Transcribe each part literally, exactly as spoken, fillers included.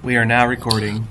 We are now recording.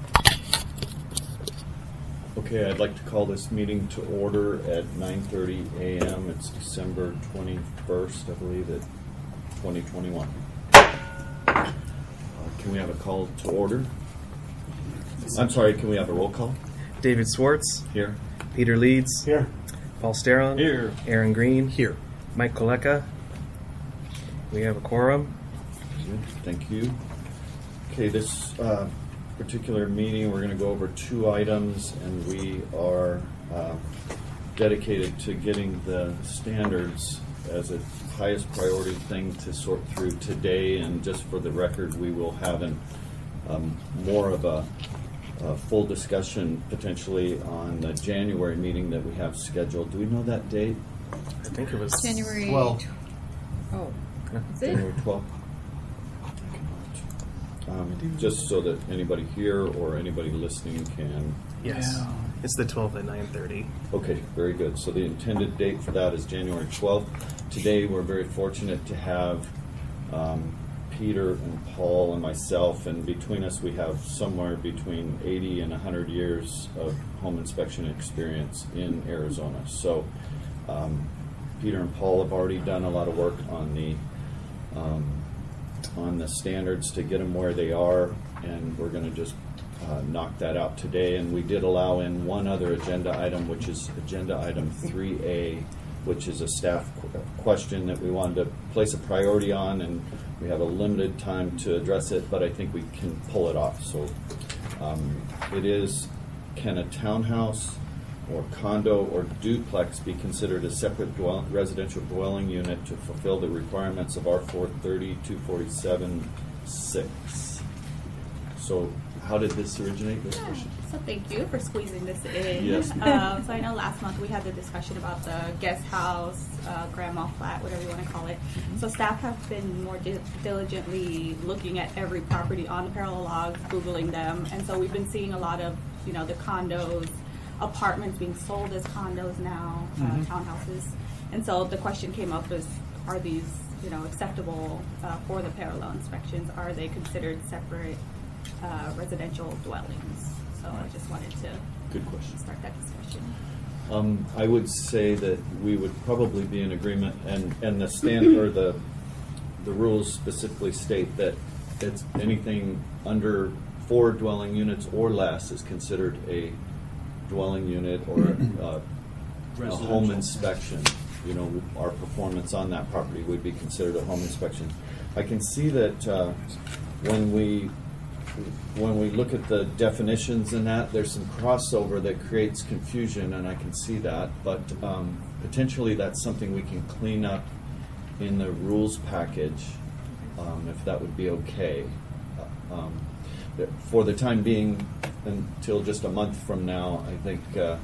Okay, I'd like to call this meeting to order at nine thirty a m It's December twenty-first, I believe, at twenty twenty-one. Uh, can we have a call to order? I'm sorry, can we have a roll call? David Swartz. Here. Peter Leeds. Here. Paul Steron. Here. Aaron Green. Here. Mike Koleka. We have a quorum. Thank you. Okay, this uh, particular meeting, we're going to go over two items, and we are uh, dedicated to getting the standards as a highest priority thing to sort through today. And just for the record, we will have an, um, more of a, a full discussion potentially on the January meeting that we have scheduled. Do we know that date? I think it was January twelfth. Oh, is it? January twelfth. Um, just so that anybody here or anybody listening can. Yes. Yeah. It's the twelfth at nine thirty. Okay, very good. So the intended date for that is January twelfth. Today we're very fortunate to have um, Peter and Paul and myself, and between us we have somewhere between eighty and one hundred years of home inspection experience in Arizona. So um, Peter and Paul have already done a lot of work on the um, on the standards to get them where they are, and we're going to just uh, knock that out today. And we did allow in one other agenda item, which is agenda item three A, which is a staff qu- question that we wanted to place a priority on, and we have a limited time to address it, but I think we can pull it off. So um, it is, can a townhouse or condo or duplex be considered a separate dwell- residential dwelling unit to fulfill the requirements of R four thirty, two forty-seven, six? So how did this originate, this Yeah. question? So thank you for squeezing this in. Yes. Um, so I know last month we had the discussion about the guest house, uh, grandma flat, whatever you want to call it. Mm-hmm. So staff have been more di- diligently looking at every property on the parallel logs, Googling them. And so we've been seeing a lot of, you know, the condos, apartments being sold as condos now, uh, Mhm. townhouses. And so the question came up is, are these, you know, acceptable uh, for the parallel inspections? Are they considered separate uh, residential dwellings? So I just wanted to Good question. start that discussion. Um, I would say that we would probably be in agreement, and, and the stand or the the rules specifically state that it's anything under four dwelling units or less is considered a dwelling unit or uh, a home inspection. You know, our performance on that property would be considered a home inspection. I can see that uh, when we when we look at the definitions in that, there's some crossover that creates confusion, and I can see that. But um, potentially that's something we can clean up in the rules package, um, if that would be okay. Uh, um, for the time being, until just a month from now, I think, uh,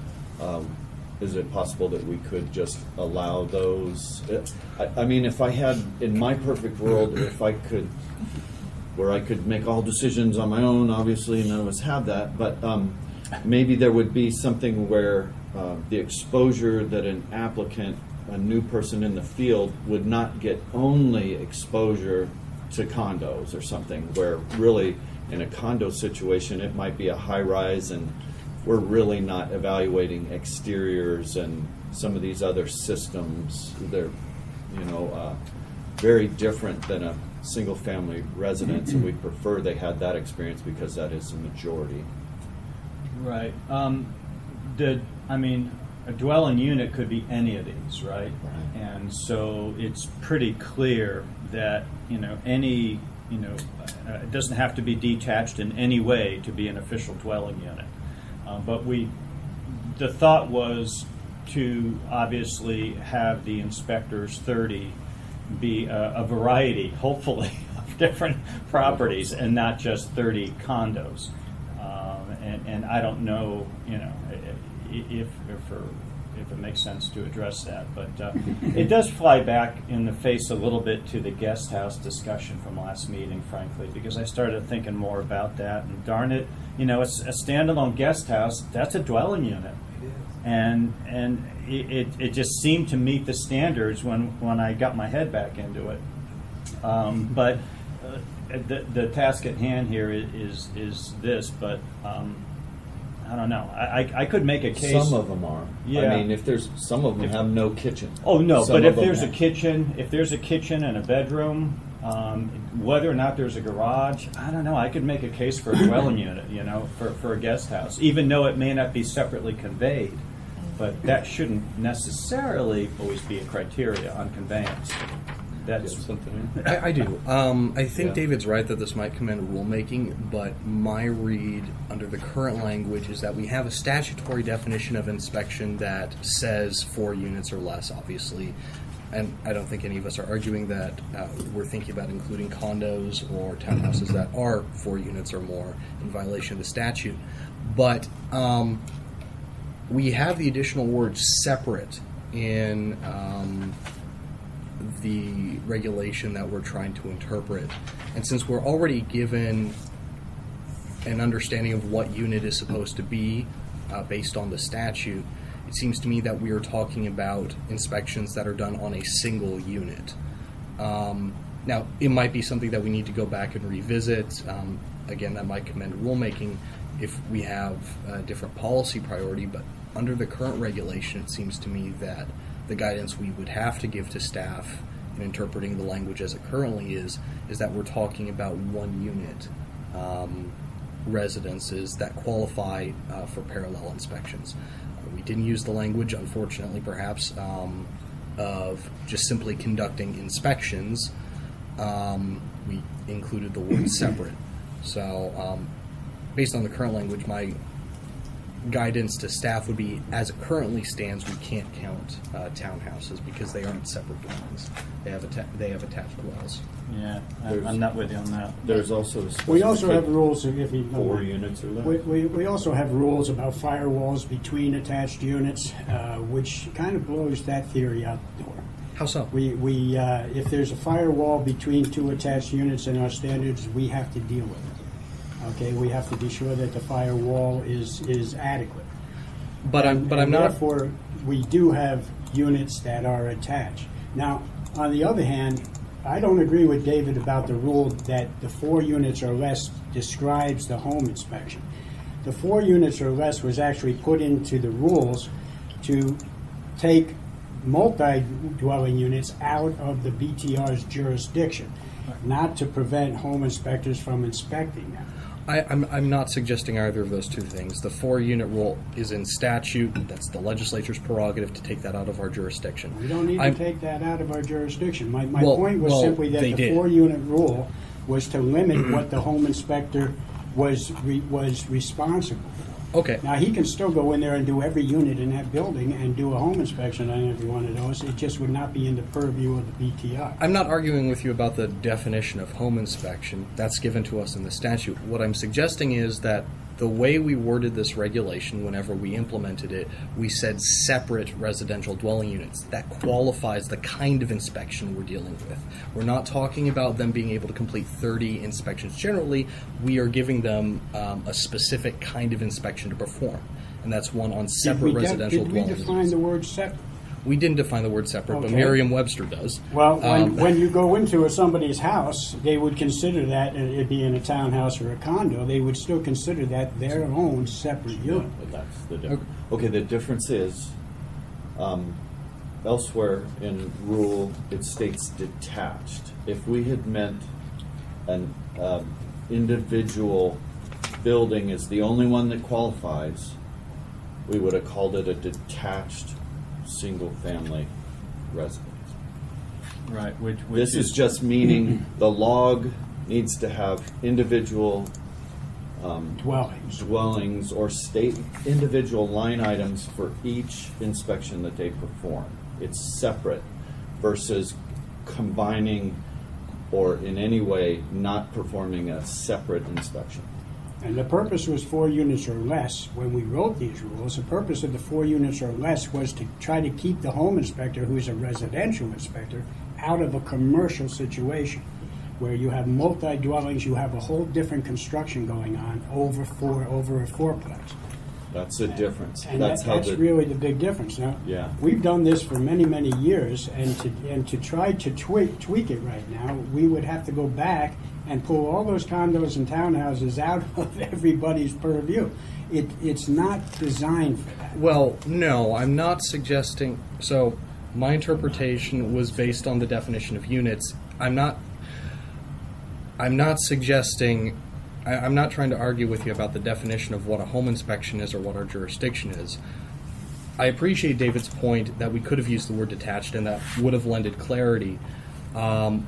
um, is it possible that we could just allow those? I, I mean, if I had, in my perfect world, if I could, where I could make all decisions on my own, obviously none of us have that, but um, maybe there would be something where uh, the exposure that an applicant, a new person in the field, would not get only exposure to condos or something, where really in a condo situation it might be a high rise and we're really not evaluating exteriors and some of these other systems. They're, you know, uh, very different than a single family residence, and we prefer they had that experience because that is the majority. Right. Um, the, I mean, a dwelling unit could be any of these, right? Right. And so it's pretty clear that, you know, any, you know, uh, it doesn't have to be detached in any way to be an official dwelling unit. Uh, but we, the thought was to obviously have the inspectors thirty be a, a variety, hopefully, of different properties and not just thirty condos. Um, and, and I don't know, you know, if if, or, if it makes sense to address that, but uh, it does fly back in the face a little bit to the guest house discussion from last meeting, frankly, because I started thinking more about that, and darn it, you know, it's a standalone guest house, that's a dwelling unit. And and it, it, it just seemed to meet the standards when, when I got my head back into it. Um, but uh, the, the task at hand here i- is is this, but um, I don't know. I, I, I could make a case. Some of them are. Yeah. I mean, if there's some of them If- have no kitchen. Oh no, Some but of if them there's a have. kitchen, if there's a kitchen and a bedroom, um, whether or not there's a garage, I don't know. I could make a case for a dwelling unit, you know, for, for a guest house, even though it may not be separately conveyed. But that shouldn't necessarily always be a criteria on conveyance. That's Yes, something. I, I do. Um, I think Yeah. David's right that this might come into rulemaking, but my read under the current language is that we have a statutory definition of inspection that says four units or less, obviously. And I don't think any of us are arguing that uh, we're thinking about including condos or townhouses that are four units or more in violation of the statute. But um, we have the additional word separate in um, the regulation that we're trying to interpret. And since we're already given an understanding of what unit is supposed to be uh, based on the statute, it seems to me that we are talking about inspections that are done on a single unit. Um, now, it might be something that we need to go back and revisit. Um, again, that might come into rulemaking if we have a different policy priority, but under the current regulation, it seems to me that the guidance we would have to give to staff in interpreting the language as it currently is, is that we're talking about one unit um, residences that qualify uh, for parallel inspections. Uh, we didn't use the language, unfortunately, perhaps, um, of just simply conducting inspections. Um, we included the word separate. So, um, based on the current language, my guidance to staff would be, as it currently stands, we can't count uh, townhouses because they aren't separate dwellings. They have atta- they have attached wells. yeah. I, There's- I'm not with you on that. There's also. a We also have specific rules, if you. Four units or less. We, we, we also have rules about firewalls between attached units, uh, which kind of blows that theory out the door. How so? We, we, uh, if there's a firewall between two attached units in our standards, we have to deal with it. Okay, we have to be sure that the firewall is, is adequate. But I'm but I'm And not. Therefore, we do have units that are attached. Now, on the other hand, I don't agree with David about the rule that the four units or less describes the home inspection. The four units or less was actually put into the rules to take multi-dwelling units out of the B T R's jurisdiction, not to prevent home inspectors from inspecting them. I, I'm, I'm not suggesting either of those two things. The four-unit rule is in statute. That's the legislature's prerogative to take that out of our jurisdiction. We don't need I'm- to take that out of our jurisdiction. My, my Well- point was well, simply that they the did. four-unit rule was to limit what the home inspector was, re, was responsible for. Okay. Now, he can still go in there and do every unit in that building and do a home inspection on every one of those. It just would not be in the purview of the B T R. I'm not arguing with you about the definition of home inspection. That's given to us in the statute. What I'm suggesting is that the way we worded this regulation whenever we implemented it, we said separate residential dwelling units. That qualifies the kind of inspection we're dealing with. We're not talking about them being able to complete thirty inspections. Generally, we are giving them um, a specific kind of inspection to perform, and that's one on Did separate we de- residential Did we dwelling define units. the word separate? We didn't define the word separate, but Okay. Merriam-Webster does. Well, when, Um, when you go into a, somebody's house, they would consider that, uh, it being a townhouse or a condo, they would still consider that their own separate Yeah, unit. but that's the difference. Okay, the difference is, um, elsewhere in rule, it states detached. If we had meant an um, individual building is the only one that qualifies, we would have called it a detached single-family residence. Right. Which, which This is just meaning the log needs to have individual um, Dwellings. dwellings or state individual line items for each inspection that they perform. It's separate versus combining or in any way not performing a separate inspection. And the purpose was four units or less. When we wrote these rules, the purpose of the four units or less was to try to keep the home inspector, who is a residential inspector, out of a commercial situation where you have multi-dwellings, you have a whole different construction going on over four, over a fourplex. That's the difference. And That's that, how that's the really the big difference. Now, Yeah. we've done this for many, many years, and to and to try to tweak tweak it right now, we would have to go back and pull all those condos and townhouses out of everybody's purview. It, it's not designed for that. Well, no, I'm not suggesting. So, my interpretation was based on the definition of units. I'm not. I'm not suggesting. I, I'm not trying to argue with you about the definition of what a home inspection is or what our jurisdiction is. I appreciate David's point that we could have used the word detached and that would have lended clarity. Um,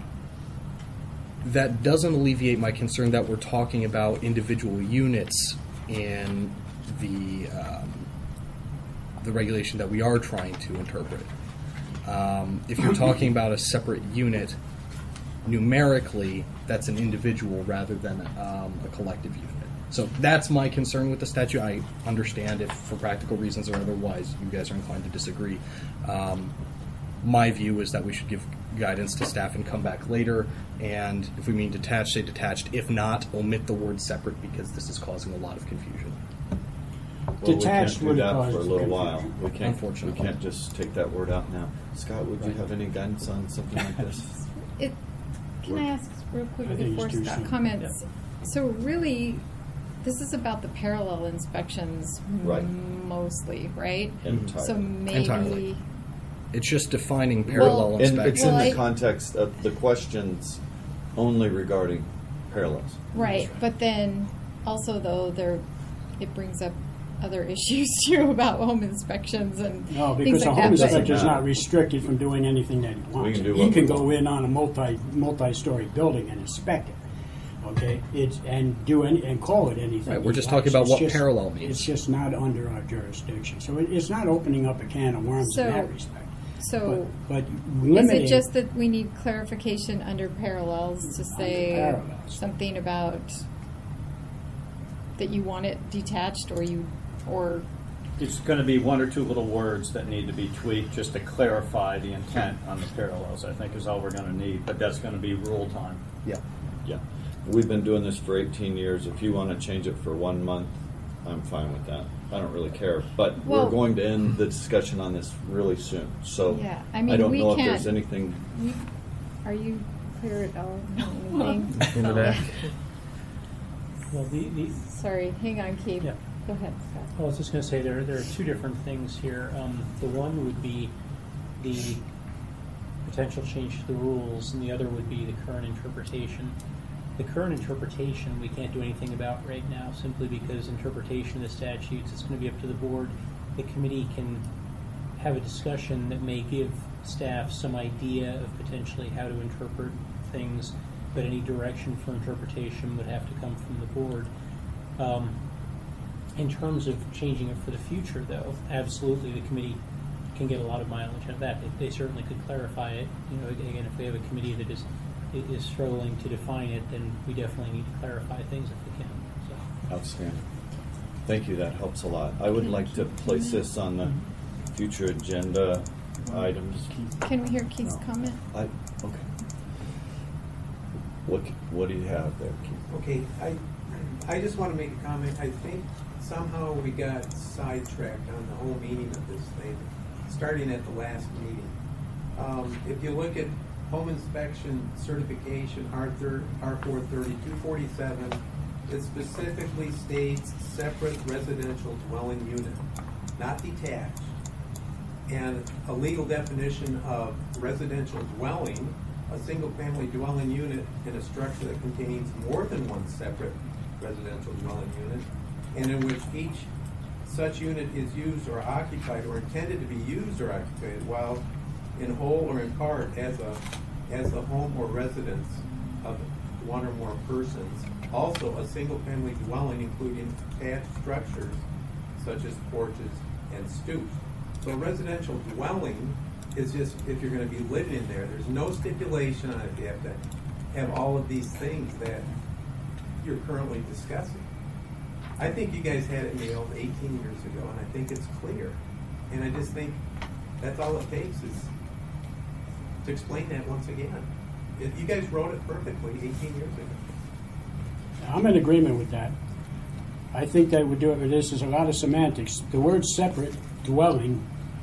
that doesn't alleviate my concern that we're talking about individual units in the um, the regulation that we are trying to interpret. Um, if you're talking about a separate unit, numerically, that's an individual rather than um, a collective unit. So that's my concern with the statute. I understand if, for practical reasons or otherwise, you guys are inclined to disagree. Um, my view is that we should give guidance to staff and come back later. And if we mean detached, say detached. If not, omit the word separate because this is causing a lot of confusion. Well, Detached we would can't do cause that for a little while. confusion. We can't. Unfortunately. We can't just take that word out now. Scott, would you Right. have any guidance on something like this? It, can I ask real quick I think before it's too Scott soon. comments? So really, this is about the parallel inspections Right. mostly, right? Entirely. So maybe Entirely. It's just defining parallel Well- And it's inspection. in Well, the I- context of the questions only regarding parallels. right, but then also though there, it brings up other issues too about home inspections and No, things because a like home that. but- inspector is matter. not restricted from doing anything that he wants. can do He what can we go want. in on a multi, multi-story building and inspect it, okay? It's, and do any, and call it anything. Right, we're he just likes. talking about It's what just- parallel means. It's just not under our jurisdiction. So it, it's not opening up a can of worms in So- that respect. So But, but is limiting. it just that we need clarification under parallels to say parallels. something about that you want it detached or you, or It's going to be one or two little words that need to be tweaked just to clarify the intent on the parallels, I think is all we're going to need, but that's going to be rule time. Yeah. Yeah. We've been doing this for eighteen years. If you want to change it for one month, I'm fine with that. I don't really care. But Well- we're going to end the discussion on this really soon. So Yeah, I mean, don't we know if can't- there's anything. you, are you clear at all? Anything? In the back. Well, the, the, Sorry, hang on, Keith. Yeah. Go ahead, Scott. I was just going to say there, there are two different things here. Um, the one would be the potential change to the rules, and the other would be the current interpretation. The current interpretation we can't do anything about right now, simply because interpretation of the statutes, it's going to be up to the board. The committee can have a discussion that may give staff some idea of potentially how to interpret things, but any direction for interpretation would have to come from the board. Um, in terms of changing it for the future, though, absolutely the committee can get a lot of mileage out of that. They, they certainly could clarify it. You know, again, if we have a committee that is is struggling to define it, then we definitely need to clarify things if we can. So. Outstanding. Thank you. That helps a lot. I would like to place this on the future agenda items. Can we hear Keith's No. comment? I, okay. What What do you have there, Keith? Okay, I, I just want to make a comment. I think somehow we got sidetracked on the whole meaning of this thing, starting at the last meeting. Um, if you look at home inspection certification, R four thirty, two forty-seven, it specifically states separate residential dwelling unit, not detached. And a legal definition of residential dwelling, a single-family dwelling unit in a structure that contains more than one separate residential dwelling unit, and in which each such unit is used or occupied or intended to be used or occupied while in whole or in part as a as the home or residence of one or more persons. Also, a single-family dwelling including attached structures such as porches and stoops. So a residential dwelling is just if you're going to be living in there. There's no stipulation on it. You have to have all of these things that you're currently discussing. I think you guys had it nailed eighteen years ago, and I think it's clear. And I just think that's all it takes is to explain that once again. It, you guys wrote it perfectly eighteen years ago. I'm in agreement with that. I think that would do it. This is a lot of semantics. The word separate dwelling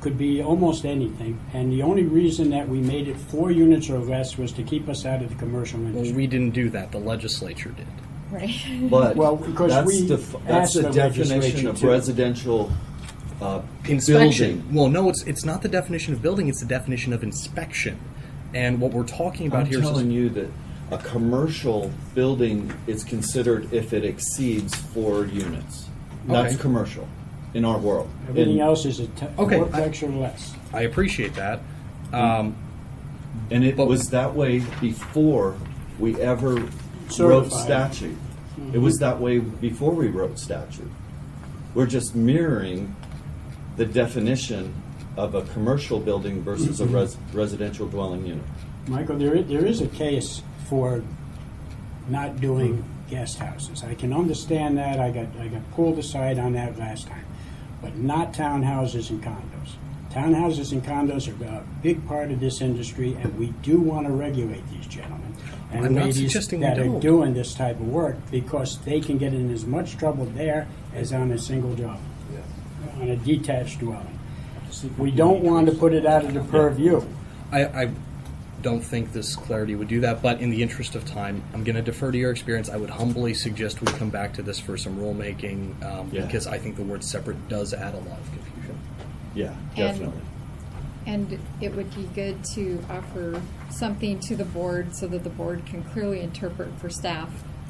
could be almost anything, and the only reason that we made it four units or less was to keep us out of the commercial Well, industry. we didn't do that. The legislature did. Right. But Well, because that's we the, that's asked the the definition legislature of to. residential uh, Inspection. building. Well, no, it's it's not the definition of building. It's the definition of inspection. And what we're talking about I'm here is telling you that a commercial building is considered if it exceeds four units. That's Okay. commercial in our world. Everything In- else is a t- Okay, fourplex or less. I appreciate that. Um, And it But- was that way before we ever wrote Certified. statute. It was that way before we wrote statute. We're just mirroring the definition of a commercial building versus a res- residential dwelling unit. Michael, there is, there is a case for not doing guest houses. I can understand that. I got I got pulled aside on that last time, but not townhouses and condos. Townhouses and condos are a big part of this industry, and we do want to regulate these gentlemen and I'm not ladies suggesting we that are don't. doing this type of work because they can get in as much trouble there as on a single dwelling, on a detached dwelling. We don't want to put it out of the purview. I, I don't think this clarity would do that, but in the interest of time, I'm going to defer to your experience. I would humbly suggest we come back to this for some rulemaking um, Yeah. because I think the word separate does add a lot of confusion. Yeah, And- definitely. And it would be good to offer something to the board so that the board can clearly interpret for staff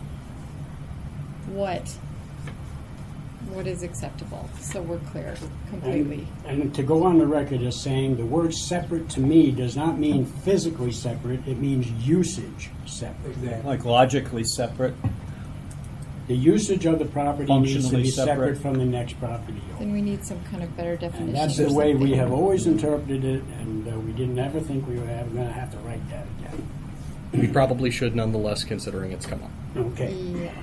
what what is acceptable, so we're clear completely. And, and to go on the record as saying the word separate to me does not mean physically separate, it means usage separate. Exactly. Like logically separate. The usage of the property needs to Functionally be separate separate. from the next property Then owner. we need some kind of better definition. And that's or the way we something. have always interpreted it, and uh, we didn't ever think we were ever going to have to write that again. We probably should nonetheless, considering it's come up. Okay. Yeah.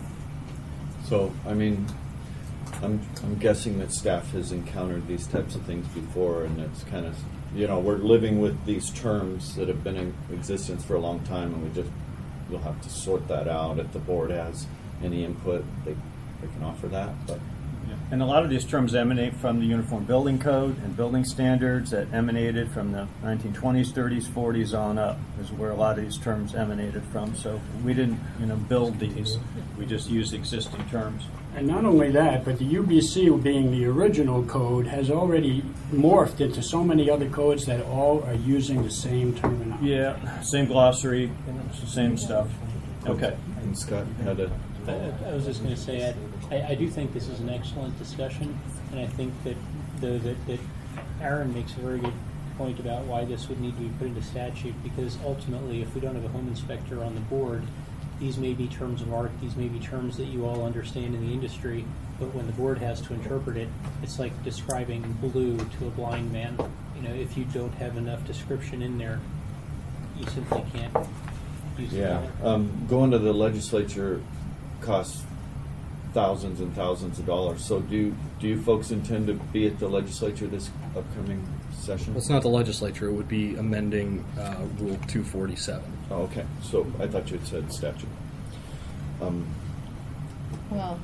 So, I mean, I'm, I'm guessing that staff has encountered these types of things before, and it's kind of, you know, we're living with these terms that have been in existence for a long time, and we just, you'll have to sort that out. If the board has any input, they, they can offer that, but. And a lot of these terms emanate from the Uniform Building Code and building standards that emanated from the nineteen twenties, thirties, forties on up is where a lot of these terms emanated from. So we didn't, you know, build these. We just used existing terms. And not only that, but the U B C, being the original code, has already morphed into so many other codes that all are using the same terminology. Yeah, same glossary, it's the same stuff. Okay. And Scott had a. I, I was just going to say, I, I, I do think this is an excellent discussion, and I think that, the, that that Aaron makes a very good point about why this would need to be put into statute, because ultimately, if we don't have a home inspector on the board, these may be terms of art, these may be terms that you all understand in the industry, but when the board has to interpret it, it's like describing blue to a blind man. You know, if you don't have enough description in there, you simply can't use it. Yeah, um, going to the legislature costs thousands and thousands of dollars. So do do you folks intend to be at the legislature this upcoming session? Well, it's not the legislature. It would be amending uh, Rule two forty-seven. Oh, okay. So I thought you had said statute. Um, Well,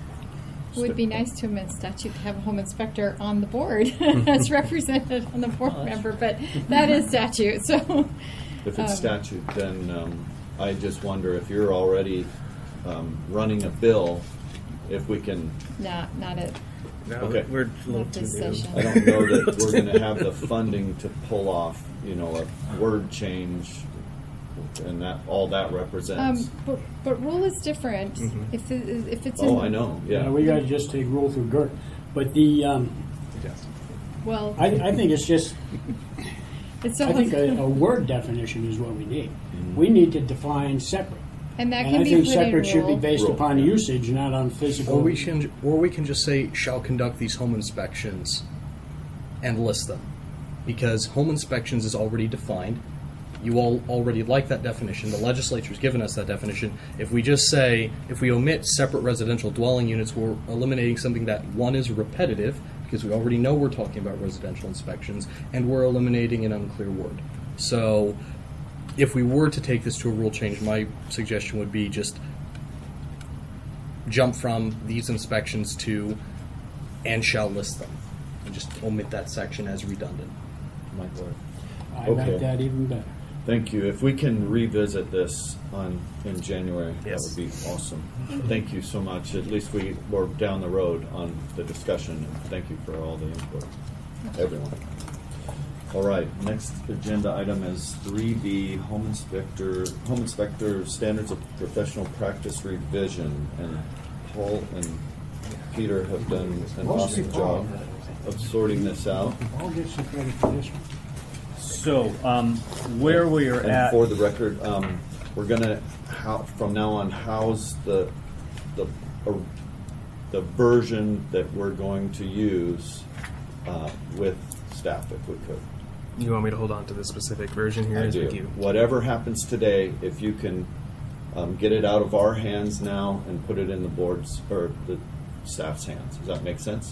it would be nice to amend statute to have a home inspector on the board as represented on the board Oh, that's member, but that is statute, so. if it's um, statute, then um, I just wonder if you're already um, running a bill, if we can. Not, not at, No, Okay. we're a little not too this new. session. I don't know that we're going to have the funding to pull off, you know, a word change, and that all that represents. Um, but, but rule is different. Mhm. If, it, if it's in. oh, I know. Yeah, Yeah. we got to just take rule through G I R T. But the, um, Well, I, I think it's just, it's I think a, a almost, word definition is what we need. We need to define separate. and that And can I be think put in separate should be rule. based Rule, upon yeah. usage, not on physical. Or we can, or we can just say shall conduct these home inspections, and list them, because home inspections is already defined. You all already like that definition. The legislature's given us that definition. If we just say, if we omit separate residential dwelling units, we're eliminating something that, one, is repetitive, because we already know we're talking about residential inspections, and we're eliminating an unclear word. So if we were to take this to a rule change, my suggestion would be just jump from these inspections to and shall list them. and just omit that section as redundant. Might work. I Okay. like that even better. Thank you. If we can revisit this on, in January, that Yes. would be awesome. Thank you so much. At least we were down the road on the discussion, and thank you for all the input, everyone. All right, next agenda item is three B, Home Inspector, Home Inspector Standards of Professional Practice Revision. And Paul and Peter have done an Mostly awesome Paul. job of sorting this out. I'll get some credit for this one. So, um, where we are And at. for the record, um, we're gonna, how, from now on, house the, the, uh, the version that we're going to use, uh, with staff if we could. You want me to hold on to the specific version here? I Is do. with you? Whatever happens today, if you can, um, get it out of our hands now and put it in the board's, or the staff's hands. Does that make sense?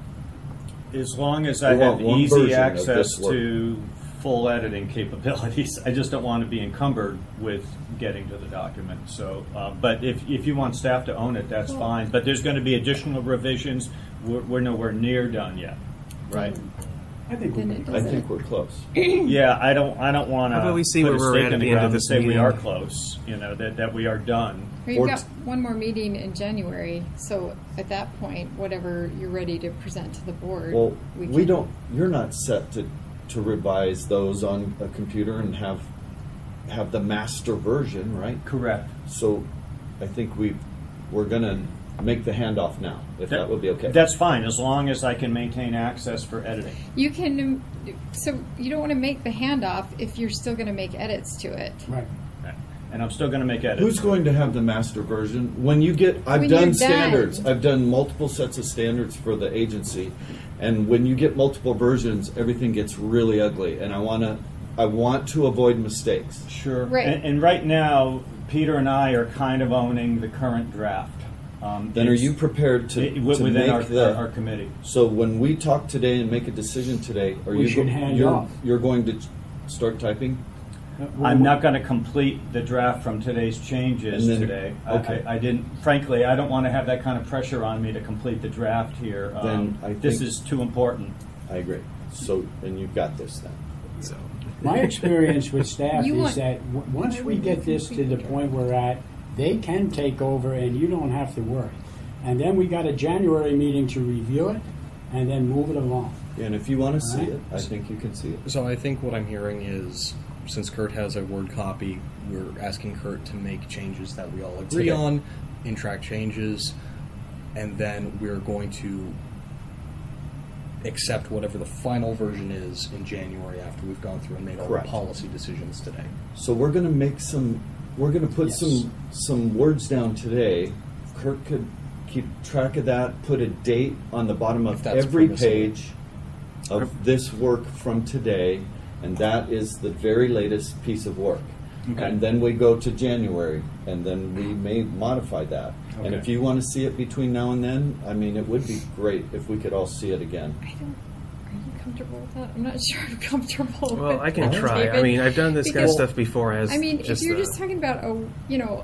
As long as I We want have one easy version of access this work. to full editing capabilities, I just don't want to be encumbered with getting to the document. So, uh, but if, if you want staff to own it, that's fine. But there's going to be additional revisions. We're, we're nowhere near done yet, right? I think we're Then it good. I doesn't- think we're close. Yeah, I don't. I don't want How to about we see put where a we're stake at in at the the end ground of and this say we meeting? are close. You know that, that we are done. We've Or got t- one more meeting in January, so at that point, whatever you're ready to present to the board, Well, we we can- don't, you're not set to, to revise those on a computer and have, have the master version, right? Correct. So I think we, we're gonna make the handoff now, if that would be okay. That's fine, as long as I can maintain access for editing. You can, um, so you don't want to make the handoff if you're still going to make edits to it. Right. And I'm still going to make edits. Who's going to have the master version? When you get, I've When you're done done. standards. I've done multiple sets of standards for the agency. And when you get multiple versions, everything gets really ugly. And I wanna, I want to avoid mistakes. Sure. Right. And, and right now, Peter and I are kind of owning the current draft. Um, Then are it's- you prepared to, it- to within make our, the? our, our committee? So when we talk today and make a decision today, are We you? should go- hand you're, off. You're going to start typing? Uh, I'm not going to complete the draft from today's changes And then- today. I- okay. I, I didn't, frankly, I don't want to have that kind of pressure on me to complete the draft here. Um, Then I this think- is too important. I agree. So, and you've got this then. So My experience with staff You is want- that w- once we get this to the point we're at, they can take over and you don't have to worry. And then we got a January meeting to review it and then move it along. And if you want to see Alright. it, I think you can see it. So I think what I'm hearing is, since Kurt has a Word copy, we're asking Kurt to make changes that we all agree Today. on, in-track changes, and then we're going to accept whatever the final version is in January after we've gone through and made all Correct. the policy decisions today. So we're going to make some, we're going to put Yes. some, some words down today. Kurt could keep track of that, put a date on the bottom If of that's every permissible. page of this work from today, and that is the very latest piece of work. Okay. And then we go to January, and then we may modify that. And Okay. if you want to see it between now and then, I mean, it would be great if we could all see it again. I don't. Are you comfortable with that? I'm not sure I'm comfortable. well, with I can that, try. I David, mean, I've done this kind of because- stuff before. As I mean, just if you're the, just talking about a, you know,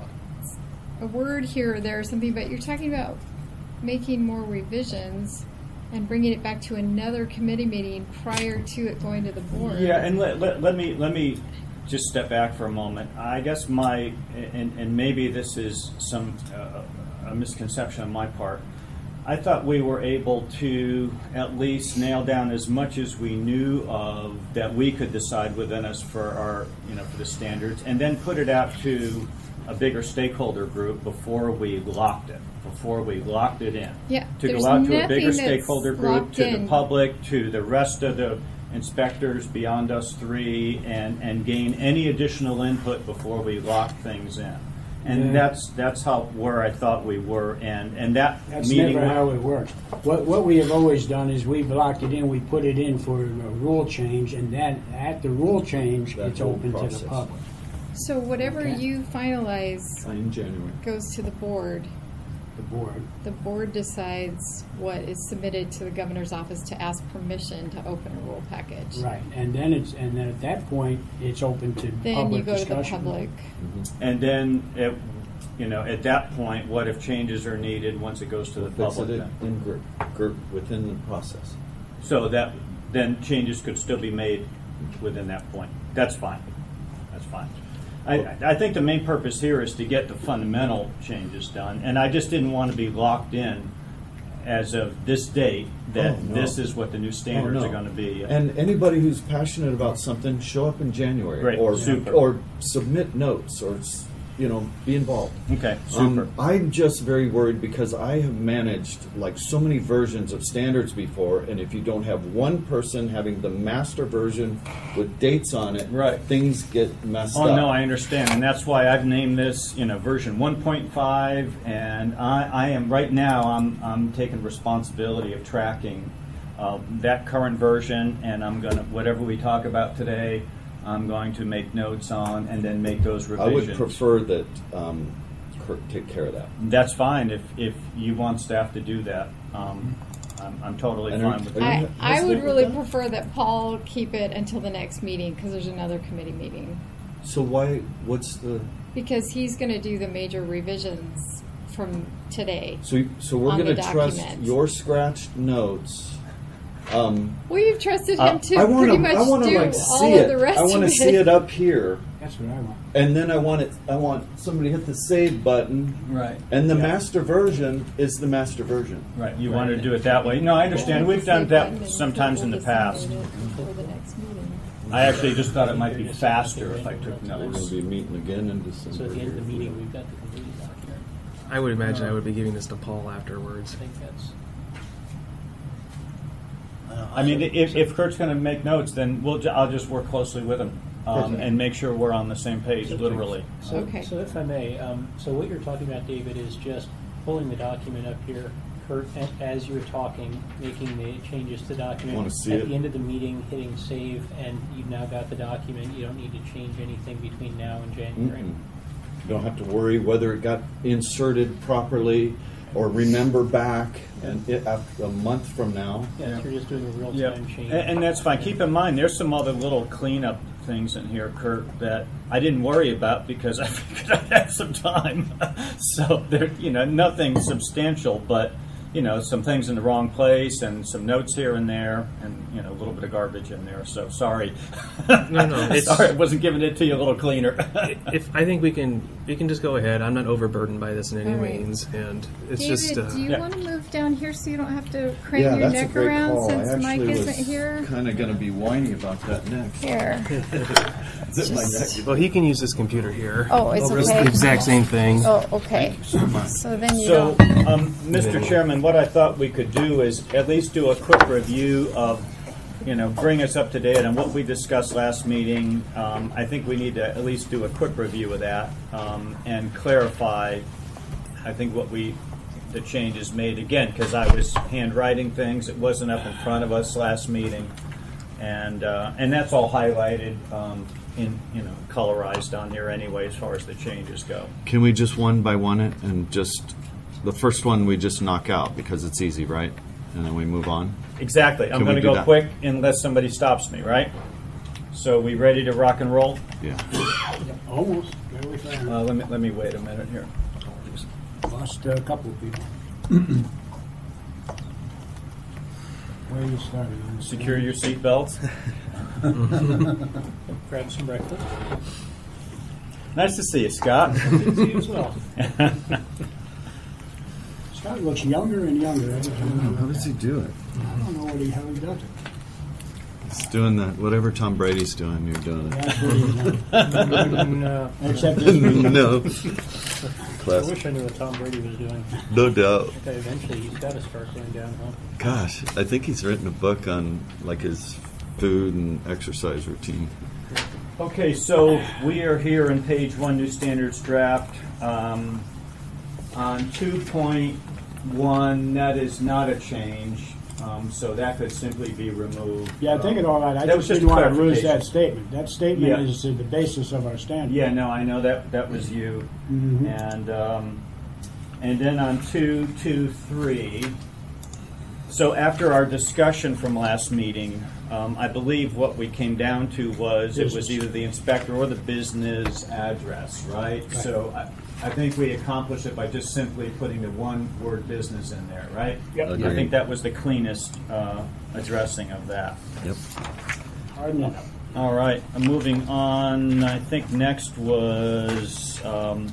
a word here or there or something, but you're talking about making more revisions and bringing it back to another committee meeting prior to it going to the board. Yeah, and let, let, let me let me just step back for a moment. I guess my and, and maybe this is some uh, a misconception on my part. I thought we were able to at least nail down as much as we knew of that we could decide within us for our you know for the standards, and then put it out to a bigger stakeholder group before we locked it. Before we locked it in. Yeah, To there's go out to a nothing bigger that's stakeholder group, locked to the in. public, to the rest of the inspectors beyond us three, and, and gain any additional input before we lock things in. And Yeah. that's that's how where I thought we were, and and that That's meeting. never how it works. What, what we have always done is we blocked it in, we put it in for a rule change, and then at the rule change, That it's whole open to process. the public. So whatever Okay. you finalize In January. goes to the board. The board. The board decides what is submitted to the governor's office to ask permission to open a rule package. Right, and then it's, and then at that point, it's open to Then you public go to the discussion. public. And then, it, you know, at that point, what if changes are needed once it goes to the We'll fix public? it Then? in group, group within the process. So that, then changes could still be made within that point. That's fine. That's fine. I, I think the main purpose here is to get the fundamental changes done, and I just didn't want to be locked in as of this date that Oh, no. this is what the new standards Oh, no. are going to be. And anybody who's passionate about something, show up in January, Great. or Super. or submit notes, or s- you know, be involved. Okay, super. Um, I'm just very worried because I have managed like so many versions of standards before, and if you don't have one person having the master version with dates on it, Right. things get messed Oh, up. no, I understand, and that's why I've named this, you know, version one point five, and I, I am, right now, I'm, I'm taking responsibility of tracking uh, that current version, and I'm gonna, whatever we talk about today, I'm going to make notes on and then make those I revisions. would prefer that um, Kurt take care of that. That's fine, if, if you want staff to do that. Um, I'm, I'm totally And fine are- with are that. you- I, I has would Nick really done it? prefer that Paul keep it until the next meeting because there's another committee meeting. So why? What's the? Because he's going to do the major revisions from today. So so we're On going the to trust document. your scratched notes. Um, Well, you've trusted I- him to I wanna, pretty much I wanna, do like, all see of it. the rest I want of to see it up here, That's what I want. and then I want it. I want somebody to hit the save button, Right. and the Yeah. master version is the master version. Right, you want to do it that way. No, I understand. We've done that sometimes in the past. For the next meeting. I actually just thought it might be faster if I took We're going notes. to be meeting again in December. So at the end of the here. meeting, we've got the complete document. I would imagine I would be giving this to Paul afterwards. I think that's. I mean, if, if Kurt's going to make notes, then we'll, ju- I'll just work closely with him um, Perfect. and make sure we're on the same page, literally. So, Okay. so if I may, um, so what you're talking about, David, is just pulling the document up here, Kurt, a- as you were talking, making the changes to the document. Wanna see At it? the end of the meeting, hitting save, and you've now got the document. You don't need to change anything between now and January. Mm-mm. You don't have to worry whether it got inserted properly or remember back and it, after a month from now. Yeah, so you're just doing a real-time Yep. change. And, and that's fine. Keep in mind, there's some other little cleanup things in here, Kurt, that I didn't worry about because I figured I had some time. So there, you know, nothing substantial, but you know, some things in the wrong place and some notes here and there, and you know, a little bit of garbage in there. So sorry. No, no, it's- sorry, I wasn't giving it to you a little cleaner. If I think we can, we can just go ahead. I'm not overburdened by this in any All right. means, and it's David, just. Uh, do you Yeah. want to move down here so you don't have to crane Yeah, your that's a neck great around call. since I Mike actually isn't was here? kind of going to be whiny about that next. Here. Zip my neck. well, he can use this computer here. Oh, it's It's okay. the exact same thing. Oh, okay. So then you So, don't. um, Mister Chairman, what I thought we could do is at least do a quick review of, you know, bring us up to date on what we discussed last meeting. Um, I think we need to at least do a quick review of that um, and clarify, I think, what we, the changes made again, because I was handwriting things. It wasn't up in front of us last meeting. And, uh, and that's all highlighted um, in, you know, colorized on here anyway as far as the changes go. Can we just one by one it and just the first one we just knock out because it's easy, right? And then we move on. Exactly. I'm Can we going to do go that? quick unless somebody stops me, right? So we ready to rock and roll? Yeah. Almost. There we go. Uh, let me let me wait a minute here. Lost a couple of people. Where are you starting? On the Secure your seatbelts. Grab some breakfast. Nice to see you, Scott. Good to see you as well. Scott looks younger and younger every time. How does he do it? I don't know what he, how he does it. He's doing the whatever Tom Brady's doing. You're doing it. That's what he's done. no. Except this week. No. I Classic. wish I knew what Tom Brady was doing. No doubt. Okay, eventually he's got to start going downhill. Gosh, I think he's written a book on like his food and exercise routine. Okay, so we are here in page one, new standards draft. Um, on two point one, that is not a change, um, so that could simply be removed. Yeah, I take it all right. I That was just just didn't a want to lose clarification. that statement. That statement Yeah. is the basis of our standard. Yeah, no, I know that that was you. Mhm. And um, and then on two, two, three. So after our discussion from last meeting, um, I believe what we came down to was it was Business. either the inspector or the business address, right? Right. So I, I think we accomplished it by just simply putting the one word business in there, right? Yep. I Agreed. think that was the cleanest uh, addressing of that. Yep. Harden it up. All right, uh, moving on. I think next was um,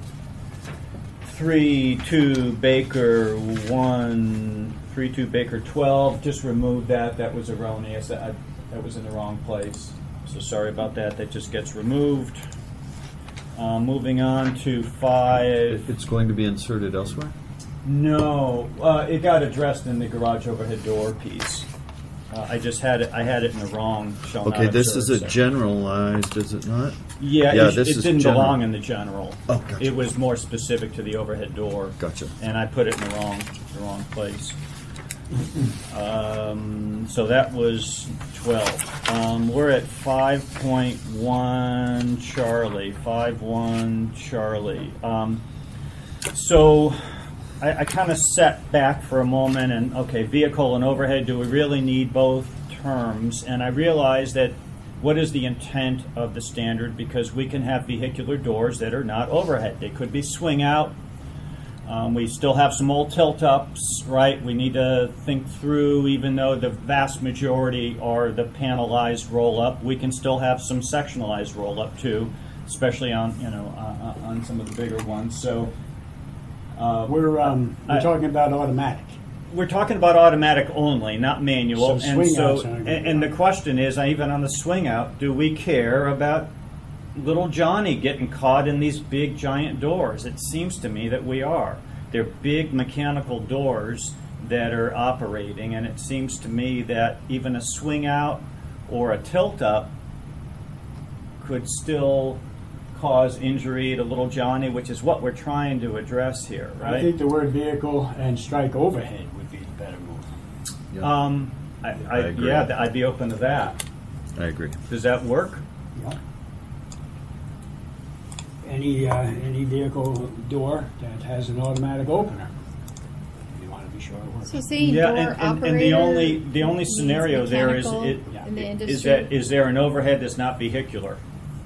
three two Baker one three two Baker twelve. Just remove that. That was erroneous. That, that was in the wrong place. So sorry about that. That just gets removed. Uh, moving on to five. It's going to be inserted elsewhere? No, uh, it got addressed in the garage overhead door piece. Uh, I just had it. I had it in the wrong. Shall Okay, not this observe is a section. generalized, is it not? Yeah, Yeah, it, this it is didn't general. belong in the general. Oh, gotcha. It was more specific to the overhead door. Gotcha. And I put it in the wrong, the wrong place. Um, so that was twelve. Um, we're at five point one Charlie. five one Charlie. Um, so I, I kind of sat back for a moment and, okay, vehicle and overhead, do we really need both terms? And I realized that what is the intent of the standard? Because we can have vehicular doors that are not overhead. They could be swing out. Um, we still have some old tilt-ups, right? We need to think through, even though the vast majority are the panelized roll-up, we can still have some sectionalized roll-up too, especially on, you know, uh, on some of the bigger ones. So uh, We're, um, we're I- talking about automatic. we're talking about automatic only, not manual. So and swing so, outs aren't and, gonna and the be question is, uh, even on the swing out, do we care about little Johnny getting caught in these big giant doors? It seems to me that we are. They're big mechanical doors that are operating, and it seems to me that even a swing out or a tilt up could still cause injury to little Johnny, which is what we're trying to address here, right? I think the word vehicle and strike overhead would be the better move. Yeah, Um, I, I, I agree. yeah, th- I'd be open to that. I agree. Does that work? Yeah. Any, uh, any vehicle door that has an automatic opener. You want to be sure it works. So saying Yeah, door and, and, operator. and the only the only means scenario there is mechanical it, in the is industry. that is there an overhead that's not vehicular?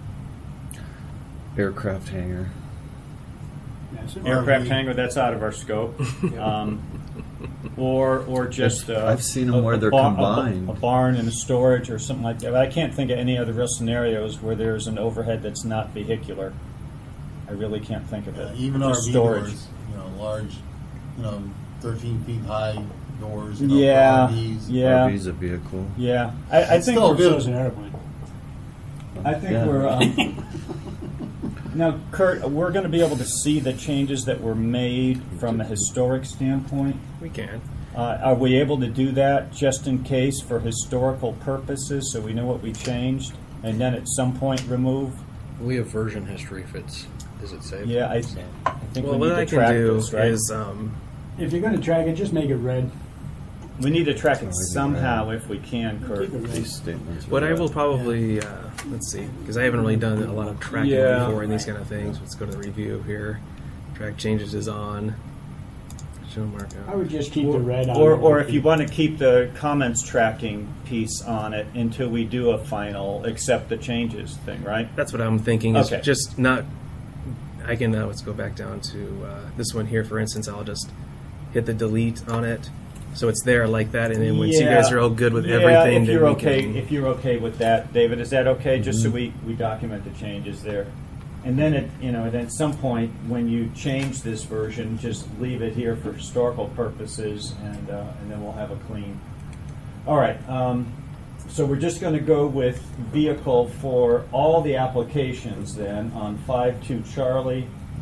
Aircraft hangar. That's it. Aircraft hangar, that's out of our scope. Um, or or just uh, I've seen 'em a- where a they're bar- a- combined. A, barn and a storage or something like that. But I can't think of any other real scenarios where there's an overhead that's not vehicular. I really can't think of it. Uh, even Just R V storage. doors, you know, large, you know, thirteen feet high doors. You know, Yeah, for R Vs. yeah, R V's a vehicle. yeah. I, I It's think still we're. good. So is an airplane. I think Yeah. we're. Um, now, Kurt, we're going to be able to see the changes that were made from a historic standpoint. We can. Uh, are we able to do that just in case for historical purposes, so we know what we changed, and then at some point remove? We have version history if it's, is it saved? Yeah, I, I think Well, we what need I to can track do this, right? is um, If you're going to track it, just make it red. we need to track it Oh, I do somehow that. if we can, Kurt. Keep it red. These statements. what are I will red. probably uh, let's see, because I haven't really done a lot of tracking Yeah. before in these kind of things. Let's go to the review here. Track changes is on. Show markup. I would just keep the red on. Or, it. or if you want to keep the comments tracking piece on it until we do a final accept the changes thing, right? That's what I'm thinking. Is Okay. just not. I can uh, let's go back down to uh, this one here. For instance, I'll just hit the delete on it, so it's there like that. And then once you guys are all good with Yeah, everything, if then you're we okay, can. if you're okay with that, David, is that okay? Just so we, we document the changes there, and then it, you know, and then at some point when you change this version, just leave it here for historical purposes, and uh, and then we'll have a clean. All right. Um, so we're just going to go with vehicle for all the applications then on five two Charlie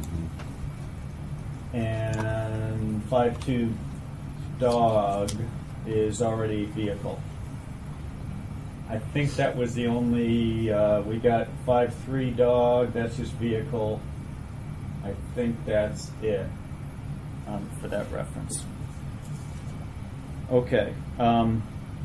and five two dog is already vehicle. I think that was the only, uh, we got five three dog, that's just vehicle. I think that's it um, for that reference. Okay. Um,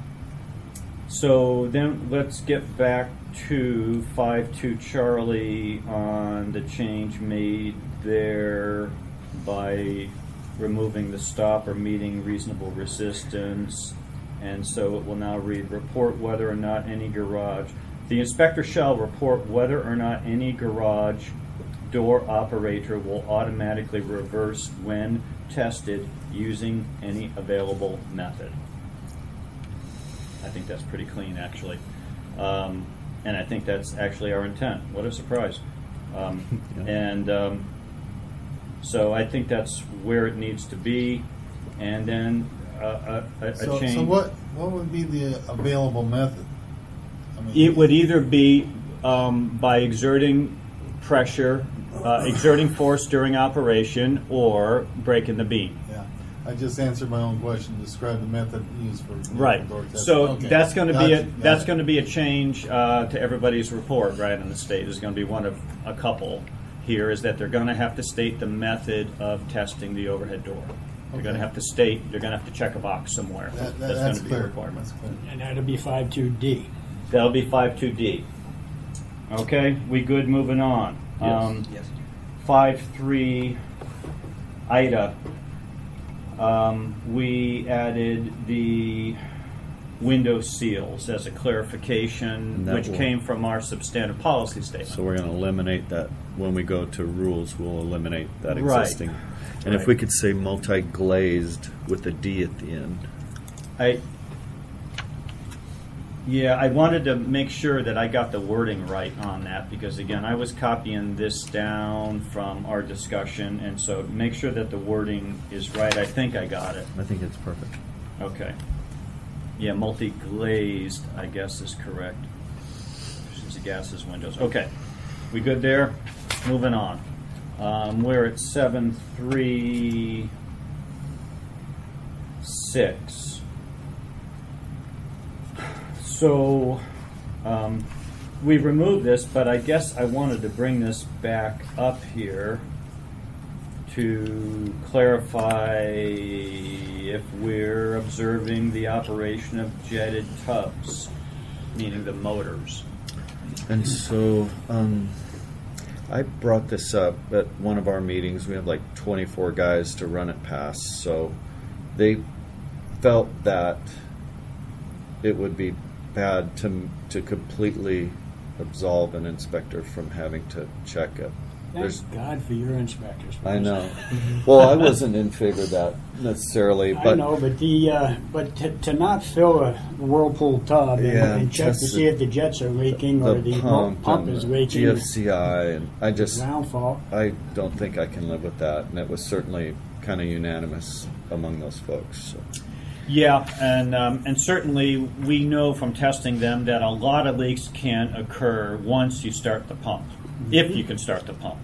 so then let's get back to five two Charlie on the change made there by removing the stop or meeting reasonable resistance. And so it will now read, report whether or not any garage. The inspector shall report whether or not any garage door operator will automatically reverse when tested using any available method. I think that's pretty clean, actually. Um, and I think that's actually our intent. What a surprise. Um, Yeah. And um, so I think that's where it needs to be. And then uh, a, a, a So, change. so what, what would be the available method? I mean, It would either be um, by exerting pressure, uh, exerting force during operation, or breaking the beam. Yeah, I just answered my own question. Describe the method used for Right. door test. So Okay. that's going to be a Gotcha. Got that's it. going to be a change uh, to everybody's report, right? In the state, there's going to be one of a couple here. Is that they're going to have to state the method of testing the overhead door. They're going to Okay. have to state. They're going to have to check a box somewhere. That, that, that's that's going to be clear. a requirement. That's clear. And that'll be five two D. That'll be five two D. Okay, we good moving on. Yes. Um, Yes. five three I D A. Um, we added the window seals as a clarification, And that which will- came from our substantive policy statement. So we're going to eliminate that when we go to rules. We'll eliminate that Right. existing. And if Right. we could say multi-glazed with a D at the end. I, yeah, I wanted to make sure that I got the wording right on that because, again, I was copying this down from our discussion, and so make sure that the wording is right. I think I got it. I think it's perfect. Okay. Yeah, multi-glazed, I guess, is correct. Since the gases windows. Okay. We good there? Moving on. Um, we're at seven three six. So um, we removed this, but I guess I wanted to bring this back up here to clarify if we're observing the operation of jetted tubs, meaning the motors. And so um, I brought this up at one of our meetings. We have like twenty-four guys to run it past. So they felt that it would be bad to to completely absolve an inspector from having to check it. Thank God for your inspectors. I know. Well, I wasn't in favor of that necessarily, I but know, but the uh, but to, to not fill a whirlpool tub and, Yeah, and check to just see the- if the jets are leaking or the the pump, pump and is the leaking, G F C I, and I just ground fault. I don't think I can live with that, and it was certainly kind of unanimous among those folks. So. Yeah, and um, and certainly we know from testing them that a lot of leaks can occur once you start the pump, if you can start the pump.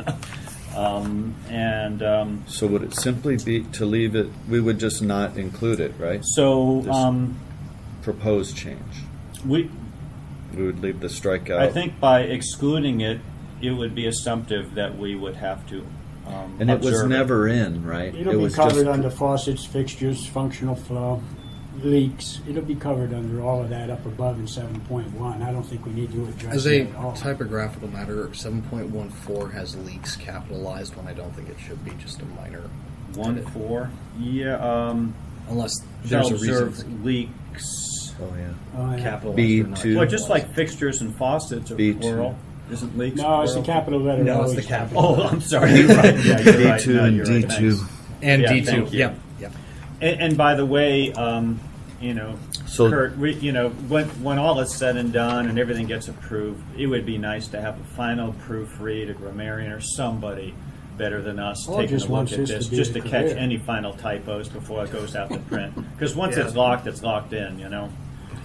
um, and um, So would it simply be to leave it? We would just not include it, right? so This um, proposed change. we, We would leave the strikeout. I think by excluding it, it would be assumptive that we would have to. Um, and it was observe never in, right? It'll it be was covered just, under faucets, fixtures, functional flow, leaks. It'll be covered under all of that up above in seven point one. I don't think we need to address As it a at all. typographical matter, seven point one four has leaks capitalized when I don't think it should be, just a minor. one edit. four. Yeah. Um, Unless shall there's a reason observe leaks. oh yeah. Oh, yeah. capitalized B or not. two. Well, just like fixtures and faucets are B two. plural. Isn't leaks? No, it's the plural? capital letter. No, it's always the capital. Oh, I'm sorry. You're right. Yeah, you're right. D two No, and you're D right. two. Thanks. And Yeah, D two. thank you. Yep. Yep. And, and by the way, um, you know, So- Kurt, we, you know, when when all is said and done and everything gets approved, it would be nice to have a final proofread, a grammarian, or somebody better than us Or taking just a look wants at this this, to be just a to catch career. any final typos before it goes out to print. Because once Yeah. it's locked, it's locked in. You know.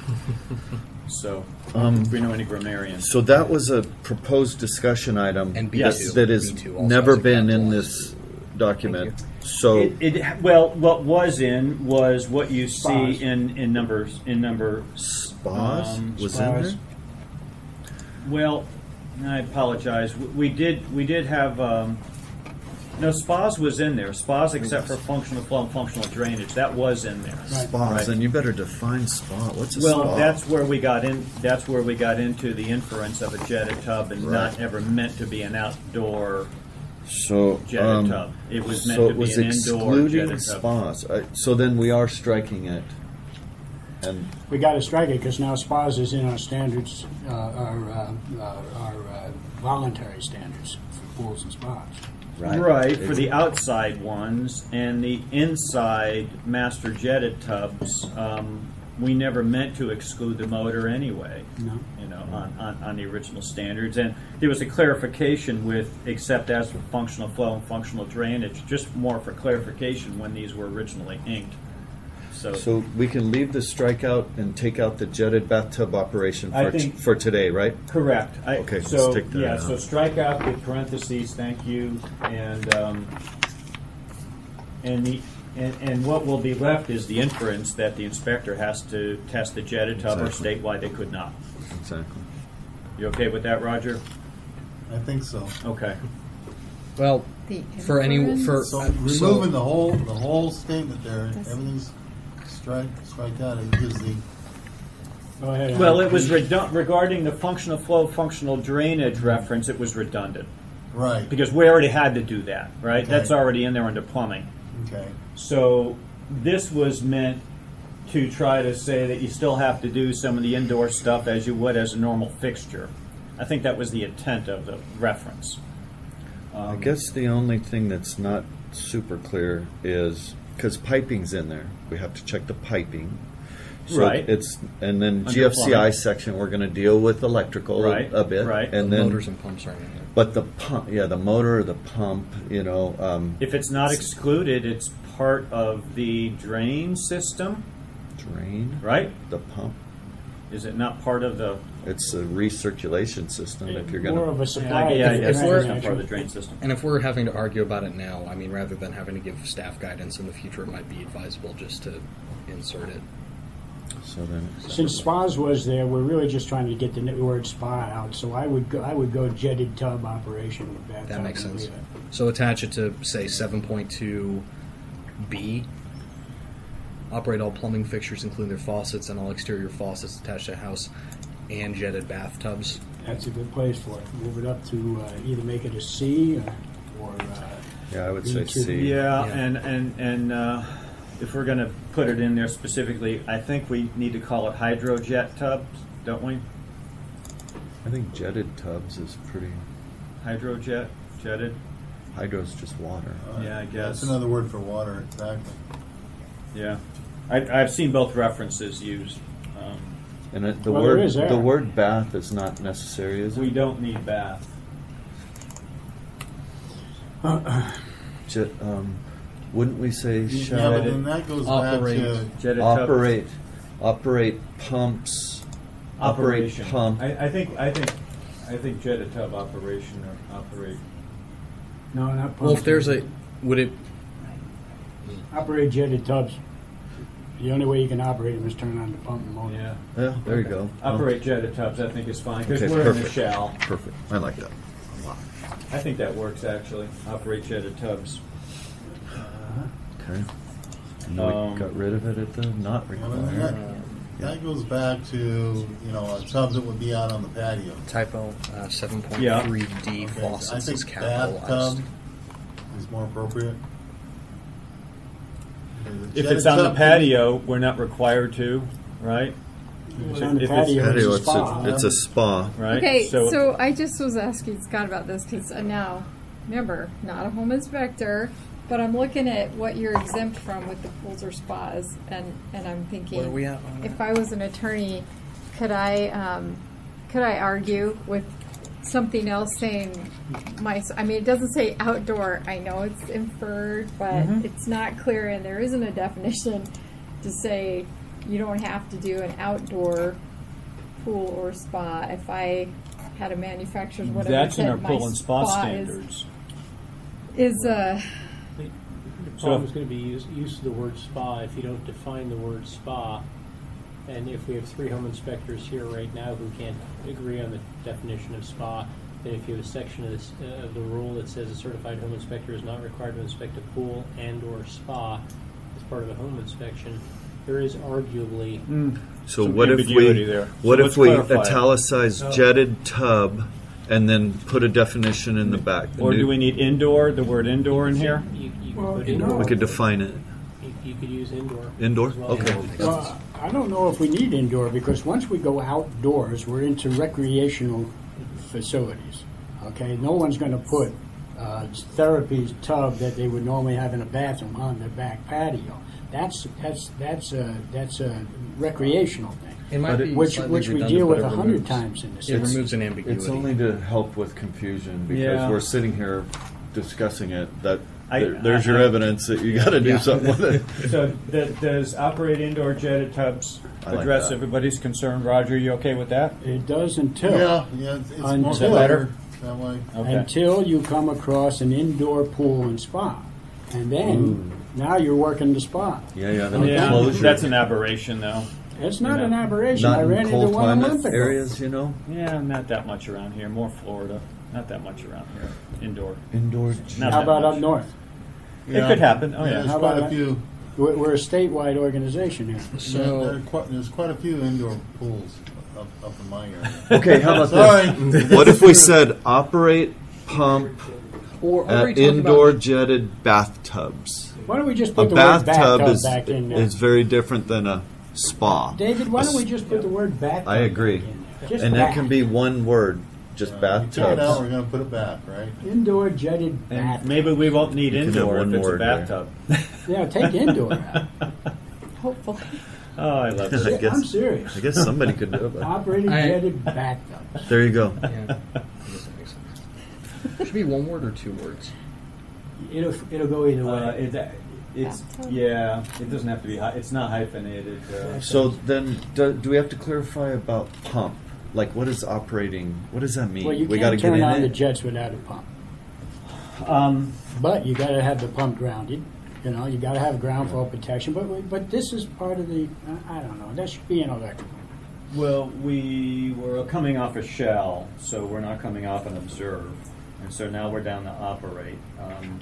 So, Um, if we know any grammarians. So that was a proposed discussion item And B two. Yes. that has B two also never has a been in capitalized. this document. So It, it well, what was in was what you see Spas. in in numbers in number. spas um, was spas. in there. Well, I apologize. We- We did we did have um, no spas was in there. Spas except for functional flow and functional drainage. That was in there. Right. Spas, Right. and you better define spa. What's a Well, spa? that's where we got in. That's where we got into the inference of a jetted tub and not Right. ever meant to be an outdoor so jetted um, tub. It was meant so to it was be an indoor excluding jetted tub. spas. I, so then we are striking it, and We got to strike it because now SPAS is in our standards, uh, our, uh, our, our uh, voluntary standards, pools and spas. Right, for the outside ones, and the inside master jetted tubs, um, we never meant to exclude the motor anyway. No. You know, on, on, on the original standards, and there was a clarification with except as for functional flow and functional drainage, just more for clarification when these were originally inked. So, So we can leave the strikeout and take out the jetted bathtub operation I for, think- for today, right? correct. I, Okay, so stick that yeah, out. so strike out the parentheses. Thank you, and um, and the. And, and what will be left is the inference that the inspector has to test the jetted tub or Exactly. state why they could not. Exactly. You okay with that, Roger? I think so. Okay. Well, The for any inference? for So uh, removing so- the whole, the whole statement there, That's- everything's strike, strike out, it gives the, Go ahead. Well, Alan. it was redu- regarding the functional flow, functional drainage reference. It was redundant right, because we already had to do that, right? Okay. That's already in there under plumbing. okay. So this was meant to try to say that you still have to do some of the indoor stuff as you would as a normal fixture. I think that was the intent of the reference. I guess the only thing that's not super clear is, because piping's in there, we have to check the piping. So Right. It's, and then Under G F C I plumbing. section, we're gonna deal with electrical Right, a bit. right. And the then, motors and pumps right in there. but the pump, yeah, the motor, the pump, you know, um, If it's not excluded, it's part of the drain system, drain, right? the pump, Is it not part of the? it's a recirculation system if you're More of gonna, a supply. Yeah, yeah, of yeah, it's drainage. not part of the drain system. And if we're having to argue about it now, I mean, rather than having to give staff guidance in the future, it might be advisable just to insert it. so then. Since spas was there, we're really just trying to get the n- word spa out. So I would go, I would go jetted tub operation with bathtub. That makes and sense. leave it. So attach it to, say, seven point two B. Operate all plumbing fixtures, including their faucets and all exterior faucets attached to a house and jetted bathtubs. That's a good place for it. Move it up to uh, either make it a C or, or uh, Yeah, I would Me say too. C. Yeah, Yeah. and and and uh, if we're going to put it in there specifically, I think we need to call it hydrojet tubs, don't we? I think jetted tubs is pretty, Hydrojet, jetted. hydro's just water. Yeah, I guess. That's another word for water, exactly. Yeah, I, I've seen both references used. Um, And it, the Well, there word, is there. the word bath is not necessary, is we it? don't need bath. Jet, um, wouldn't we say Yeah, shall but then that goes back Operate. to, Jetted tub- operate, operate pumps, operate operation. pump. I, I think I think I think jetted tub operation or operate. no, not Well, if pumps. there's a, would it, operate jetted tubs. The only way you can operate them is turn on the pump and motor. Yeah, Yeah, there you go. operate jetted tubs. I think is fine because Okay, we're in the perfect. shall. Perfect. I like that. I think that works actually. Operate jetted tubs. Okay. No, Um, we got rid of it at the not well, then that, required. that goes back to, you know, a tub that would be out on the patio. typo, uh, seven point three D Okay, faucets I is think capitalized. bathtub is more appropriate. If it's on the patio, we're not required to, right? If it's on the If it's- patio, Patio, it's a it's spa. a, it's a spa. Right. Okay, so, I just was asking Scott about this because now, remember, not a home inspector, but I'm looking at what you're exempt from with the pools or spas, and, and I'm thinking, Where are we at on if that? I was an attorney, could I um, could I argue with something else saying my? I mean, it doesn't say outdoor. I know it's inferred, but Mhm. it's not clear, and there isn't a definition to say you don't have to do an outdoor pool or spa. If I had a manufacturer's whatever That's in said our my pool and spa is- standards. Is uh The So- problem is going to be use, use of the word spa if you don't define the word spa. And if we have three home inspectors here right now who can't agree on the definition of spa, then if you have a section of, this, uh, of the rule that says a certified home inspector is not required to inspect a pool and or spa as part of a home inspection, there is arguably So Some what if ambiguity we there. what So if let's we clarify it. italicize So- jetted tub and then put a definition in the back? The Or new- do we need indoor? The word indoor in here? You, you Well, could put you know- indoor. We could define it. You, you could use indoor. Indoor? as well. Okay. Well, I don't know if we need indoor because once we go outdoors, we're into recreational facilities. Okay, no one's going to put uh, therapy tub that they would normally have in a bathroom on their back patio. That's that's that's a that's a recreational thing, It might be which slightly which we redundant, deal but with it a hundred removes- times in this. It removes an ambiguity. It's only to help with confusion because Yeah. we're sitting here discussing it. That I- there, there's I- your I- evidence that you got to do Yeah. something with it. So th- does operate indoor jetted tubs I like address that. everybody's concern? Roger, you okay with that? It does until Yeah, yeah, it's, it's Until- more Is that clear better? that way. Okay. until you come across an indoor pool and spa, and then now you're working the spa. Yeah, yeah. Then Yeah, closure. that's an aberration, though. It's not Yeah. an aberration. Not I ran in into cold one a climate month ago. areas, you know. Yeah, not that much around here. More Florida. Not that much around here. Indoor. Indoors. Not How that about much. up north? It could happen. Oh, yeah. There's How quite about a that? few. We're, we're a statewide organization here. So there, So are quite, there's quite a few indoor pools up, up in my area. Okay, how about Sorry. this? What if we said operate pump or at already talked indoor about, jetted bathtubs? Why don't we just A put the word bathtub bathtub is back in there? is very different than a spa. David, why don't we just put the word bathtub I agree. back in there? Just And bath. that can be one word, just You take it out, bathtubs. we're going to put it back, right? Indoor jetted And bath. maybe we won't need You can have indoor one if it's a word there. bathtub. Yeah, take indoor out. Hopefully. Oh, I love I it. Yeah, guess- I'm serious. I guess somebody could do it. Operating I- jetted bathtub. There you go. yeah, I guess that makes sense. It should be one word or two words. It'll it'll go either way. Uh, it, it's Bathtub. yeah. It doesn't have to be. Hy- it's not hyphenated. Uh, So then, do, do we have to clarify about pump? Like, what is operating? What does that mean? well, you we got to can't get turn in on the it. jets without a pump, um, but you got to have the pump grounded. You know, you got to have ground fault protection. But we, but this is part of the. I I don't know. That should be an electrical. well, we were coming off a shell, so we're not coming off an observe, and so now we're down to operate. Um,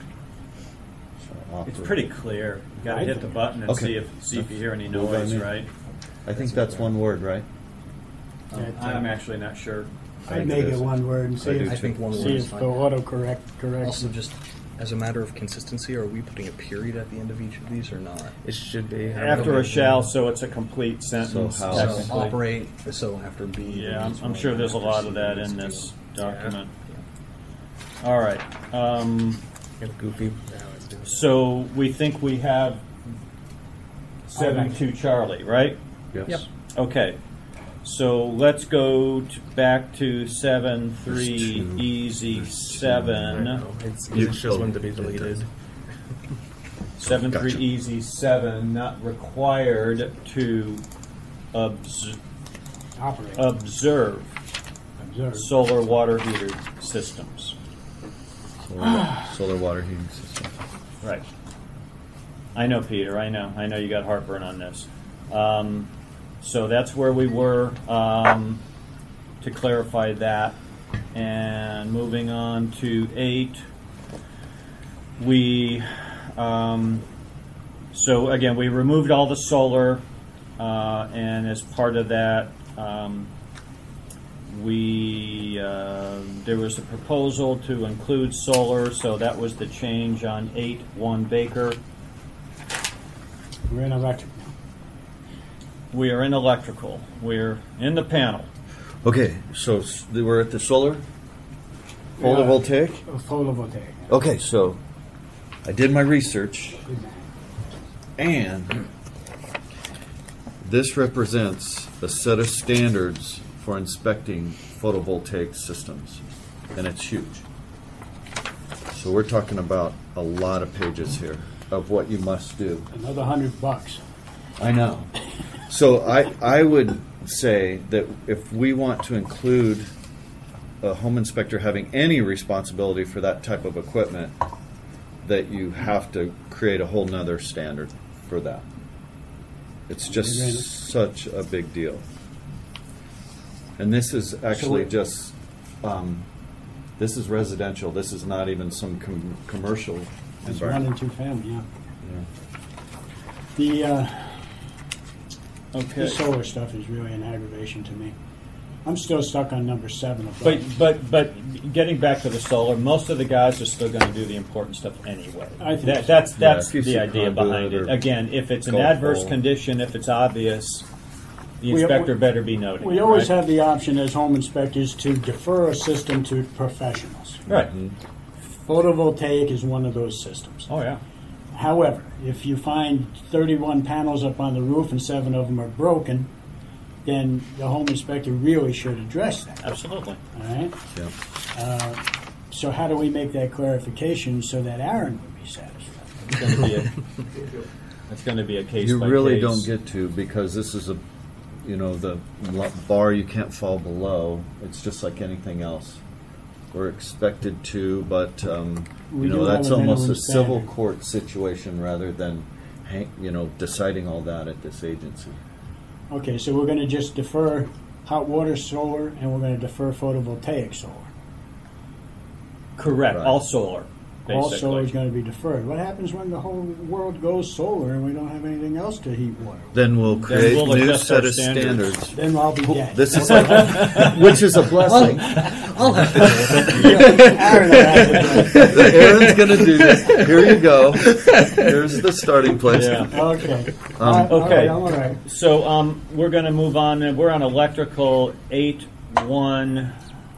it's pretty clear. You got to I hit the think- button and Okay. see if see if you hear any That's what I noise, mean. right? I think that's one word, right? Um, That, uh, I'm actually not sure. I I'd think make it it is. one word and see I do if, I think one see word is if the fine. autocorrect corrects. Also, just as a matter of consistency, are we putting a period at the end of each of these or not? It should be After a shall, so it's a complete sentence. how- So technically. operate. So after B. Yeah, I'm, is I'm one, sure there's a after lot C of that is in two. this document. All right. Um, Get goofy. Yeah, let's do it. so we think we have seven two Charlie, right? Yes. Yep. Okay. So let's go to, back to seven three two. easy Right seven. now, it's, You- it shows one to be deleted. Seven three Gotcha. easy seven, not required to obs- Operate. observe Observe. solar water heater systems. Solar, solar water heating system. Right. I know, Peter. I know. I know you got heartburn on this. Um, so that's where we were um, to clarify that. And moving on to eight, we. Um, so again, we removed all the solar, uh, and as part of that, um, we uh, there was a proposal to include solar, so that was the change on eight one Baker. We're in electric now. We are in electrical. We're in the panel. Okay, so s- we're at the solar photovoltaic. A photovoltaic. Okay, so I did my research, Good man. and this represents a set of standards for inspecting photovoltaic systems, and it's huge. So we're talking about a lot of pages here of what you must do. Another hundred bucks. I know. So I I would say that if we want to include a home inspector having any responsibility for that type of equipment, that you have to create a whole nother standard for that. It's just Right. such a big deal. And this is actually So- just, um, this is residential. This is not even some com- commercial It's one environment. and two family, yeah. Yeah. The, uh, Okay. the solar stuff is really an aggravation to me. I'm still stuck on number seven. Above. But but but getting back to the solar, most of the guys are still going to do the important stuff anyway. I think that, so. that's Yeah, that's if you the see idea conduit behind it. or Again, if it's an golf adverse ball. condition, if it's obvious, the We- inspector we- better be noting. We it, always right? have the option as home inspectors to defer a system to professionals. Right. Mhm. Photovoltaic is one of those systems. Oh, yeah. However, if you find thirty-one panels up on the roof and seven of them are broken, then the home inspector really should address that. Absolutely. All right? Yeah. Uh, so how do we make that clarification so that Aaron would be satisfied? It's going to be a, it's going to be a case You by really case. don't get to, because this is a, you know, the lo- bar you can't fall below. It's just like anything else. We're expected to, but um, We you do know, have that's a almost minimum a civil standard. court situation rather than, hang, you know, deciding all that at this agency. Okay, so we're going to just defer hot water solar, and we're going to defer photovoltaic solar. Correct. Right. All solar, All basically. solar is going to be deferred. What happens when the whole world goes solar and we don't have anything else to heat water? Then we'll create we'll new adjust set our of standards. standards. Then I'll be dead. This is like, which is a blessing. I'll have to do it. Aaron will have to do it. Aaron's going to do this. Here you go. Here's the starting place. Yeah. Okay. Um, all right, all okay. right, I'm all right. So um, we're going to move on. and We're on electrical eight one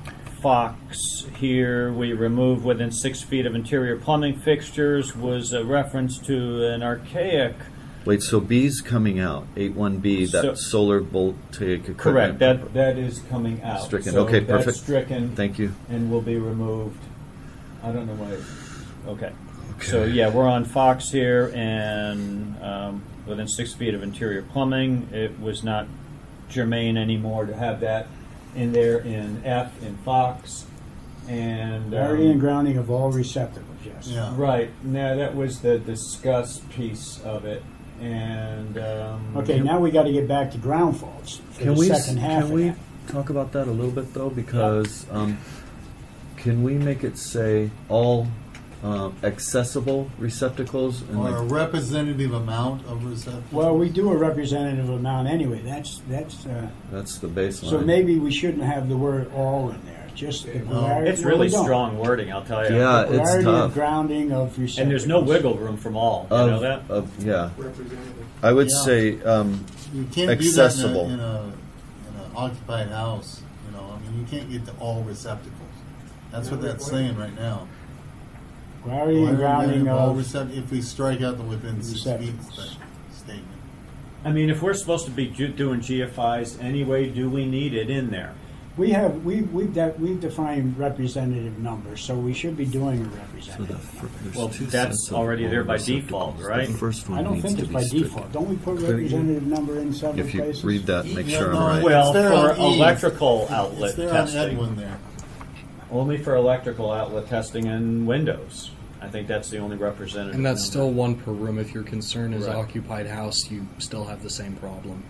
Fox here. We remove within six feet of interior plumbing fixtures was a reference to an archaic. Wait, so B's coming out. eight one B, that So- solar voltaic equipment. Correct. That that is coming out. Stricken. So Okay, that's perfect. stricken. Thank you. And will be removed. I don't know why. Okay. So yeah, we're on Fox here, and um, within six feet of interior plumbing, it was not germane anymore to have that in there in F in Fox, and Varying um, grounding of all receptacles, yes. Yeah. right now that was the discuss piece of it, and um, Okay, now we got to get back to ground faults for Can the we, second half can of we that. talk about that a little bit, though? Because um, can we make it say all uh, accessible receptacles? And Or a like, representative amount of receptacles. Well, we do a representative amount anyway. That's that's. Uh, that's the baseline. so maybe we shouldn't have the word "all" in there. Just the polarity. it's no, really we don't. strong wording, I'll tell you. Yeah, The it's polarity tough. of grounding of receptacles. And there's no wiggle room from all. You Of, know that? of, yeah. Representative. I would Yeah. say um, You can't accessible. do that in a, in a in an occupied house. You know, I mean, you can't get to all receptacles. That's what that's saying right now. Polarity and grounding all of recept- if we strike out the within six feet receptacles. sta- statement. I mean, if we're supposed to be ju- doing G F Is anyway, do we need it in there? We have we we de- we've defined representative numbers, so we should be doing a So the representative. fir- there's Well, two that's sets of already all there by receptacles. default, right? The first one I don't needs think to it's be by stricken. default. Don't we put Could you- representative number in several If you places? read that, make Yeah, sure no, I'm right. Well, It's there for on E. electrical outlet It's there testing. on Edwin there. Only for electrical outlet testing and windows. I think that's the only representative. And that's number. still one per room. If your concern is Right. occupied house, you still have the same problem.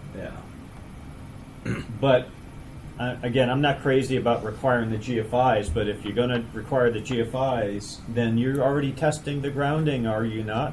Yeah. But uh, again, I'm not crazy about requiring the G F Is, but if you're going to require the G F Is, then you're already testing the grounding, are you not?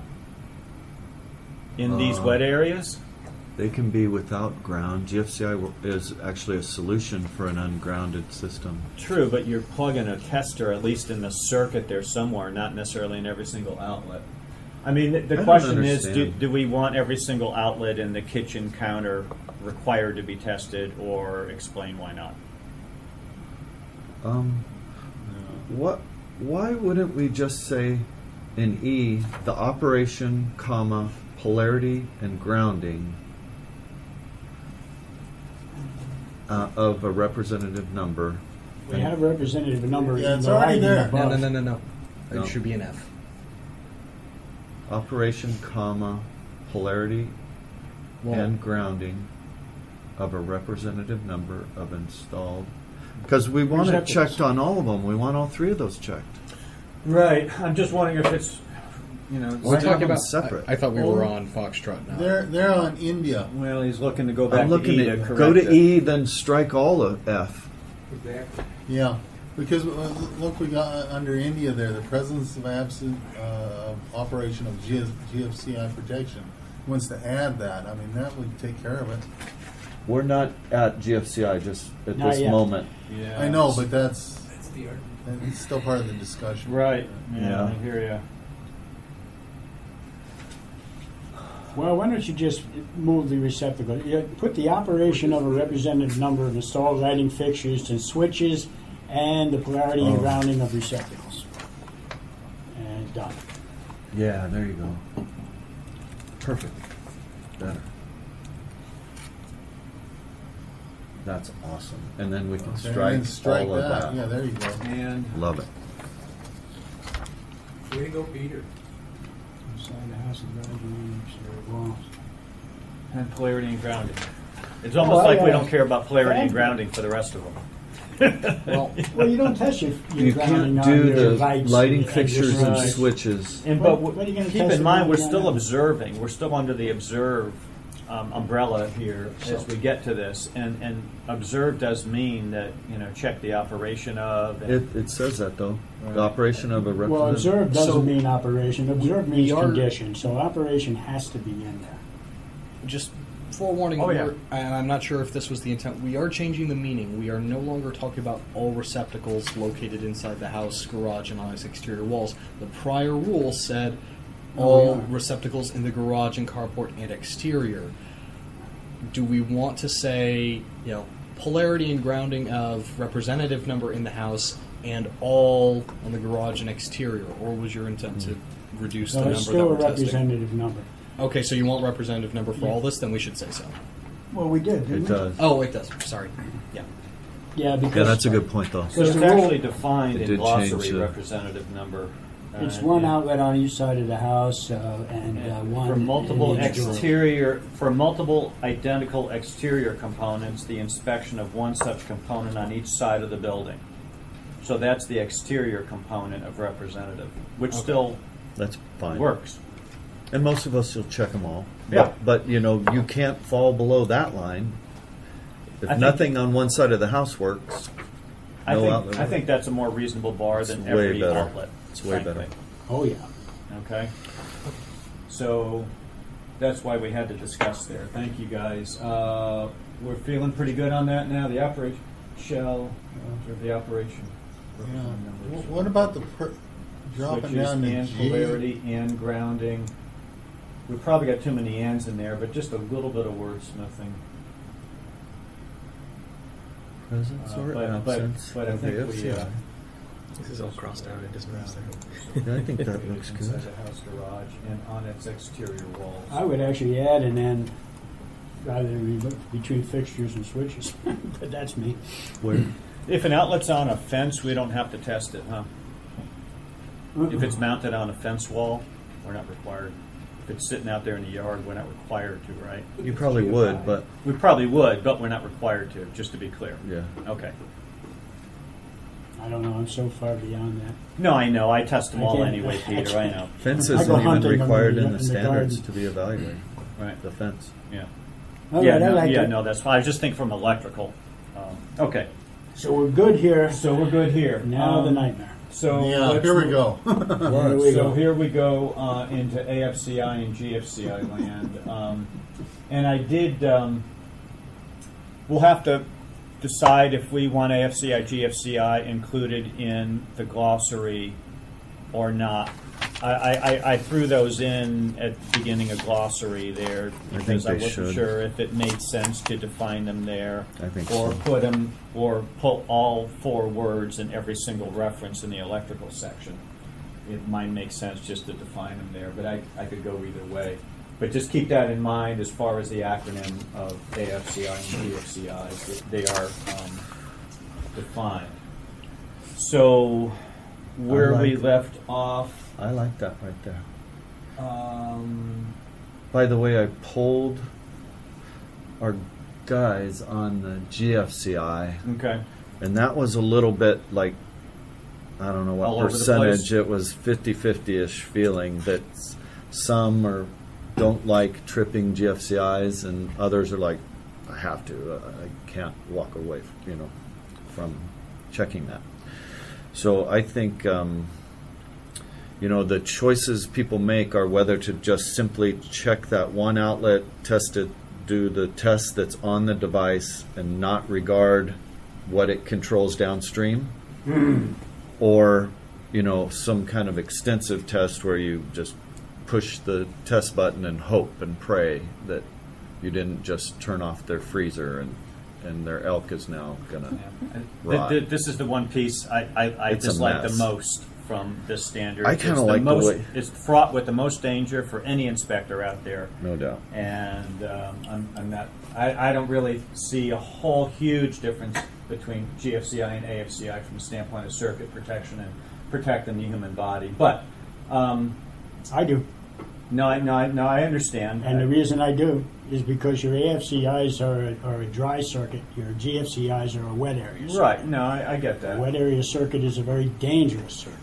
In these Uh, wet areas? They can be without ground. G F C I w- is actually a solution for an ungrounded system. True, but you're plugging a tester at least in the circuit there somewhere, not necessarily in every single outlet. I mean, the, I the don't question is, do, understand. do we want every single outlet in the kitchen counter required to be tested, or explain why not? Um, what? Why wouldn't we just say in E the operation, comma, polarity and grounding uh, of a representative number? We have representative number Yeah, in it's the already writing there. above. No, no, no, no, no. It No. should be an F. Operation, comma, polarity Well, and grounding of a representative number of installed. Because we want it Receptacles. checked on all of them. We want all three of those checked. Right. I'm just wondering if it's, you know, We're we're talking talking about about. separate. I, I thought we were on Foxtrot now. They're they're on India. well, he's looking to go back I'm looking to E at to correct go to it. E, then strike all of F. Exactly. Yeah, because uh, look, we got uh, under India there the presence of absent uh, of operation of G F C I protection. Wants to add that. I mean, that would take care of it. We're not at G F C I just at Not this yet. moment. Yeah. I know, but that's That's the argument. it's still part of the discussion. Right. Yeah, Yeah. I hear you. Well, why don't you just move the receptacle? You put the operation of a representative number of installed lighting fixtures and switches and the polarity and Oh. grounding of receptacles. done. Yeah, there you go. Perfect. Better. That's awesome. And then we can Okay, strike, and strike all of that. that. Yeah, there you go. And Love it. way to go, Peter. Inside the house and garage and exterior walls. And polarity and grounding. It's almost Oh, like we yeah. don't care about polarity and Thank you. grounding for the rest of them. Well, Well, you don't test your, your You grounding can't on do your the lights lighting and fixtures and Right. switches. And What- but what are you gonna keep test in the mind, we're grounding still on? observing. We're still under the observe um, umbrella here as So- we get to this. And and observe does mean that you know check the operation of. And, It, it says that though. Right. The operation of a Well, representative. observe doesn't So- mean operation. Observe means are- condition. So operation has to be in there. just forewarning, Oh, yeah. we're- and I'm not sure if this was the intent. We are changing the meaning. We are no longer talking about all receptacles located inside the house, garage, and on its exterior walls. The prior rule said all yeah. receptacles in the garage and carport and exterior. Do we want to say, you know, polarity and grounding of representative number in the house and all on the garage and exterior, or was your intent to reduce So the it's number still that a we're testing? representative number. Okay, so you want representative number for Yeah. all this? Then we should say so. Well, we did, It didn't we? does. Oh, it does. Sorry. Yeah. Yeah, because Yeah, that's a good point though. So it's the rule- actually defined It in did glossary change the- representative number. it's Uh, one yeah. outlet on each side of the house uh, and uh, And one for multiple in each room. exterior, for multiple identical exterior components, the inspection of one such component on each side of the building. So that's the exterior component of representative, which Okay. still That's fine. works. And most of us will check them all. Yeah. But, but you know, you can't fall below that line. If I think- nothing on one side of the house works, I no think, outlet. I think that's a more reasonable bar It's than way every better. outlet. It's way frankly. better. Oh, yeah. Okay. So that's why we had to discuss there. Thank you, guys. Uh, we're feeling pretty good on that now. The operation shall, or the operation. Yeah. Wh- What about the per- dropping Switches down to and G? polarity and grounding. We probably got too many ands in there, but just a little bit of wordsmithing. Presence Uh, or but- but- absence but I of think the we, F C I. uh, This is all crossed out. It doesn't matter. Yeah, I think that looks Inside good. the house garage and on its exterior walls. I would actually add an end rather than be- between fixtures and switches. But that's me. Where? If an outlet's on a fence, we don't have to test it, huh? If it's mounted on a fence wall, we're not required. If it's sitting out there in the yard, we're not required to, right? You probably would, but We probably would, but we're not required to, just to be clear. yeah. Okay. I don't know. I'm so far beyond that. No, I know. I test them I all can't- anyway, Peter. I know. Fence I go isn't even hunting in the- required in in the the standards garden. to be evaluated. Right. The fence. Yeah. All yeah. right, I No, like yeah. that. No, that's fine. I was just thinking from electrical. Um, okay. So we're good here. So we're good here. Now the Um, nightmare. So Yeah, let's here we move- go. Here we so go. here we go uh, into A F C I and G F C I land, um, and I did. Um, we'll have to decide if we want A F C I, G F C I included in the glossary or not. I, I, I- I threw those in at the beginning of glossary there I because think I, they wasn't should. sure if it made sense to define them there, I think or so. put them, or put all four words in every single reference in the electrical section. It might make sense just to define them there, but I, I could go either way. But just keep that in mind as far as the acronym of A F C I and G F C I, that they are um, defined. So where I we like- left off. I like that right there. Um, By the way, I polled our guys on the G F C I, okay. and that was a little bit like, I don't know All what over the percentage, place? it was fifty-fifty-ish feeling that s- some are don't like tripping G F C Is and others are like, I have to, uh, I can't walk away, f- you know, from checking that. So I think, um, you know, the choices people make are whether to just simply check that one outlet, test it, do the test that's on the device and not regard what it controls downstream, or, you know, some kind of extensive test where you just push the test button and hope and pray that you didn't just turn off their freezer and, and their elk is now gonna Yeah. Right. Th- th- This is the one piece I, I, I It's a dislike the mess. most from this standard. I It's kinda the like the most- way- It's fraught with the most danger for any inspector out there. No doubt. And um, I'm, I'm not. I, I don't really see a whole huge difference between G F C I and A F C I from the standpoint of circuit protection and protecting the human body. But um, I do. no, I, no, I, no, I understand. And the reason I do is because your A F C Is are a, are a dry circuit, your G F C Is are a wet area circuit. Right. No, I, I get A that. wet area circuit is a very dangerous circuit.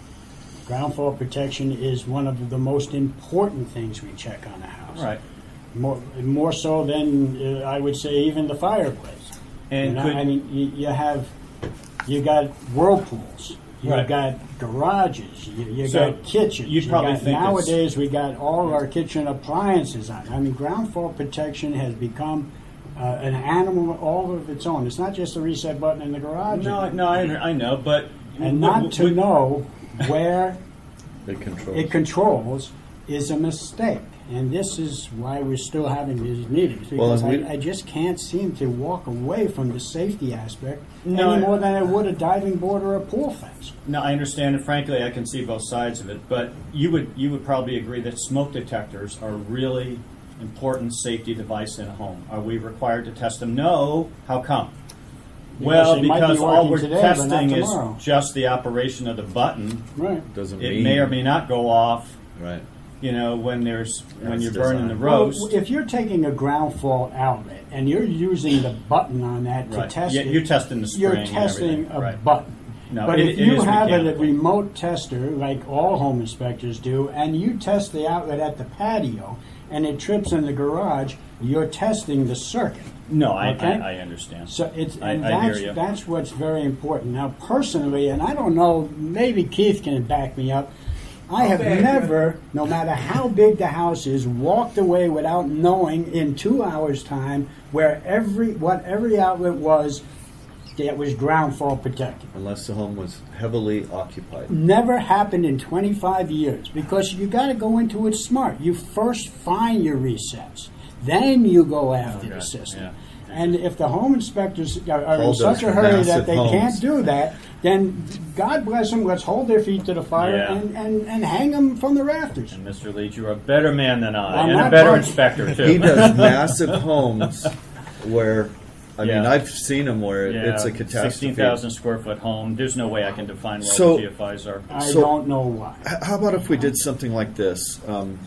Ground fault protection is one of the most important things we check on a house. Right. More, more so than uh, I would say even the fireplace. And You know, could- I mean, you, you have, you got whirlpools, you Right. got garages, you, you So, got kitchens. you'd you probably got, think it's- nowadays we got all of our kitchen appliances on. I mean, ground fault protection has become uh, an animal all of its own. It's not just a reset button in the garage. No, no, I, I know, but And w- not w- to w- know where It controls. it controls is a mistake. And this is why we're still having these meetings, Well, because and we- I, I just can't seem to walk away from the safety aspect No, any I- more than I would a diving board or a pool fence. No, I understand, and frankly, I can see both sides of it. But you would you would probably agree that smoke detectors are a really important safety device in a home. Are we required to test them? No. How come? Well, they might be because all working we're today, but not testing is tomorrow. just the operation of the button. Right. Doesn't It mean may or may not go off. Right. You know, when there's when That's you're burning the design. roast. Well, if you're taking a ground fault outlet and you're using the button on that to Right. test Yeah, it, you're testing the you're spring and testing everything. a Right. button. No, but it- if it you is have a mechanical. remote tester, like all home inspectors do, and you test the outlet at the patio, and it trips in the garage, you're testing the circuit. No, I, Okay? I, I understand. So it's I, and I that's hear you. that's what's very important. Now, personally, and I don't know, maybe Keith can back me up. I have Okay. never, no matter how big the house is, walked away without knowing in two hours' time where every what every outlet was that was ground fault protected. Unless the home was heavily occupied. Never happened in twenty-five years because you got to go into it smart. You first find your resets, then you go after Okay, the system. yeah. And if the home inspectors are, are in Hold such those a hurry massive that they homes. can't do that, then God bless them. Let's hold their feet to the fire Yeah. and, and, and hang them from the rafters. And Mister Leach, you're a better man than I, I'm and a not better part- inspector too. He does massive homes where, I mean, Yeah. I've seen them where Yeah, it's a catastrophe. sixteen thousand square foot home. There's no way I can define what So- G F Is are. I So- don't know why. H- How about if we did something like this? Um,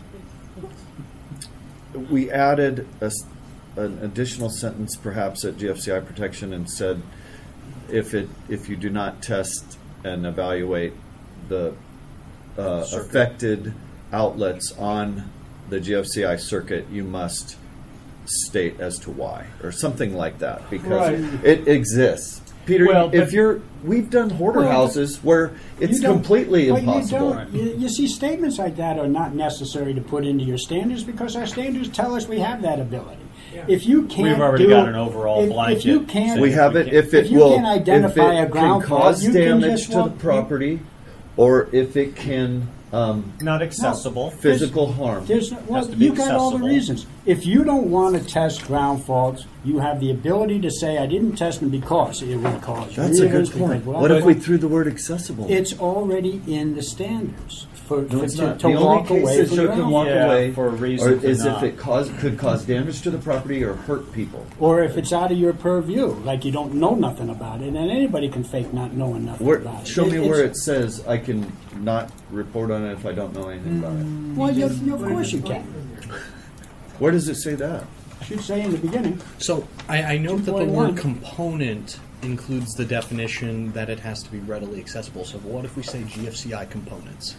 we added a s an additional sentence, perhaps at G F C I protection, and said, if it if you do not test and evaluate the uh, Circuit. affected outlets on the G F C I circuit, you must state as to why, or something like that, because Right. it exists. Peter, Well, if but- you're, we've done hoarder Well, houses where it's You don't- completely but impossible. You, don't, you, you see, statements like that are not necessary to put into your standards because our standards tell us we have that ability. Yeah. If you can't, We've already do, got an overall if, blanket. If you can't, We have it if it If you will, can identify if it a ground can fault, cause you can damage just to the walk- property, or if it can um, Not accessible. physical harm. There's no, well, to be you got all the accessible. reasons. If you don't want to test ground faults, you have the ability to say, "I didn't test them because it would cause." That's a good reasons, point. because blah, What blah, if we blah." threw the word accessible? It's already in the standards for, no, for it's to, not. to the walk only away case from that you ground can walk fault. Yeah, away for a reason or to is not. if it cause, could cause damage to the property or hurt people. Or if it's out of your purview, like you don't know nothing about it, and anybody can fake not knowing nothing Where, about it. show me It- where it's- it says I can not report on it if I don't know anything about it. Well, you, you, of course you can. Where does it say that? Should say in the beginning. So I, I note that the two point word one. component includes the definition that it has to be readily accessible. So what if we say G F C I components?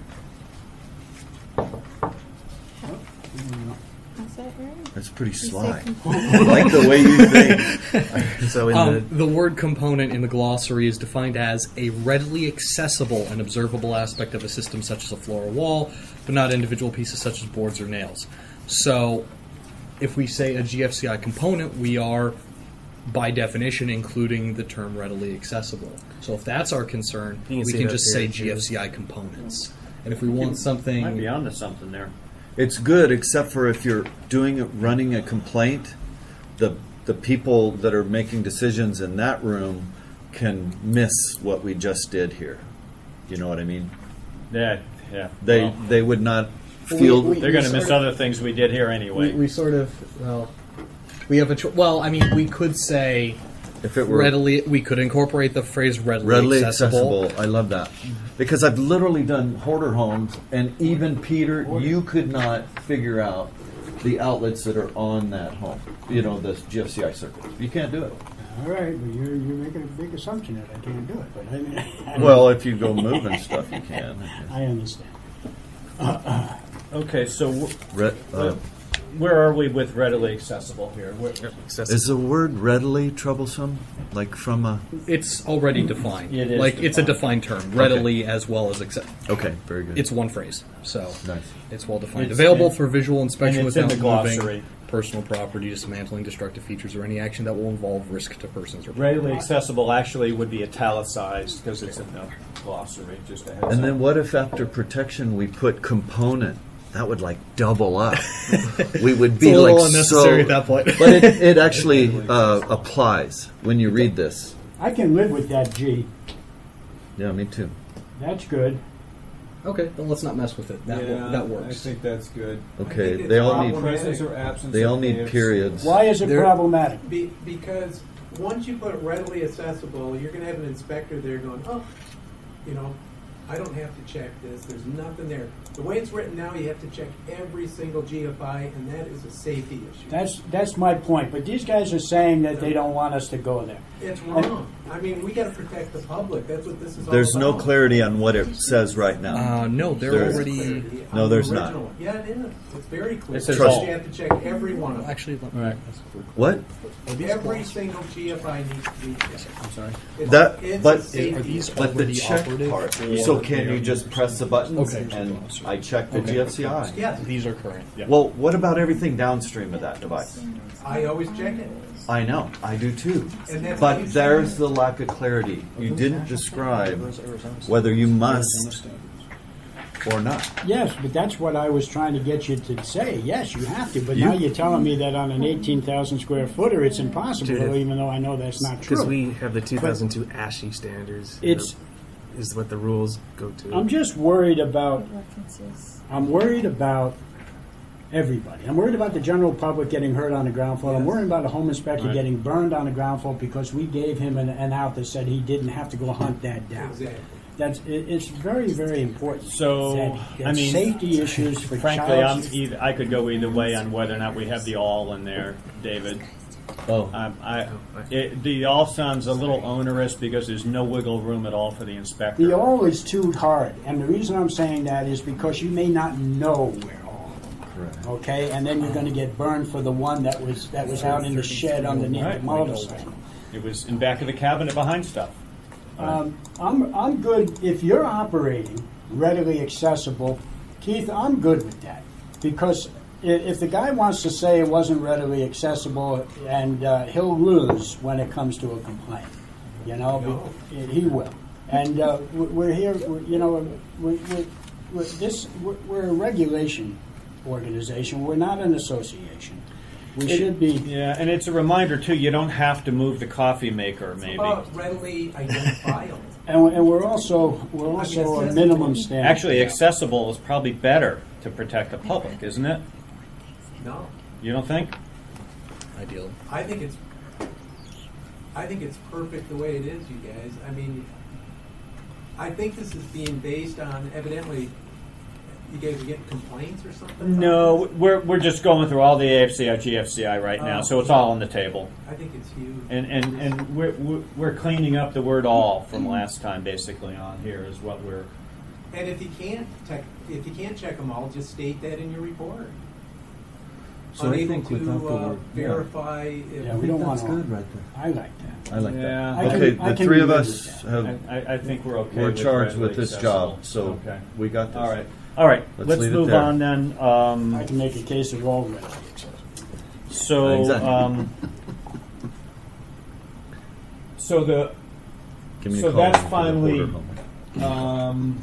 Is that right? That's pretty You say sly. component. I like the way you think. So in Um, the the word component in the glossary is defined as a readily accessible and observable aspect of a system such as a floor or wall, but not individual pieces such as boards or nails. So if we say a G F C I component, we are, by definition, including the term readily accessible. So if that's our concern, You can we see can that just say here, too. G F C I components. And if we want Might be something... onto something there. It's good, except for if you're doing it, running a complaint, the the people that are making decisions in that room can miss what we just did here. You know what I mean? Yeah, yeah. They Well, they would not We- feel. we- they're going to miss sort of- other things we did here anyway. We, we sort of, well, we have a, cho- well, I mean, we could say if it were readily, we could incorporate the phrase readily, readily accessible. accessible. I love that because I've literally done hoarder homes, and even Peter, you could not figure out the outlets that are on that home. You know, the G F C I circuit. You can't do it. All right, but you're, you're making a big assumption that I can't do it. But I mean, I Well, if you go moving stuff, you can. I understand. Okay, so w- Re- uh, where are we with readily accessible here? Where, Accessible. is the word readily troublesome? Like from a. It's already defined. It is like it's a defined. defined term, readily as well as accept. Okay, very good. It's one phrase, so Nice. it's well defined. It's Available in- for visual inspection and it's in without the glossary. moving personal property, dismantling destructive features, or any action that will involve risk to persons or readily accessible actually would be italicized because it's in the glossary. Just a heads And up. then what if after protection we put component? That would like double up. We would be It's a like little unnecessary so. at that point. But it, it actually uh, applies when you read this. I can live with that G. Yeah, me too. That's good. Okay, then let's not mess with it. That wo- that works. I think that's good. Okay, it's they all need problematic. Presence or absence. they all of need ifs. periods. Why is it There- problematic? Be, because once you put readily accessible, you're going to have an inspector there going, oh, you know, I don't have to check this. There's nothing there. The way it's written now, you have to check every single G F I, and that is a safety issue. That's that's my point. But these guys are saying that they don't want us to go there. It's wrong. I mean, we got to protect the public. That's what this is all There's about. no clarity on what it says right now. Uh, no, they're There's- already. Clarity on No, the there's not. original one. Yeah, it is. It's very clear. It says Because all. you have to check every one of them. Actually, let- Right. What? Every single G F I needs to be checked. I'm sorry. It's, That- it's but- a safety Are these issue. But the already check operative? part. or So can they you are- just press the buttons Okay. and I check the Okay. G F C I? Yes, These are current. Yeah. Well, what about everything downstream of that device? I always check it. I know, I do too. And that's how you But check there's it. the lack of clarity. You didn't describe whether you must or not. Yes, but that's what I was trying to get you to say. Yes, you have to. But now You- you're telling me that on an eighteen thousand square footer, it's impossible, Dude. even though I know that's not true. Because we have the two thousand two ASHI standards. It's- is what the rules go to. I'm just worried about. References. I'm worried about everybody. I'm worried about the general public getting hurt on the ground floor. I'm Yes. worried about a home inspector Right. getting burned on the ground floor because we gave him an, an out that said he didn't have to go hunt that down. Exactly. That's it, it's very very important. So, that, that I mean, safety issues for Frankly, I'm child. either, I could go either way on whether or not we have the all in there, David. Oh, Um, I, it, the all sounds a little onerous because there's no wiggle room at all for the inspector. The all is too hard, and the reason I'm saying that is because you may not know where all. correct. Okay, and then you're going to get burned for the one that was that was out in the shed underneath Right. the motorcycle. It was in back of the cabinet behind stuff. Um, I'm I'm good if you're operating readily accessible, Keith. I'm good with that because i- if the guy wants to say it wasn't readily accessible, and uh, he'll lose when it comes to a complaint, you know, be- he will. And uh, we- we're here, we're, you know, we're, we're, we're this we're, we're a regulation organization. We're not an association. We It- should be. Yeah, and it's a reminder too. You don't have to move the coffee maker, maybe. About readily identifiable. And, and we're also we're mean, also it's a minimum standard. Actually, accessible is probably better to protect the public, isn't it? No, You don't think? Ideally. I think it's. I think it's perfect the way it is, you guys. I mean, I think this is being based on evidently. You guys are getting complaints or something? No, we're we're just going through all the A F C I, G F C I right now, Oh. so it's all on the table. I think it's huge. And and, and we're, we're we're cleaning up the word all from last time, basically on here is what we're. And if you can't tech, if you can't check them all, just state that in your report. So I Unable think to without the uh, word- yeah. verify. If Yeah, we don't want That's all. good right there. I like that. I like Yeah. that. I can- Okay, I the can three of live us with I, have I I think we're okay. we're with charged with readily this accessible. job, so Okay. we got this. All right. All right. Let's Let's, leave it move there. on then. Um, I can make a case of all readily accessible. So, Exactly. um, so the Give me a So call that's for the finally- order home. um,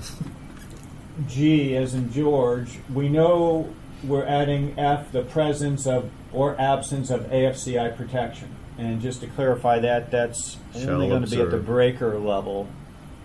G, as in George, we know we're adding F, the presence of or absence of A F C I protection. And just to clarify that, that's Shall only going to be at the observe. breaker level.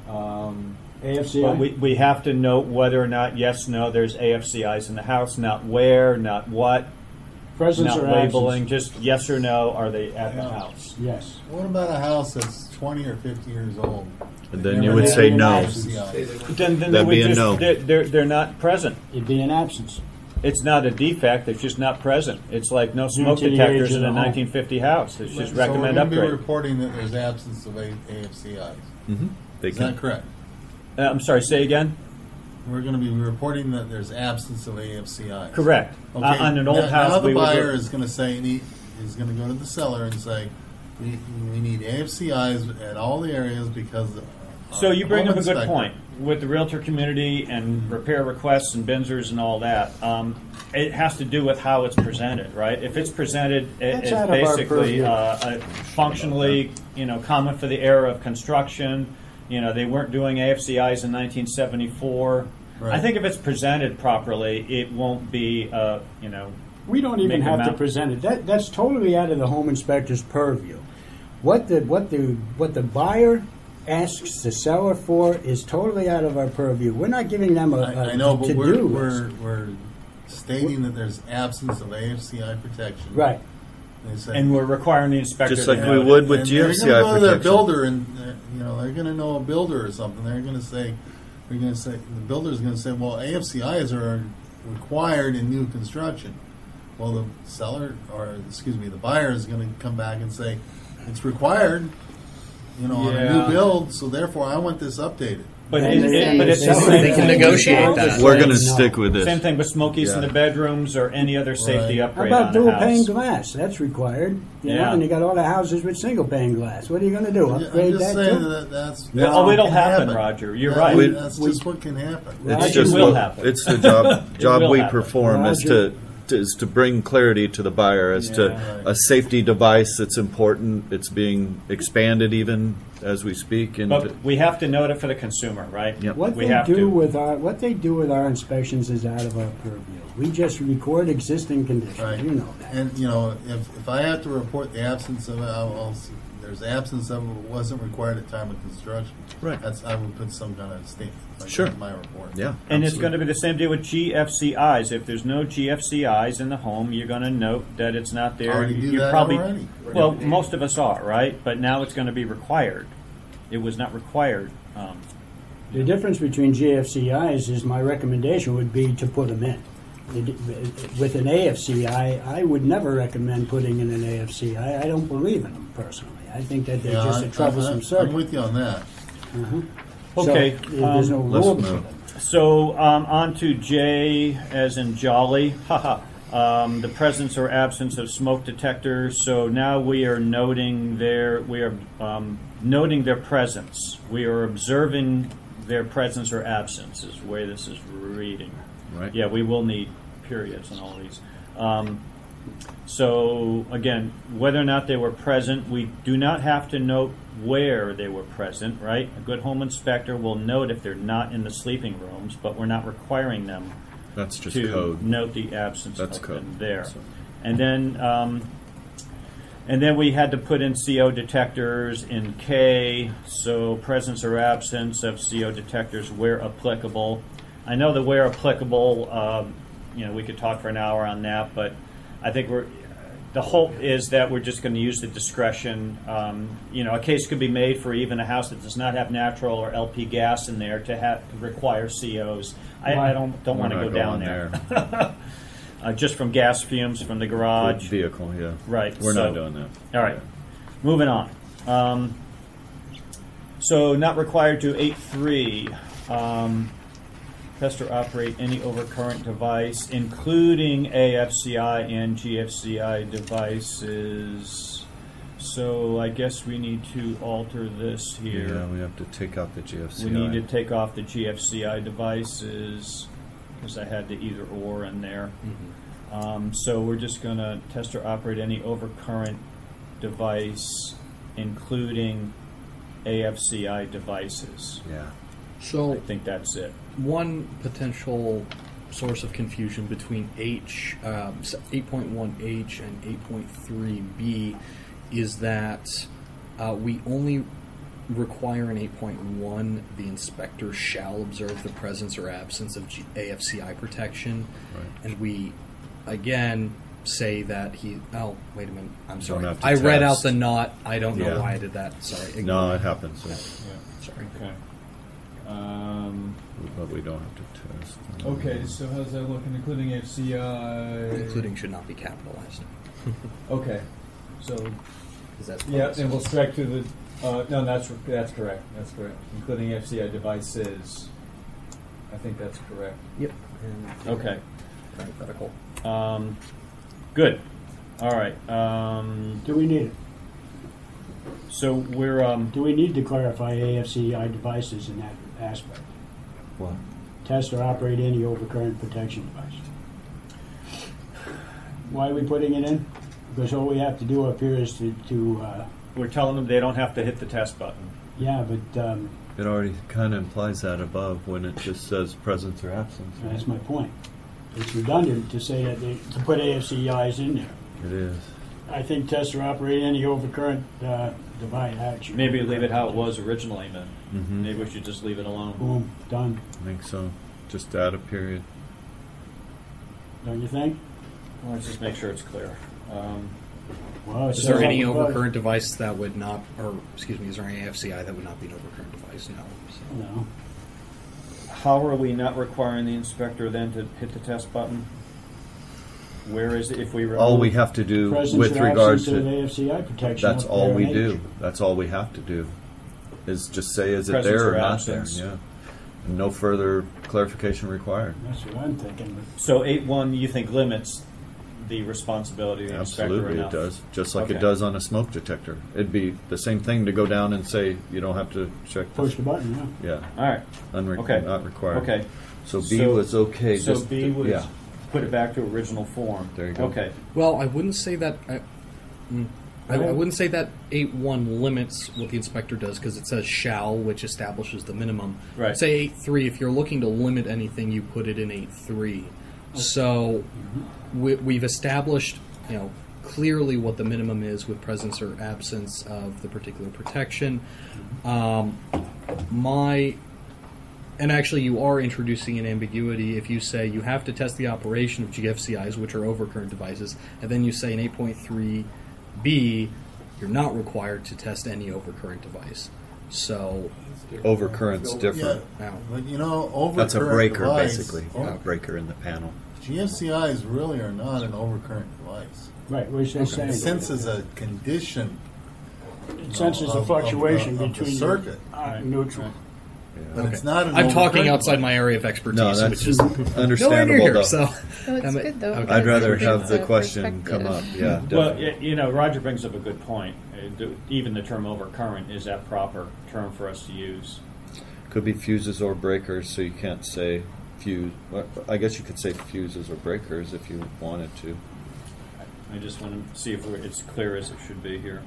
Um, A F C I? But we, we have to note whether or not, yes, no, there's A F C Is in the house, not where, not what, Presence not or labeling, absence? just yes or no, are they at the Yeah. house? Yes. What about a house that's twenty or fifty years old? And then Never you would had say an no. A F C I. Then, then That'd we be a just, no. they're, they're, they're not present. It'd be an absence. It's not a defect, it's just not present. It's like no smoke to the detectors age of in the a home. nineteen fifty house. It's just So we're recommend going to be upgrade. reporting that there's absence of A- AFCIs. Mm-hmm. They Is can. that correct? Uh, I'm sorry, say again? We're going to be reporting that there's absence of A F C Is. Correct. Okay. Uh, on an old now, house, now the we would buyer re- is going to say he, he's going to go to the seller and say, we, we need A F C Is at all the areas because. Of So you bring home up a good inspector. point with the realtor community and repair requests and Benzers and all that. Um, it has to do with how it's presented, right? If it's presented a- That's as out of our basically purview. uh, a functionally, you know, common for the era of construction, you know, they weren't doing A F C Is in nineteen seventy-four. Right. I think if it's presented properly, it won't be, uh, you know, We don't even Make have them to out. present it. That, that's totally out of the home inspector's purview. What the, what the, what the buyer asks the seller for is totally out of our purview. We're not giving them a, I, a I know, but we're, to-do we're, list. we're stating that there's absence of A F C I protection. Right. They say, and we're requiring the inspector Just to like we note it. would with and G F C I they're going to go to their protection. builder, and they're- you know they're going to know a builder or something. They're going to say, they're going to say, the builder's going to say, well, A F C Is are required in new construction. Well, the seller, or excuse me, the buyer is going to come back and say, it's required, you know, on a Yeah. new build, so therefore I want this updated. But, And it, they- it, but it's the they- same They can thing. negotiate that. We're going to No. stick with this. Same thing with smokies in Yeah. the bedrooms or any other safety Right. How upgrade about on the dual house. pane glass? That's required. You know, Yeah. and you got all the houses with single pane glass. What are you going to do? I'm Upgrade just that saying too? that that's, No. Oh, it'll can happen, Roger. You're That- right. We- That's just what can happen. Roger It's just will what- happen. it's the job job will we happen. perform is Roger. to, to is to bring clarity to the buyer as Yeah. to a safety device that's important. It's being expanded even as we speak. And But we have to note it for the consumer, right? Yep. What we they have do to. with our what they do with our inspections is out of our purview. We just record existing conditions. Right. You know that. And, you know, if, if I have to report the absence of it, I'll, I'll, s- there's absence of it wasn't required at time of construction. Right. That's, I would put some kind of statement, like Sure. in my report. yeah, And it's absolutely. going to be the same deal with G F C Is. If there's no G F C Is in the home, you're going to note that it's not there. Already do You're that probably, already. Well, most of us are, right? But now it's going to be required. It was not required. Um, The difference between G F C Is is my recommendation would be to put them in. The di- With an A F C I, I would never recommend putting in an A F C I. I don't believe in them personally. I think that they're Yeah, just I- a troublesome I'm, circuit. I'm with you on that. Okay, So, there's no um, let's rule for move. them. So um, on to J as in jolly. Haha. Um, the presence or absence of smoke detectors. So now we are noting their we are um, noting their presence. We are observing their presence or absence. Is the way this is reading. Right. Yeah, we will need periods in all these. Um, so again, whether or not they were present, we do not have to note where they were present, right? A good home inspector will note if they're not in the sleeping rooms, but we're not requiring them That's just to code. note the absence That's of code. them there. So- And then, um, and then we had to put in C O detectors in K, so presence or absence of C O detectors where applicable. I know that where applicable, um, you know, we could talk for an hour on that, but I think we're, the hope is that we're just going to use the discretion. Um, you know, a case could be made for even a house that does not have natural or L P gas in there to have to require C Os. I, I don't don't We're want to not go down going there. uh, just from gas fumes from the garage. vehicle, yeah. Right, We're so- not doing that. All right, moving on. Um, so not required to eight three. Um, test or operate any overcurrent device, including A F C I and G F C I devices. So I guess we need to alter this here. Yeah, we have to take out the G F C I. We need to take off the G F C I devices because I had the either or in there. Um, so we're just going to test or operate any overcurrent device, including A F C I devices. Yeah. So I think that's it. one potential source of confusion between H, um, eight point one H and eight point three B is that uh, we only require in eight point one the inspector shall observe the presence or absence of G- A F C I protection, Right. and we again say that he. Oh, wait a minute. I'm sorry. have to I read out test. the not. I don't know Yeah. why I did that. Sorry. Ignore No, me. it happens. Yeah. Yeah. Sorry. Okay. Um, But we don't have to test. Okay, so how's that looking, including F C I? Including should not be capitalized. Okay, so, Is that yeah, and we'll strike through the, uh, no, that's, that's correct, that's correct. Including F C I devices. I think that's correct. Yep. okay. Parenthetical. Um, good. All right. Um, Do we need it? so we're um, Do we need to clarify A F C I devices in that aspect? What? Test or operate any overcurrent protection device. Why are we putting it in? Because all we have to do up here is to, to uh, we're telling them they don't have to hit the test button. yeah, but um, It already kind of implies that above when it just says presence or absence. that's my point. It's redundant to say that they, to put A F C Is in there. It is. I think test or operate any overcurrent uh, device. Actually, Maybe leave it how it was originally. Then Mm-hmm. maybe we should just leave it alone. Boom, done. I think so. Just add a period. Don't you think? Well, let's just make sure it's clear. Um, Well, it Is says there any up above- overcurrent device that would not, or excuse me, is there any A F C I that would not be an overcurrent device? No. So- No. how are we not requiring the inspector then to hit the test button? Where is it if we remove? All we have to do Presence with or regard absence of to A F C I protection. that's up all there we in do. H. That's all we have to do. Is just say is it Presence there or or not absence. there? Yeah. No further clarification required. That's what I'm thinking. So eight one, you think limits the responsibility of the inspector Absolutely, it enough? does. Just like Okay. it does on a smoke detector. It'd be the same thing to go down and say you don't have to check Push this. the button, yeah. Yeah, All right. Unre- Okay. not required. Okay. So B So- was okay. So just B was yeah. put it back to original form. There you go. Okay. Well, I wouldn't say that. I, mm, I, I wouldn't say that eight one limits what the inspector does because it says shall, which establishes the minimum. Right. Say eight three. If you're looking to limit anything, you put it in eight three. So we, we've established, you know, clearly what the minimum is with presence or absence of the particular protection. Um, my And actually, you are introducing an ambiguity if you say you have to test the operation of G F C Is, which are overcurrent devices, and then you say in eight point three B, you're not required to test any overcurrent device. So, Overcurrent's Yeah, different. now, but you know, overcurrent That's a breaker, device, basically. oh, A breaker in the panel. G F C Is really are not an overcurrent device. Right, which they say. It senses a condition, It senses of- the of- fluctuation of the between circuit. uh, neutral. Yeah. but okay. it's not an I'm talking overcurrent outside device. my area of expertise, No, that's which is nowhere near understandable, here. though. So, So it's I'm- good though. okay. because I'd rather it have gives the a question come up. perspective. Yeah, Well, definitely. y- you know, Roger brings up a good point. Uh, do- Even the term overcurrent, is that proper term for us to use? Could be fuses or breakers, so you can't say fuse. well, I guess you could say fuses or breakers if you wanted to. I just want to see if we're, it's clear as it should be here.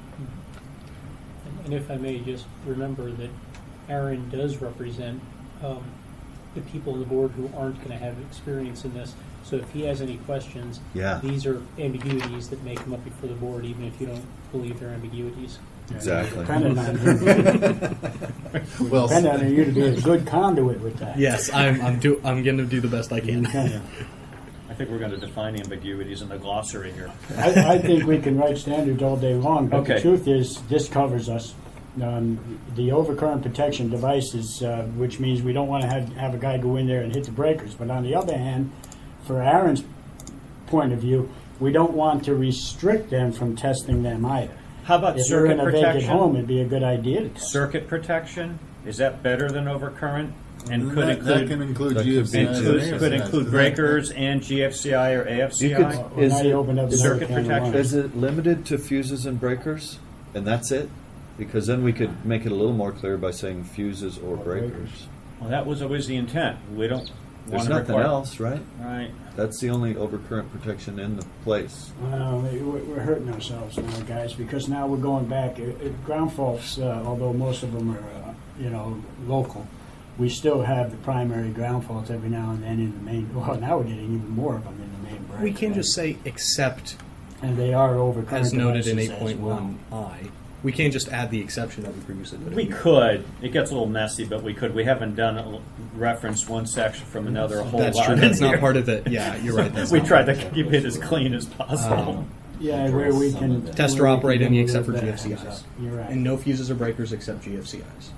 And if I may, just remember that Aaron does represent um, the people on the board who aren't going to have experience in this. So if he has any questions, Yeah. these are ambiguities that may come up before the board, even if you don't believe they're ambiguities. Exactly. Depending on you, Well, depending on you to be a good conduit with that. yes, I'm I'm, do, I'm going to do the best I can. Okay. I think we're going to define ambiguities in the glossary here. I, I think we can write standards all day long, but Okay. the truth is, this covers us. Um, the overcurrent protection devices, uh, which means we don't want to have, have a guy go in there and hit the breakers. But on the other hand, for Aaron's point of view, we don't want to restrict them from testing them either. How about If you're circuit in a vacant protection? home, it'd be a good idea to test. Circuit protection, is that better than overcurrent? And could that, that include, can include that G F C could Is. include, and could A F C Is, include 'cause breakers and G F C I or A F C I? You could- Well, Is now you it open up another circuit can of protection? worms. Is it limited to fuses and breakers, and that's it? Because then we could make it a little more clear by saying fuses or breakers. Well, that was always the intent. We don't There's want to nothing require. else, right? Right. That's the only overcurrent protection in the place. Well, we- we're hurting ourselves now, guys, because now we're going back. Uh, uh, Ground faults, uh, although most of them are, uh, you know, local, we still have the primary ground faults every now and then in the main. Well, now we're getting even more of them in the main break. We can just say except and they are overcurrent as noted in devices eight as point one well. I. We can't just add the exception that we previously put in. We could. It gets a little messy, but we could. We haven't done a, reference one section from another a whole That's lot. true. in That's not here. part of it. Yeah, you're right. That's we not tried part to of keep it as clean as possible. Um, Yeah, where we can Test or where we operate can any remove except for that. G F C Is. You're right. And no fuses or breakers except G F C Is.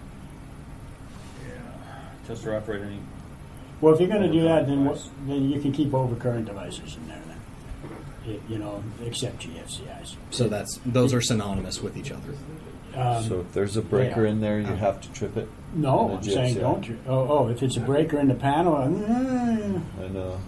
Test or operate any. Well, if you're going to do that, then what, then you can keep overcurrent devices in there. Then, It- you know, except G F C Is. So that's those are synonymous with each other. Um, So if there's a breaker yeah. in there, you Uh-huh. have to trip it. No, in a I'm G F C I. saying don't. You? Oh, oh, if it's a breaker in the panel, uh, I know.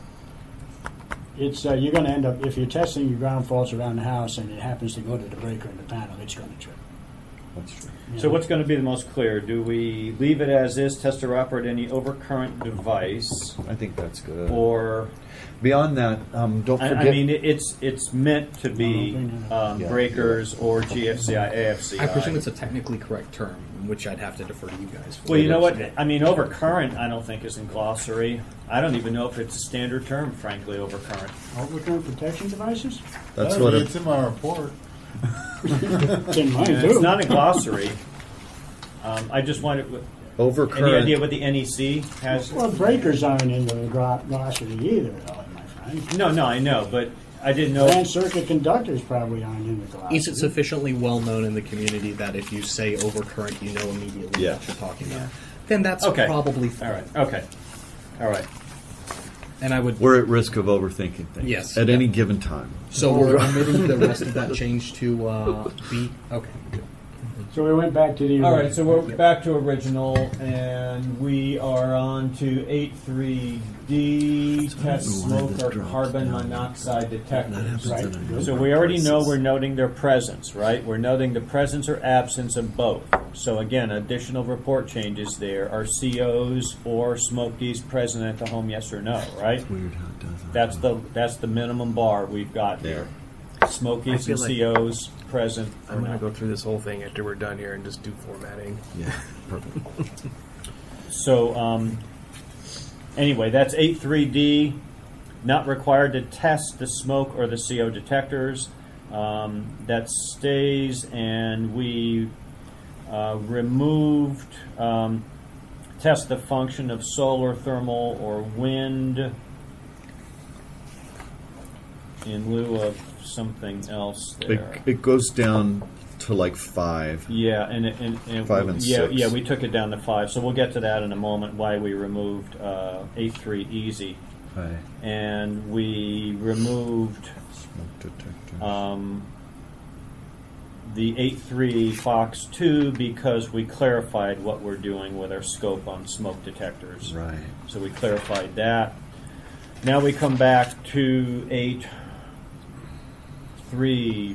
it's uh, you're going to end up if you're testing your ground faults around the house and it happens to go to the breaker in the panel, it's going to trip. That's true. So what's going to be the most clear? Do we leave it as is, test or operate any overcurrent device, I think that's good. or Beyond that, um, don't I, forget. I mean, it, it's it's meant to be um, Yeah. breakers or G F C I, A F C I. I presume it's a technically correct term, which I'd have to defer to you guys for. Well, you know what? I mean, overcurrent, I don't think is in glossary. I don't even know if it's a standard term, frankly, overcurrent. Overcurrent protection devices? That's Oh, what it's it, in my report. It's in mine Yeah, too. it's not in glossary. Um, I just wanted. overcurrent. Any idea what the N E C has? Well, breakers aren't in the glo- glossary either, though, my friend. No, no, I know, but I didn't know. Grand circuit conductors probably aren't in the glossary. Is it sufficiently well known in the community that if you say overcurrent, you know immediately Yeah. what you're talking about? Then that's Okay. probably All fine. right. Okay. All right. And I would. We're at risk of overthinking things. Yes. At Yeah. any given time. So we're omitting the rest of that change to uh, B. Okay. Good. So we went back to the. All right, so we're back to original, and we are on to eight three D, test smoke or carbon monoxide detectors. Right. So we already know we're noting their presence, right? We're noting the presence or absence of both. So again, additional report changes there are C Os or smokies present at the home, yes or no, right? Weird how it does that. That's the that's the minimum bar we've got here. Smokies I feel and like- C Os present. or I'm going to not. go through this whole thing after we're done here and just do formatting. Yeah, perfect. So um, anyway, that's eight three D. Not required to test the smoke or the C O detectors. Um, that stays, and we uh, removed um, test the function of solar, thermal, or wind in lieu of something else It, there. it goes down to like five. Yeah, and, it- and, and Five and yeah, six. yeah, we took it down to five. So we'll get to that in a moment. Why we removed uh, eight three easy, Right. and we removed Smoke detectors. um, the eight three Fox two because we clarified what we're doing with our scope on smoke detectors. right. So we clarified that. Now we come back to eight three.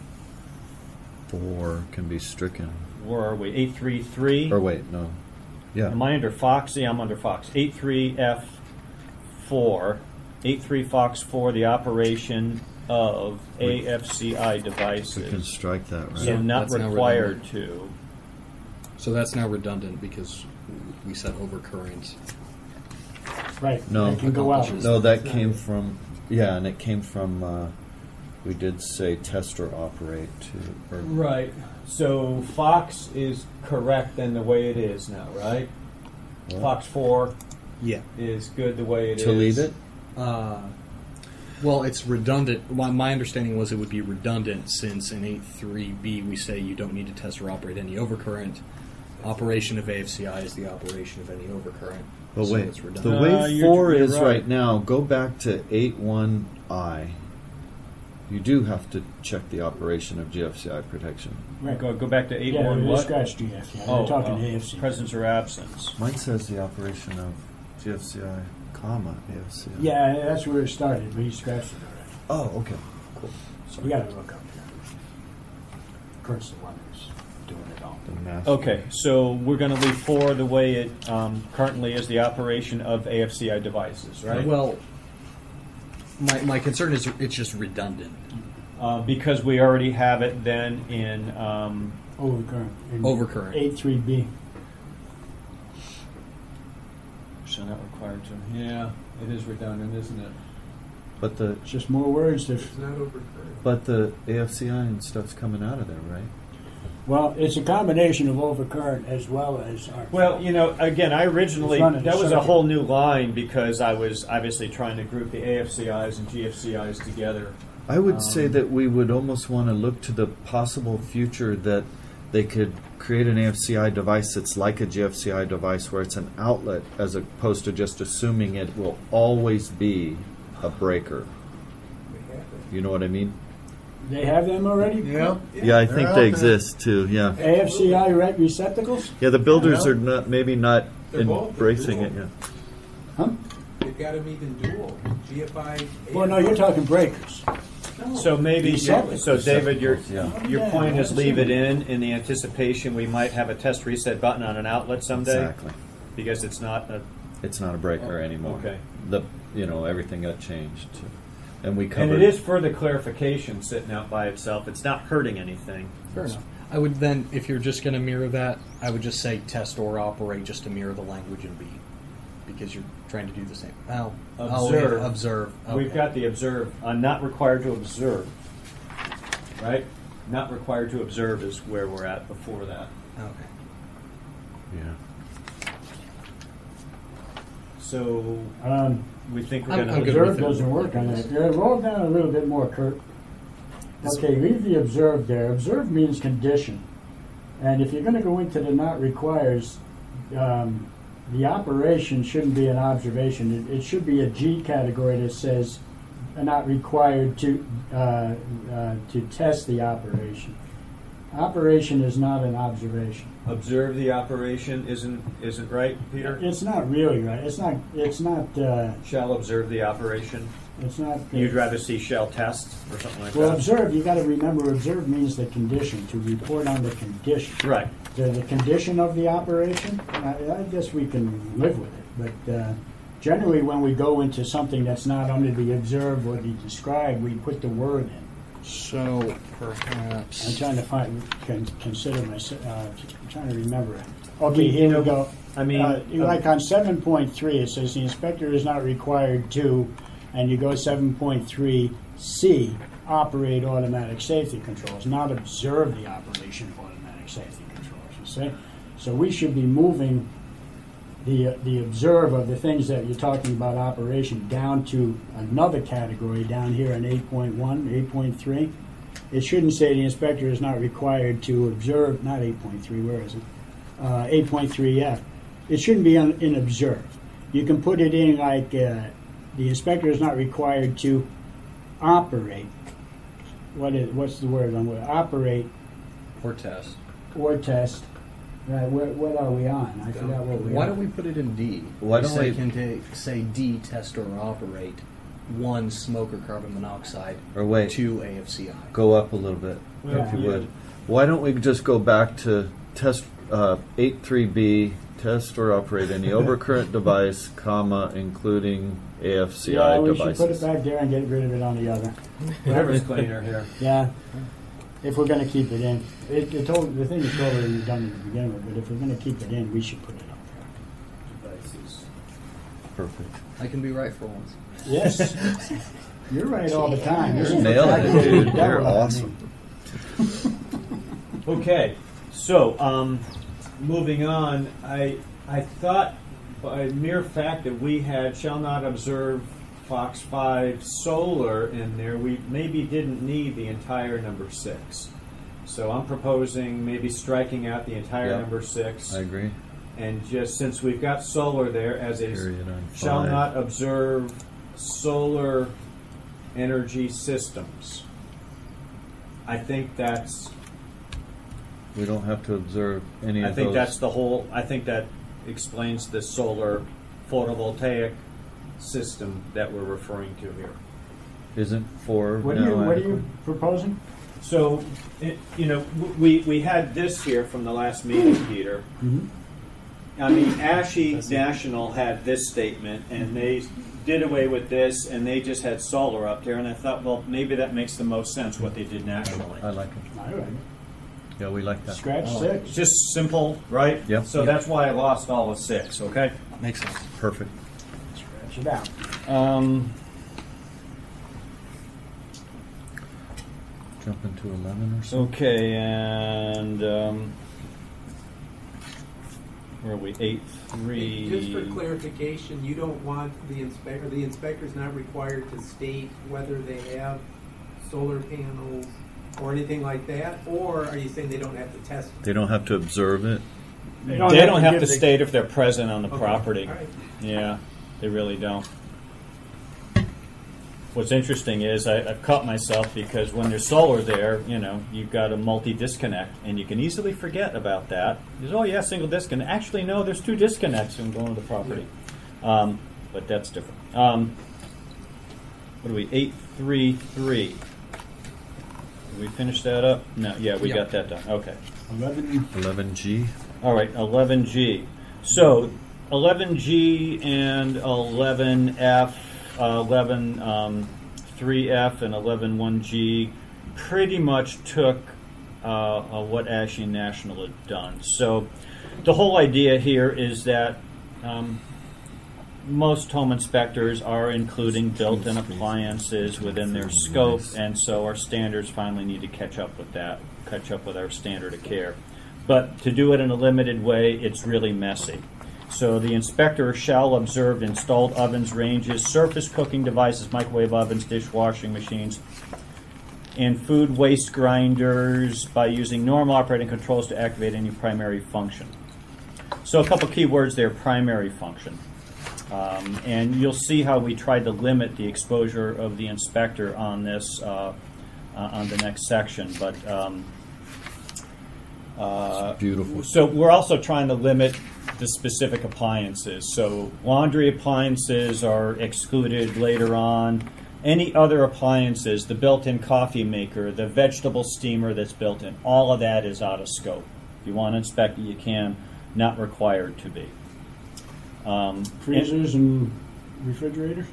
Four can be stricken. Where are we? Eight three three. Or wait, no. Yeah. Am I under Fox? Yeah, I'm under Fox. eight three F four. eight three Fox four, the operation of A F C I We can devices. strike that, right? So Yeah, not that's now required to. So that's now redundant because we said overcurrent. Right. No. That can go out. Accomplishes. No, that came from, yeah, and it came from, uh, we did say test or operate to, or, Right. So Fox is correct then the way it is now, right? What? Fox four Yeah. is good the way it is. to leave it? Uh, well, it's redundant. Well, my understanding was it would be redundant since in eight three B we say you don't need to test or operate any overcurrent. Operation of A F C I is the operation of any overcurrent. But so wait, it's the redundant. way Uh, you're- four you're is right. right now, go back to eight one I. You do have to check the operation of G F C I protection. Right. Go, go back to eight Yeah, one we what? scratched G F. Yeah, Oh, we're talking oh, A F C. presence or absence. Mine says the operation of G F C I, comma, A F C I. Yeah, that's where it started, but he scratched it already. Oh, okay. Cool. We got to look up here. Kurt's the one who's doing it all. The math. Okay, so we're going to leave four the way it um, currently is, the operation of A F C I devices, right? Well, my, my concern is it's just redundant. Uh, because we already have it then in um, Overcurrent. In Overcurrent. eight three B. so not required to. Yeah, it is redundant, isn't it? But the It's just more words. To It's not overcurrent. but the A F C I and stuff's coming out of there, right? Well, it's a combination of overcurrent as well as our. Well, you know, again, I originally, It's running that was a circuit. whole new line because I was obviously trying to group the A F C Is and G F C Is together. I would Um, say that we would almost want to look to the possible future that they could create an A F C I device that's like a G F C I device where it's an outlet as opposed to just assuming it will always be a breaker. You know what I mean? They have them already? Yeah. Yeah, I They're think out they there. exist too, yeah. A F C I re- receptacles? Yeah, the builders Yeah. are not maybe not They're both embracing dual. it yet. Huh? They've got them even dual, G F I. Well, no, you're talking breakers. No. So maybe, Receptacles. so David, your, Yeah. your Yeah, point is that's leave it it. in, in the anticipation we might have a test reset button on an outlet someday? Exactly. Because it's not a, It's not a breaker anymore. Okay. The you know, everything got changed. And we and covered it is further clarification sitting out by itself. It's not hurting anything. Fair enough. I would then, if you're just going to mirror that, I would just say test or operate just to mirror the language in B, because you're trying to do the same. Well, oh, yeah, Observe. observe. We've Okay. got the observe, I'm not required to observe, right? Not required to observe is where we're at before that. Okay. Yeah. So Um, we think we're I'm- going I'm to good with observe it. doesn't work on that. Yeah, roll down a little bit more, Kurt. Okay, leave the observe there. Observe means condition. And if you're going to go into the not requires, um, the operation shouldn't be an observation. It, it should be a G category that says uh, not required to uh, uh, to test the operation. Operation is not an observation. observe the operation isn't isn't right, Peter? It's not really right. It's not. It's not. Uh, Shall observe the operation. it's not. Uh, You'd rather see shall test or something like Well, that. observe, you gotta remember, observe means the condition, to report on the condition. Right. The, the condition of the operation, I, I guess we can live with it, but, uh, generally when we go into something that's not under the observe or the describe, we put the word in. So perhaps. I'm trying to find, can, consider my, uh, I'm trying to remember it. Okay, You here know, we go. I mean, Uh, um, like on seven point three, it says the inspector is not required to, and you go seven point three C, operate automatic safety controls, not observe the operation of automatic safety controls, you see? So we should be moving the, uh, the observe of the things that you're talking about operation down to another category down here in eight point one, eight point three. It shouldn't say the inspector is not required to observe, not eight point three, where is it? Uh, eight point three F. It shouldn't be on, in observe. You can put it in like uh, the inspector is not required to operate. What is what's the word on what? Operate Or test. or test. Right, where, what are we on? I forgot what we Why are. don't we put it in D? Why don't say, we- can ta- say D, test or operate one smoke or carbon monoxide, Or wait. two A F C I. Go up a little bit, Yeah. if you would. Why don't we just go back to test uh, eight three B, test or operate any overcurrent device, comma, including A F C I yeah, we devices. should put it back there and get rid of it on the other. Whatever's cleaner here. Yeah, if we're going to keep it in. It, it told, the thing is totally redundant to begin with, but if we're going to keep it in, we should put it up there. Devices. Perfect. I can be right for once. Yes, you're right all the time. You're This is nailing what I it, do. dude. Devil You're on me. awesome. Okay, so um, moving on, I I thought by mere fact that we had shall not observe Fox five solar in there, we maybe didn't need the entire number six. So I'm proposing maybe striking out the entire Yep. number six, I agree. and just since we've got solar there as a Period on shall five. not observe solar energy systems. I think that's. We don't have to observe any I of think those. that's the whole, I think that explains the solar photovoltaic system that we're referring to here. Isn't four What now are you, what are adequate? you proposing? So, it, you know, w- we, we had this here from the last meeting, Peter. Mhm. I mean, ASHI National had this statement, and they did away with this, and they just had solar up there, and I thought, well, maybe that makes the most sense, what they did nationally. I like it. All right, Yeah, we like that. scratch Oh. six. It's just simple, right? Yep. So Yep. that's why I lost all of six, okay? Makes sense. Perfect. Scratch it out. Um, Jump into eleven or something. Okay, and um, where are we? Eight three. Just for clarification, you don't want the inspector, the inspector's not required to state whether they have solar panels or anything like that, or are you saying they don't have to test it? They don't have to observe it. They don't don't, have to have give to the- state if they're present on the Okay, property. all right. Yeah, they really don't. What's interesting is I, I've caught myself because when there's solar there, you know, you've got a multi-disconnect, and you can easily forget about that. Because, oh yeah, single disconnect. Actually, no, there's two disconnects when going to the property. Um, but that's different. Um, what are we? Eight three three. Did we finish that up? No. Yeah, we Yeah. got that done. Okay. eleven, eleven G. All right, eleven G. So eleven G and eleven F, uh, eleven um, three F and eleven one G pretty much took uh, uh, what Ashley National had done. So the whole idea here is that um, most home inspectors are including built-in appliances within their scope, and so our standards finally need to catch up with that, catch up with our standard of care. But to do it in a limited way, it's really messy. So the inspector shall observe installed ovens, ranges, surface cooking devices, microwave ovens, dishwashing machines, and food waste grinders by using normal operating controls to activate any primary function. So a couple key words there, primary function. Um, and you'll see how we tried to limit the exposure of the inspector on this uh, uh, on the next section. But um, uh, Beautiful. So we're also trying to limit the specific appliances. So laundry appliances are excluded later on. Any other appliances, the built-in coffee maker, the vegetable steamer that's built in, all of that is out of scope. If you want to inspect it, you can. Not required to be. Um, freezers and refrigerators,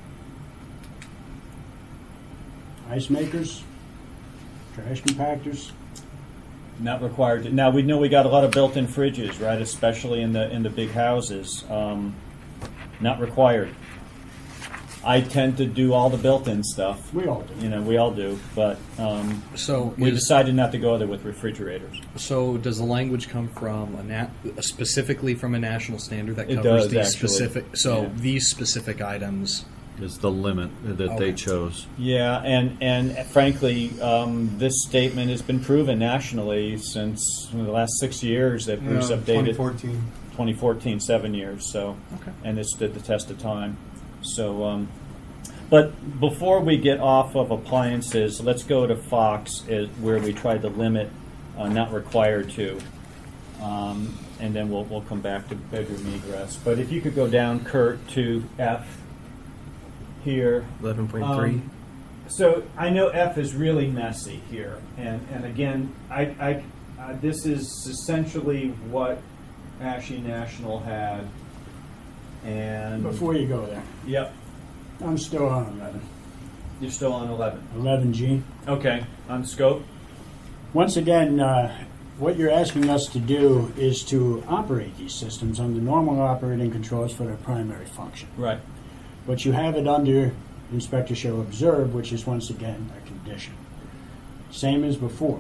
ice makers, trash compactors. Not required. To, now we know we got a lot of built-in fridges, right? Especially in the in the big houses. Um, not required. I tend to do all the built-in stuff. We all do. You know, we all do. But um, So we is- decided not to go there with refrigerators. So does the language come from a nat- specifically from a national standard that It covers does, these actually. specific? So Yeah. these specific items. Is the limit that Okay. they chose. Yeah, and and frankly, um, this statement has been proven nationally since the last six years that Bruce Yeah, updated. twenty fourteen. twenty fourteen, seven years. So, Okay. and it stood the test of time. So, um, but before we get off of appliances, let's go to Fox, is where we tried to limit, uh, not required to, um, and then we'll we'll come back to bedroom egress. But if you could go down, Kurt, to F here. eleven point three. Um, so I know F is really messy here, and and again, I, I uh, this is essentially what Ashley National had, and Before you go there, yep, I'm still on eleven. you're still on eleven. eleven G. Okay, on scope. Once again, uh, what you're asking us to do is to operate these systems under normal operating controls for their primary function. Right. But you have it under inspector shall observe, which is once again a condition. Same as before.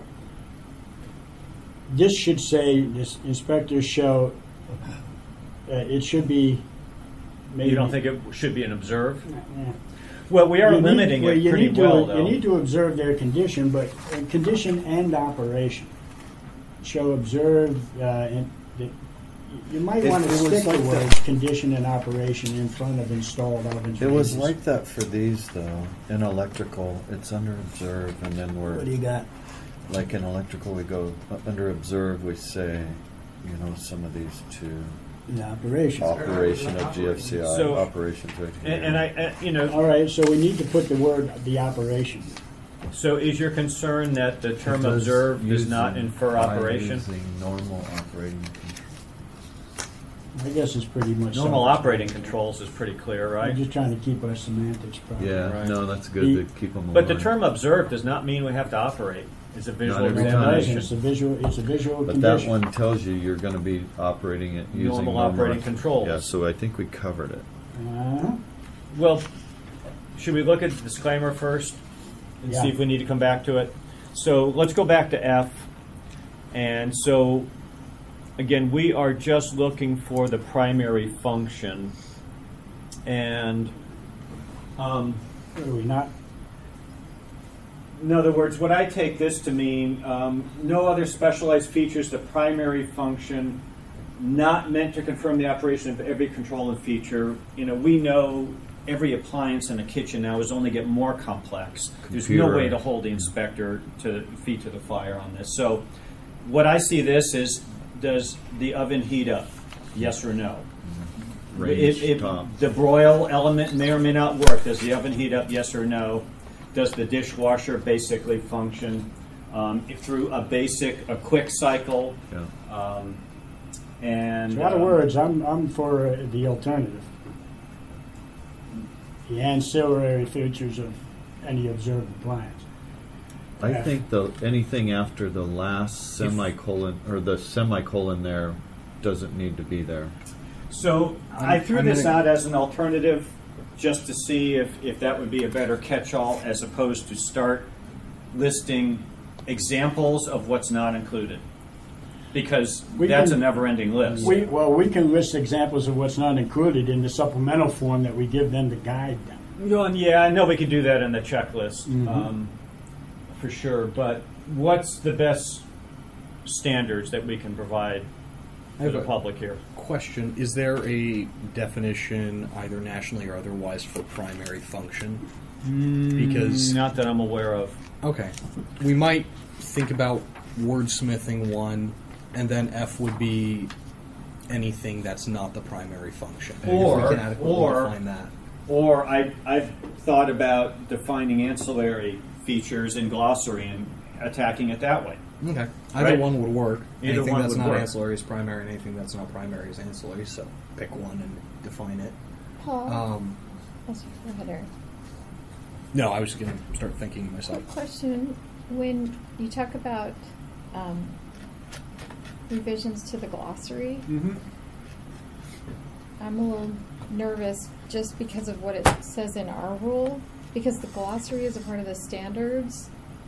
This should say this inspector shall. Uh, it should be. Maybe, You don't think it should be an observe? Yeah. Well, we are You need- limiting well, it you pretty need to, well, You though. need to observe their condition, but uh, condition and operation. Shall observe, uh, and the, you might It- want to it was stick like the that. words condition and operation in front of installed ovens. It was ranges. like that for these though. In electrical, it's under observe, and then we're What do you got? like in electrical, we go uh, under observe. We say, you know, some of these two The operation. operation of G F C I So- operations right here. And, and I, uh, you know, All right, so we need to put the word the operation. so is your concern that the It term does observe does not using- infer by operation? using normal operating control. I guess it's pretty much Normal self- operating controls is pretty clear, I'm right? just trying to keep our semantics proper. Yeah, Right. no, that's good The- to keep them. But the aligned. term observe does not mean we have to operate. It's a visual every It time. examination. It's a visual. It's a visual But condition. that one tells you you're going to be operating it using Normal operating controls. Yeah, so I think we covered it. Uh-huh. Well, should we look at the disclaimer first and Yeah. see if we need to come back to it? So let's go back to F. And so, again, we are just looking for the primary function. And um, Are we not? in other words, what I take this to mean, um, no other specialized features, the primary function, not meant to confirm the operation of every control and feature. You know, we know every appliance in a kitchen now is only get more complex. There's no Computer. way to hold the inspector to feet to the fire on this. So what I see this is, does the oven heat up? Yes or no? Range It- it- top. the broil element may or may not work. Does the oven heat up? Yes or no? Does the dishwasher basically function um, if through a basic, a quick cycle? Yeah. Um, and In other um, words, I'm, I'm for uh, the alternative. The ancillary features of any observed appliance. I Yeah. think the anything after the last semicolon or the semicolon there doesn't need to be there. So I threw I'm this gonna- out as an alternative just to see if, if that would be a better catch-all as opposed to start listing examples of what's not included. Because We that's can- a never-ending list. We, well, we can list examples of what's not included in the supplemental form that we give them to guide them. Well, and yeah, I know we could do that in the checklist, Mhm. um, for sure. But what's the best standards that we can provide I for have the a public here? question. Is there a definition, either nationally or otherwise, for primary function? Because Not that I'm aware of. okay, we might think about wordsmithing one, and then F would be anything that's not the primary function. If Or- we can adequately or- define that. Or I, I've thought about defining ancillary features in glossary and attacking it that way. Okay, either Right. one would work. Either anything one that's would not work. ancillary is primary, and anything that's not primary is ancillary. So pick one and define it. Paul, Um, oh, sorry, go ahead, Eric. no, I was just going to start thinking myself. Question: when you talk about um, revisions to the glossary, Mm-hmm. I'm a little nervous just because of what it says in our rule, because the glossary is a part of the standards,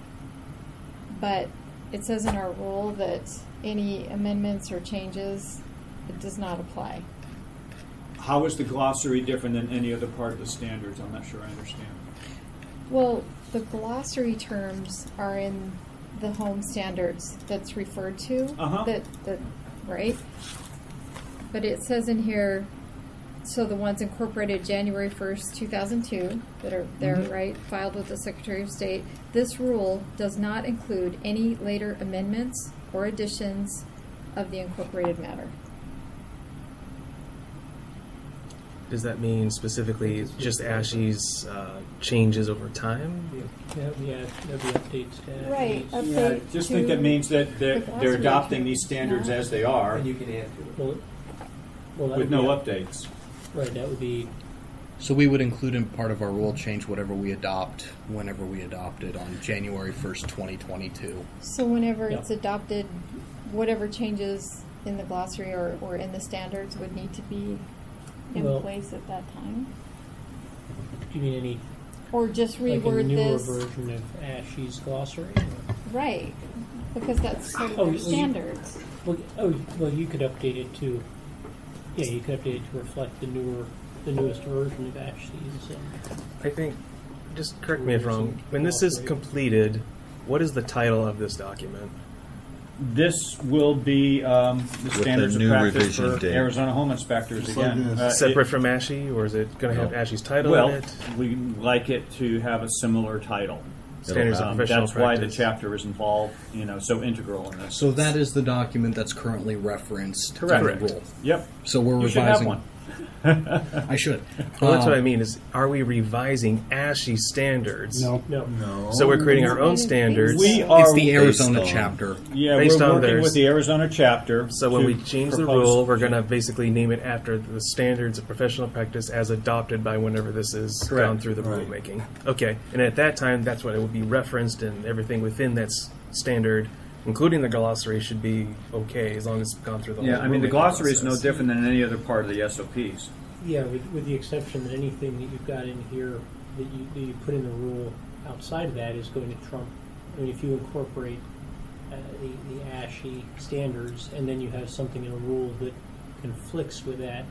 but it says in our rule that any amendments or changes, it does not apply. How is the glossary different than any other part of the standards? I'm not sure I understand. Well, the glossary terms are in the home standards that's referred to. Uh-huh. That, that, right? But it says in here, so the ones incorporated January first, two thousand two, that are there, Mhm. right, filed with the Secretary of State. This rule does not include any later amendments or additions of the incorporated matter. Does that mean specifically just ASHI's uh, changes over time? Yeah, yeah, that'd be updates to Right, ASHI's. Yeah, I just think that means that they're, the they're glossary adopting terms, these standards no? as they are And you can add to it. Well, well, that with would no be up- updates. Right, that would be, So we would include in part of our rule change whatever we adopt whenever we adopt it on January first, twenty twenty-two. So whenever Yeah. it's adopted, whatever changes in the glossary or, or in the standards would need to be in Well- place at that time? do you mean any, Or just like a reword newer this? version of ASHI's glossary? Right, because that's sort of Oh, their well, you- standards. Well, oh, well, you could update it to, yeah, you could update it to reflect the newer, the newest version of ASHI's. And I think, just correct me if wrong, when this is completed, what is the title of this document? This will be um, the With standards the of new practice revision for date. Arizona home inspectors Just again. like this. Uh, Separate it- from ASHI, or is it going to have No. ASHI's title Well, in it? we like it to have a similar title. Standards of Um, professional that's why the practice. chapter is involved, you know, so integral in this. So that is the document that's currently referenced Correct. in the rule. Yep. So we're You should have revising. one. I should. Well, that's Um, what I mean. Is are we revising ASHI standards? No. no, No. So we're creating our I own didn't think standards. We so. are It's the based Arizona on- chapter. Yeah, Based we're on working theirs. with the Arizona chapter. So when to we change the propose- rule, we're going to basically name it after the standards of professional practice as adopted by whenever this is Correct. gone through the Right. rulemaking. Okay, and at that time, that's when it will be referenced, and everything within that s- standard, including the glossary, should be okay as long as it's gone through the whole. Yeah, I mean, the rulemaking glossary is no process. different than any other part of the S O Ps. yeah, with, with the exception that anything that you've got in here that you, that you put in the rule outside of that is going to trump I mean, if you incorporate uh, the, the ASHI standards and then you have something in a rule that conflicts with that,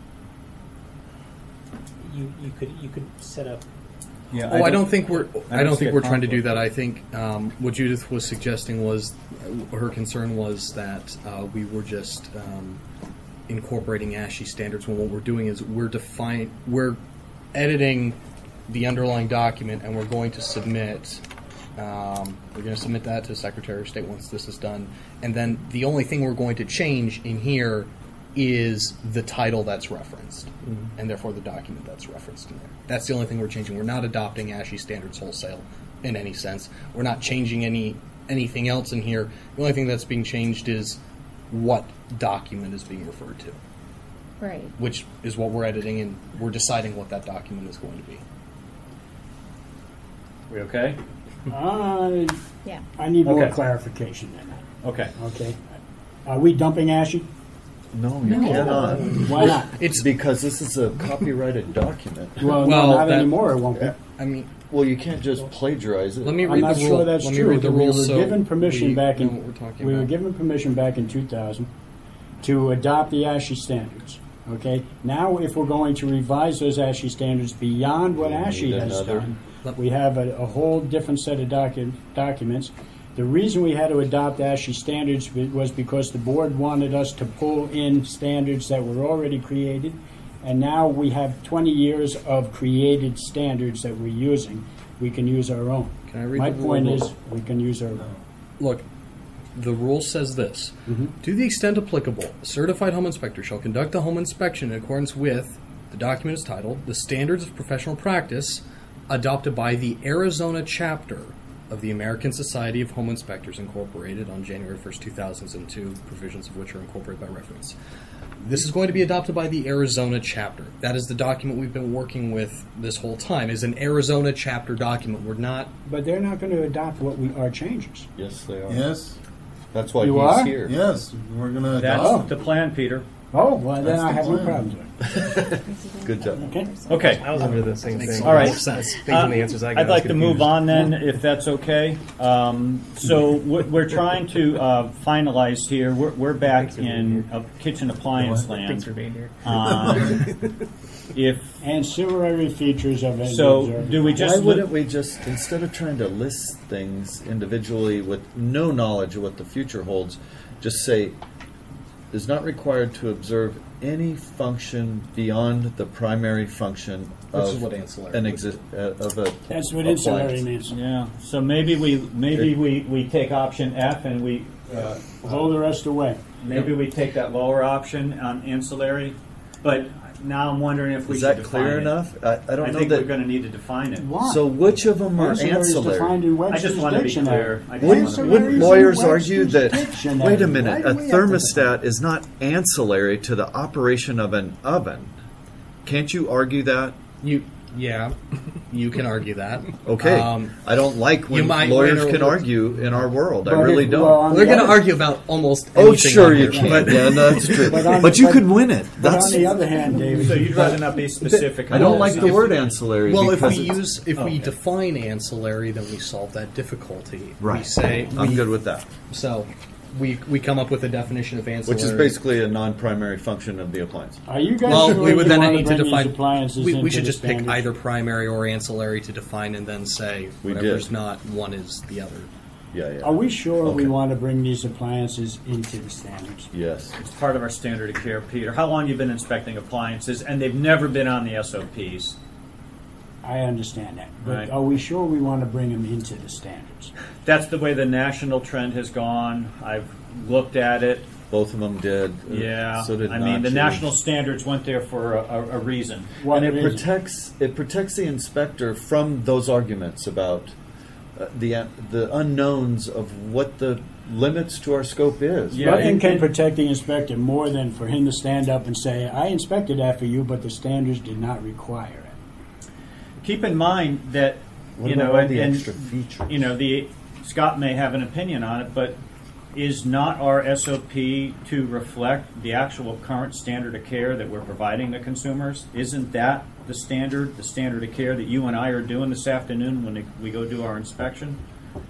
you, you could you could set up. Yeah, Oh, I don't think we're. I don't see think a we're trying to do conflict. that. I think um, what Judith was suggesting was, uh, her concern was that uh, we were just um, incorporating ASHI standards when what we're doing is we're define we're editing the underlying document and we're going to submit. Um, we're going to submit that to Secretary of State once this is done, and then the only thing we're going to change in here is the title that's referenced, mm-hmm. and therefore the document that's referenced in there. That's the only thing we're changing. We're not adopting ASHI standards wholesale in any sense. We're not changing any anything else in here. The only thing that's being changed is what document is being referred to, Right. which is what we're editing, and we're deciding what that document is going to be. We okay? Uh, Yeah. I need more Okay. clarification than that. Okay. Okay. Are we dumping ASHI? No, you cannot. Why not? It's because this is a copyrighted document. Well, Well, no, not that- anymore. It won't be. I mean, Well, you can't just plagiarize it. let me I'm read not the sure rule. that's Let me true. read the we rules. were so given permission we back know in. what we're talking we were about. given permission back in two thousand to adopt the ASHI standards. Okay. Now, if we're going to revise those ASHI standards beyond what We ASHI need has another. done, we have a, a whole different set of docu- documents. The reason we had to adopt ASHI standards was because the board wanted us to pull in standards that were already created, and now we have twenty years of created standards that we're using. We can use our own. Can I read My the rule point book? is, we can use our own. Look, the rule says this. Mhm. To the extent applicable, a certified home inspector shall conduct a home inspection in accordance with, the document is titled, the standards of professional practice adopted by the Arizona chapter of the American Society of Home Inspectors Incorporated on January first, two thousand two, provisions of which are incorporated by reference. This is going to be adopted by the Arizona chapter. That is the document we've been working with this whole time, is an Arizona chapter document. We're not... But they're not going to adopt what we our changes. Yes, they are. Yes, That's why You he's are? here. yes, we're gonna That's adopt. the plan, Peter. Oh, well, then That's I the have no plan. problems with it. Good job. Okay. Okay. I was under the same Makes thing. All right. sense. Thinking Uh, the answers I got, I'd I like was to move confused. on then, if that's okay. Um, so what we're trying to uh, finalize here. We're, we're back Thanks for being in here. a kitchen appliance Thanks for land. being here. Um, if Ancillary features of it. So, do we just Why wouldn't we just, instead of trying to list things individually with no knowledge of what the future holds, just say, is not required to observe any function beyond the primary function Which of is what ancillary an would exist uh, of a That's what appliance. ancillary means. yeah, so maybe we maybe we, we take option F and we uh, Hold the rest away. maybe we take that lower option on ancillary. But now I'm wondering if we Is should that clear define it. enough? I, I don't I know think we're that. going to need to define it. Why? So which of them are Ancillary is defined ancillary? in I Webster's just want to be dictionary. clear. I just Wouldn't, want to be Ancillary wouldn't is in lawyers argue Webster's that, dictionary. wait a Why minute, do a we have to- thermostat is not ancillary to the operation of an oven? Can't you argue that? You, yeah, you can argue that. Okay. Um, I don't like when you might lawyers win can or- argue in our world. I But really if- don't. well, on we're the going to other- argue about almost oh, anything sure on you here, can. but- Yeah, no, that's true. But But, on- you but- could win it. But That's on the other hand, David, So you'd rather not be specific. I on don't this. like the If- word ancillary. Well, if because we it's- use, if we Okay. define ancillary, then we solve that difficulty. We Right. say I'm we, good with that. So we we come up with a definition of ancillary, Which is basically a non-primary function of the appliance. are you guys Well, sure we would you then want need to bring these define. appliances We, we into should the just pick standards? either primary or ancillary to define, and then say We whatever's did. not one is the other. Yeah, yeah. Are we sure we Okay. want to bring these appliances into the standards? Yes. It's part of our standard of care, Peter. How long you been inspecting appliances, and they've never been on the S O Ps? I understand that. But Right. are we sure we want to bring them into the standards? That's the way the national trend has gone. I've looked at it. Both of them did. Uh, Yeah, So did I mean the Nachi. national standards went there for a, a, a reason. What and it reason? protects it protects the inspector from those arguments about uh, the uh, the unknowns of what the limits to our scope is. Yeah, Nothing and- can and- protect the inspector more than for him to stand up and say, I inspected that for you, but the standards did not require it. Keep in mind that What you about know, all and, the and, extra features? you know, the Scott may have an opinion on it, but is not our S O P to reflect the actual current standard of care that we're providing to consumers? Isn't that the standard, the standard of care that you and I are doing this afternoon when we go do our inspection?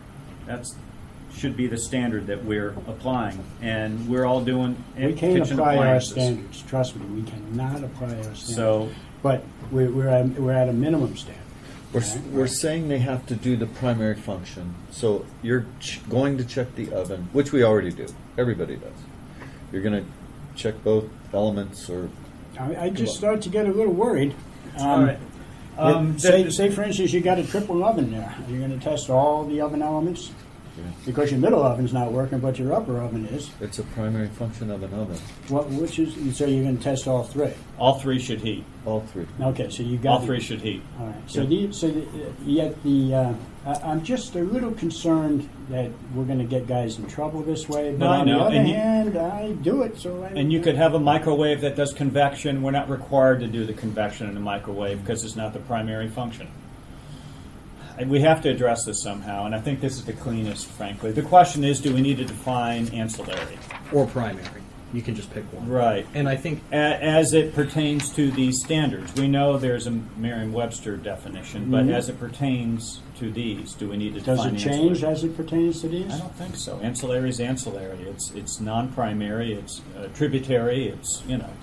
that's should be the standard that we're applying, and we're all doing We can't kitchen apply our appliances. standards, trust me, we cannot apply our standards. So, But we're, we're, at, we're at a minimum standard. We're, s- Right. we're saying they have to do the primary function. So you're ch- going to check the oven, which we already do. Everybody does. You're going to check both elements, or I, I just start to get a little worried. Um, all right. Um, it- say, that- say, for instance, you got a triple oven there. Are you going to test all the oven elements? Yeah. Because your middle oven's not working, but your upper oven is. it's a primary function of an oven. What, which is, so you're going to test all three? all three should heat. All three. Okay, so you got All the- three should heat. All right. So the so the, yet the uh, I, I'm just a little concerned that we're going to get guys in trouble this way. But No, I on know, the other and you- hand, I do it. So I, And you could have a microwave that does convection. We're not required to do the convection in the microwave because it's not the primary function. And we have to address this somehow, and I think this is the cleanest, frankly. The question is, do we need to define ancillary? Or primary. You can just pick one. Right. And I think A- As it pertains to these standards, we know there's a Merriam-Webster definition, but Mhm. as it pertains to these, do we need to does define it change ancillary? as it pertains to these? I don't think so. Ancillary is ancillary. It's it's non-primary. It's uh, tributary. It's you know.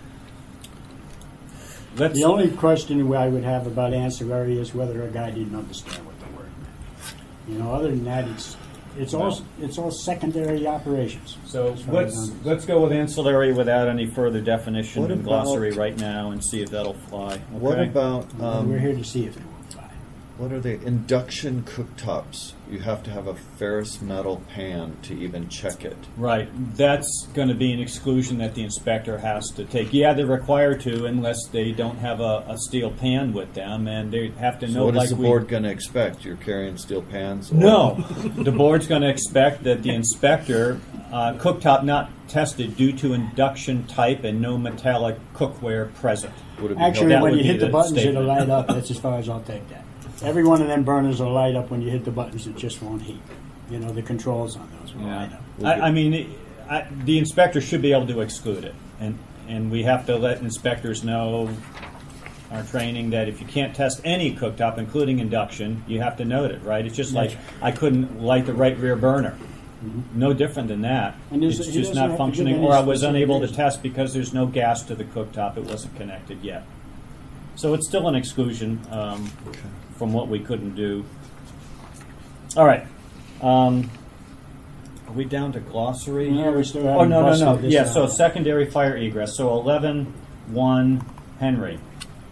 Let's The only question I would have about ancillary is whether a guy didn't understand what the word meant. You know, other than that, it's it's all No. it's all secondary operations. So as far as let's I'm- let's go with ancillary without any further definition What and about- glossary right now, and see if that'll fly. What okay? about um, we're here to see if it will fly. what are they? Induction cooktops. You have to have a ferrous metal pan to even check it. Right. That's going to be an exclusion that the inspector has to take. Yeah, they're required to unless they don't have a, a steel pan with them, and they have to So know. what like is the we, board going to expect? You're carrying steel pans? Or- No, the board's going to expect that the inspector uh, cooktop not tested due to induction type and no metallic cookware present. Would it be Actually, That when would you be hit the the buttons, statement. it'll light up. That's as far as I'll take that. Every one of them burners will light up when you hit the buttons. It just won't heat. You know, the controls on those will light up. I, I mean, it- I, the inspector should be able to exclude it, and and we have to let inspectors know our training that if you can't test any cooktop, including induction, you have to note it. Right? It's just like I couldn't light the right rear burner. No different than that. And there's- It's he just doesn't have not to give functioning, any or I was specific unable to reason. test because there's no gas to the cooktop. It wasn't connected yet. So it's still an exclusion um, from what we couldn't do. All right. Um, are we down to glossary No, here? we still oh, haven't no, no, no. busted this Yeah, out. so secondary fire egress. So eleven one Henry.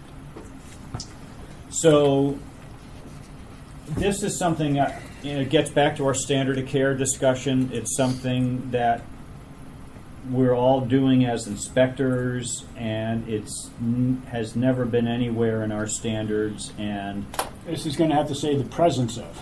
So this is something that you know, gets back to our standard of care discussion. It's something that we're all doing as inspectors, and it's n- has never been anywhere in our standards. And This is going to have to say the presence of.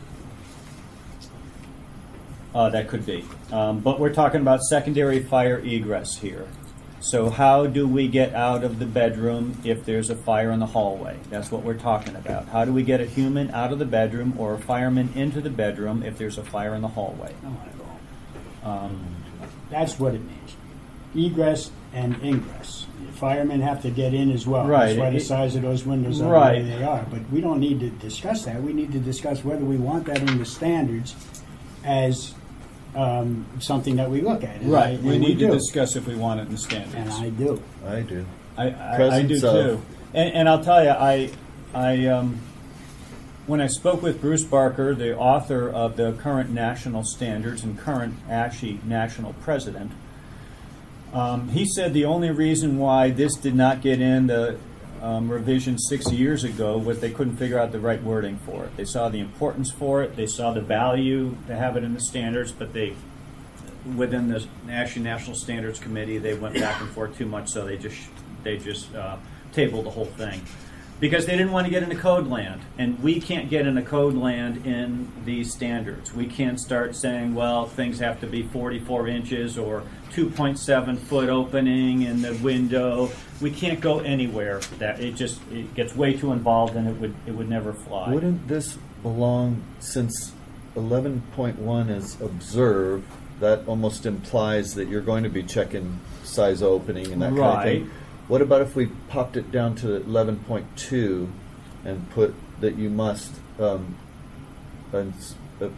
uh, that could be, um, but we're talking about secondary fire egress here. So how do we get out of the bedroom if there's a fire in the hallway? That's what we're talking about. How do we get a human out of the bedroom or a fireman into the bedroom if there's a fire in the hallway? Um, That's what it means. Egress and ingress. The firemen have to get in as well. Right. That's why the It- size of those windows are Right. the way they are. But we don't need to discuss that. We need to discuss whether we want that in the standards as um, something that we look at. And I- right. and We need do. to discuss if we want it in the standards. And I do. I do. I, I, I do Presence of- too. And, and I'll tell you, I, I, um, when I spoke with Bruce Barker, the author of the current national standards and current A S H I national president, um, he said the only reason why this did not get in the um, revision six years ago was they couldn't figure out the right wording for it. They saw the importance for it, they saw the value to have it in the standards, but they, within the A S H I National Standards Committee, they went back and forth too much, so they just they just uh, tabled the whole thing because they didn't want to get into code land, and we can't get into code land in these standards. We can't start saying, well, things have to be forty-four inches or two point seven foot opening in the window. We can't go anywhere. That it just it gets way too involved, and it would it would never fly. Wouldn't this belong, since eleven point one is observe, that almost implies that you're going to be checking size opening and that kind of Right. thing. What about if we popped it down to eleven point two and put that you must um, ins- uh,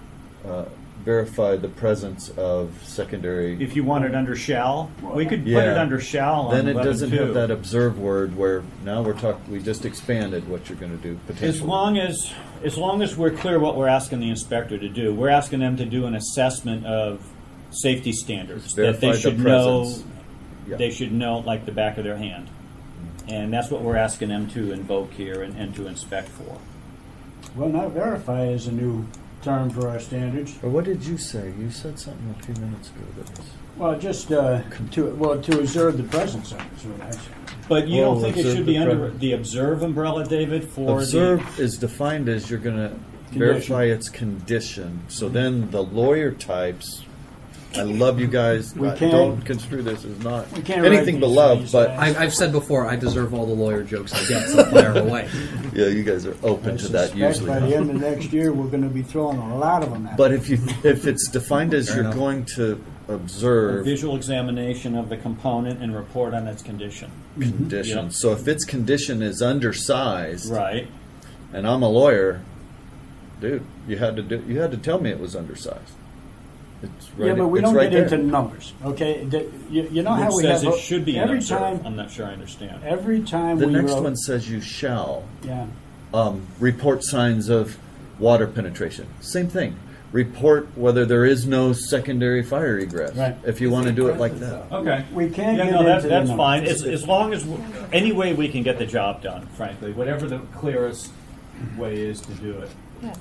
uh, verify the presence of secondary. If you want it under shall, we could put Yeah. it under shall on Then it eleven doesn't two. have that observe word where now we're talking. We just expanded what you're going to do potentially. As long as, as long as we're clear what we're asking the inspector to do, we're asking them to do an assessment of safety standards that Verify they the should know. presence. Yeah. They should know like the back of their hand, and that's what we're asking them to invoke here and, and to inspect for. Well, not verify is a new term for our standards. Or what did you say? You said something a few minutes ago that was. Well, just uh, to well to observe the presence of it is what I said. But you Oh, don't think it observe should the be under pre- the observe umbrella, David? For Observe is defined as you're going to verify its condition. So then the lawyer types. I love you guys. We I- can't- don't construe this as not we can't write anything but these love, things but as- I, I've said before, I deserve all the lawyer jokes I get, so fire away. yeah, you guys are open I to that suspect usually. by the end of next year, we're going to be throwing a lot of them at But them. if you if it's defined as Fair you're enough. going to a observe visual examination of the component and report on its condition. condition, Yep. so if its condition is undersized, Right. and I'm a lawyer, dude, you had to do you had to tell me it was undersized. It's right. Yeah, but we it's don't right get there. into numbers, okay? The- you, you know how Which we says have it should be an every observe. time. I'm not sure I understand. Every time The we next wrote, one says you shall yeah. um, report signs of water penetration. Same thing. Report whether there is no secondary fire egress. Right. If you want to do it like that. Okay. We can't Yeah, get no, that, into the that's numbers. fine. As, as long as, w- any way we can get the job done, frankly, whatever the clearest way is to do it. Yeah,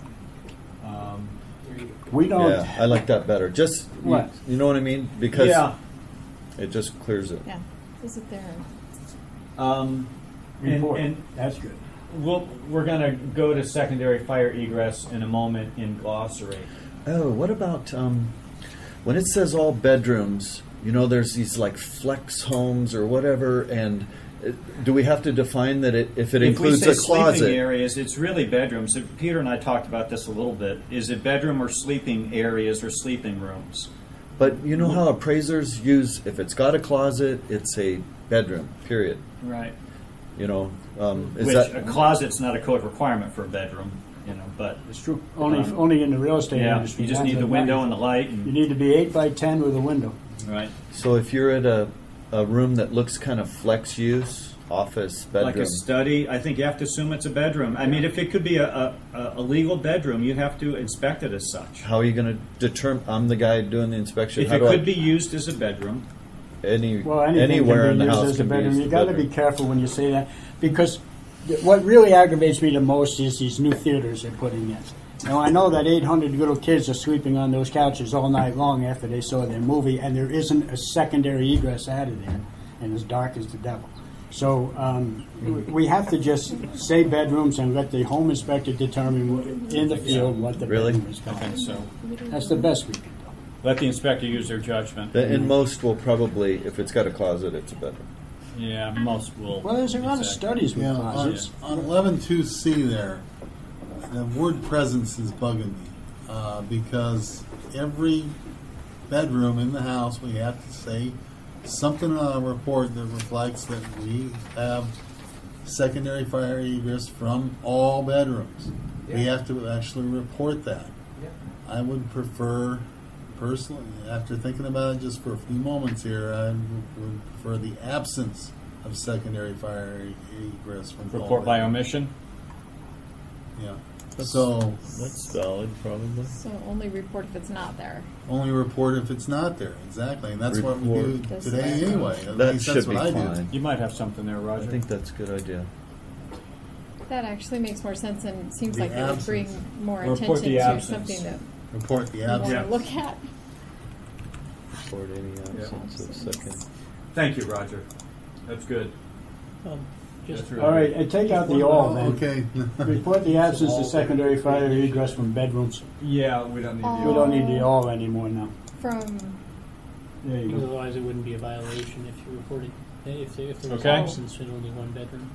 Um, We don't. Yeah, I like that better. Just you, What? you know what I mean? Because yeah. it just clears it. yeah. Is it there? Um, and, Report. and That's good. we'll, we're going to go to secondary fire egress in a moment in glossary. Oh, what about um, when it says all bedrooms? You know, there's these like flex homes or whatever, and it, do we have to define that it if it If includes we a say sleeping closet? areas, it's really bedrooms. So Peter and I talked about this a little bit. Is it bedroom or sleeping areas or sleeping rooms? But you know how appraisers use if it's got a closet, it's a bedroom. Period. Right. You know, um, is Which that a closet's not a code requirement for a bedroom, you know, but It's true. Only, Um, only in the real estate yeah, industry. you just not need the in window and the light. You And, need to be eight by ten with a window. right. so? If you're at a a room that looks kind of flex use, office bedroom, Like a study, I think you have to assume it's a bedroom. I mean, if it could be a, a, a legal bedroom, you have to inspect it as such. how are you going to determine? I'm the guy doing the inspection. If how it do could I, be used as a bedroom, any Well, anything anywhere can in be the used house as a can be bedroom. used You as a got to be bedroom. careful when you say that, because th- what really aggravates me the most is these new theaters they're putting in. Now I know that eight hundred little kids are sleeping on those couches all night long after they saw their movie, and there isn't a secondary egress out of there, and it's dark as the devil. So um, we have to just say bedrooms and let the home inspector determine what- in the field what the Really? bedroom is called. okay, so That's the best we can do. let the inspector use their judgment. The- In most will probably, if it's got a closet, it's a bedroom. Yeah, most will. Well, there's a lot of Exactly. studies with Yeah, on, closets. on eleven two C there, the word presence is bugging me uh, because every bedroom in the house we have to say something on a report that reflects that we have secondary fire egress from all bedrooms. We have to actually report that. I would prefer, personally, after thinking about it just for a few moments here, I would prefer the absence of secondary fire egress from all Report by bedrooms. omission. Yeah. So That's valid, probably. So only report if it's not there. only report if it's not there. Exactly, and that's what we do Report. That's today right. anyway. At That least should that's be what I do. fine. You might have something there, I Roger. think that's a good idea. That actually makes more sense and seems The like it would absence. bring more Report attention the to absence. something that Report the we want absence. to look at. Report any absence of second. Thank you, Roger. That's good. Um, just That's really All right, good. and take out the all then. Okay. Report the absence of secondary fire egress from bedrooms. Yeah, we don't need Oh. We don't need the all anymore now. From There you because go. otherwise it wouldn't be a violation if you reported if there, if there was Okay. absence in only one bedroom.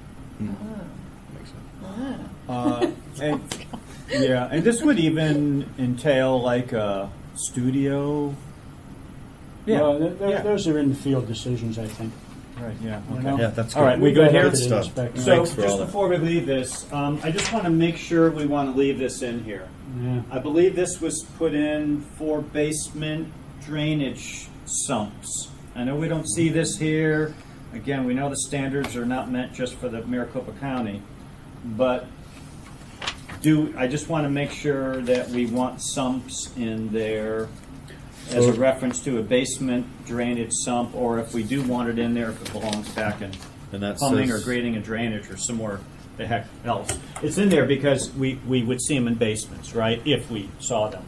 Uh, and, yeah, and this would even entail like a studio. Yeah, Well, th- th- yeah. those are in the field decisions, I think. Right, yeah, You okay. know? Yeah, that's All right, good. we good Good here? stuff. Inspector. So, Thanks for all just that. before we leave this, um, I just want to make sure we want to leave this in here. Yeah. I believe this was put in for basement drainage sumps. I know we don't see this here. Again, we know the standards are not meant just for the Maricopa County, but do, I just want to make sure that we want sumps in there as a So- reference to a basement drainage sump, or if we do want it in there, if it belongs back in And that plumbing or says- grading and drainage or somewhere the heck else. It's in there because we, we would see them in basements, right, if we saw them.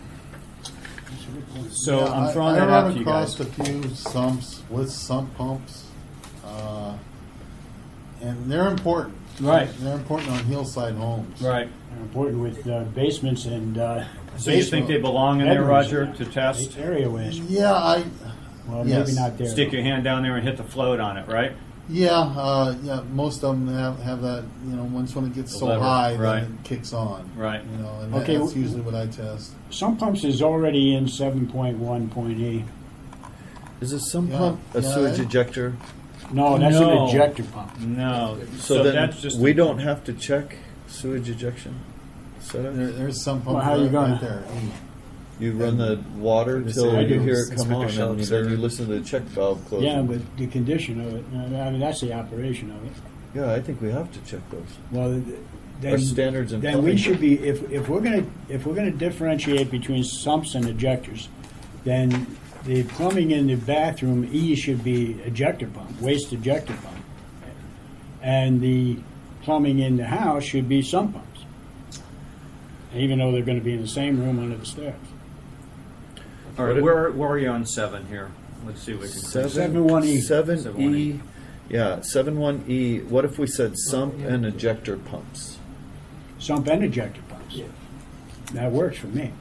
So Yeah, I'm I- throwing I that run out to you guys. across a few sumps with sump pumps, uh, and they're important. Right. They're important on hillside homes. Right. They're important with uh, basements and uh, So you think they belong in there, bedrooms. Roger, to test? Area ways. Yeah, I. Well, yes. maybe not there. Stick your hand down there and hit the float on it, right? Yeah, uh, yeah. Most of them have, have that. You know, once when it gets The so lever, high, right. then it kicks on. Right. You know, and Okay, that, that's w- usually what I test. Some pumps is already in seven point one point eight. Is a sump Yeah, pump a yeah, sewage I- ejector? No, that's No. an ejector pump. No. So, So then that's just we a- don't have to check sewage ejection setup. There, there's some pumps Well, how you right, gonna- right there. You run the water This till is- you hear it Inspector come on, and Shelps then or- you listen to the check valve close. Yeah, but the condition of it, I mean, that's the operation of it. Yeah, I think we have to check those. Well, th- then, Our standards in then we plumbing. should be, if, if we're gonna, if we're gonna differentiate between sumps and ejectors, then the plumbing in the bathroom, E should be ejector pump, waste ejector pump. And the plumbing in the house should be sump pumps. Even though they're gonna be in the same room under the stairs. All right, where, where are you on seven here? Let's see what we can Seven, Seven one E. Seven Seven one E. E. Yeah, seven one E. What if we said sump and ejector pumps? Sump and ejector pumps. That works for me.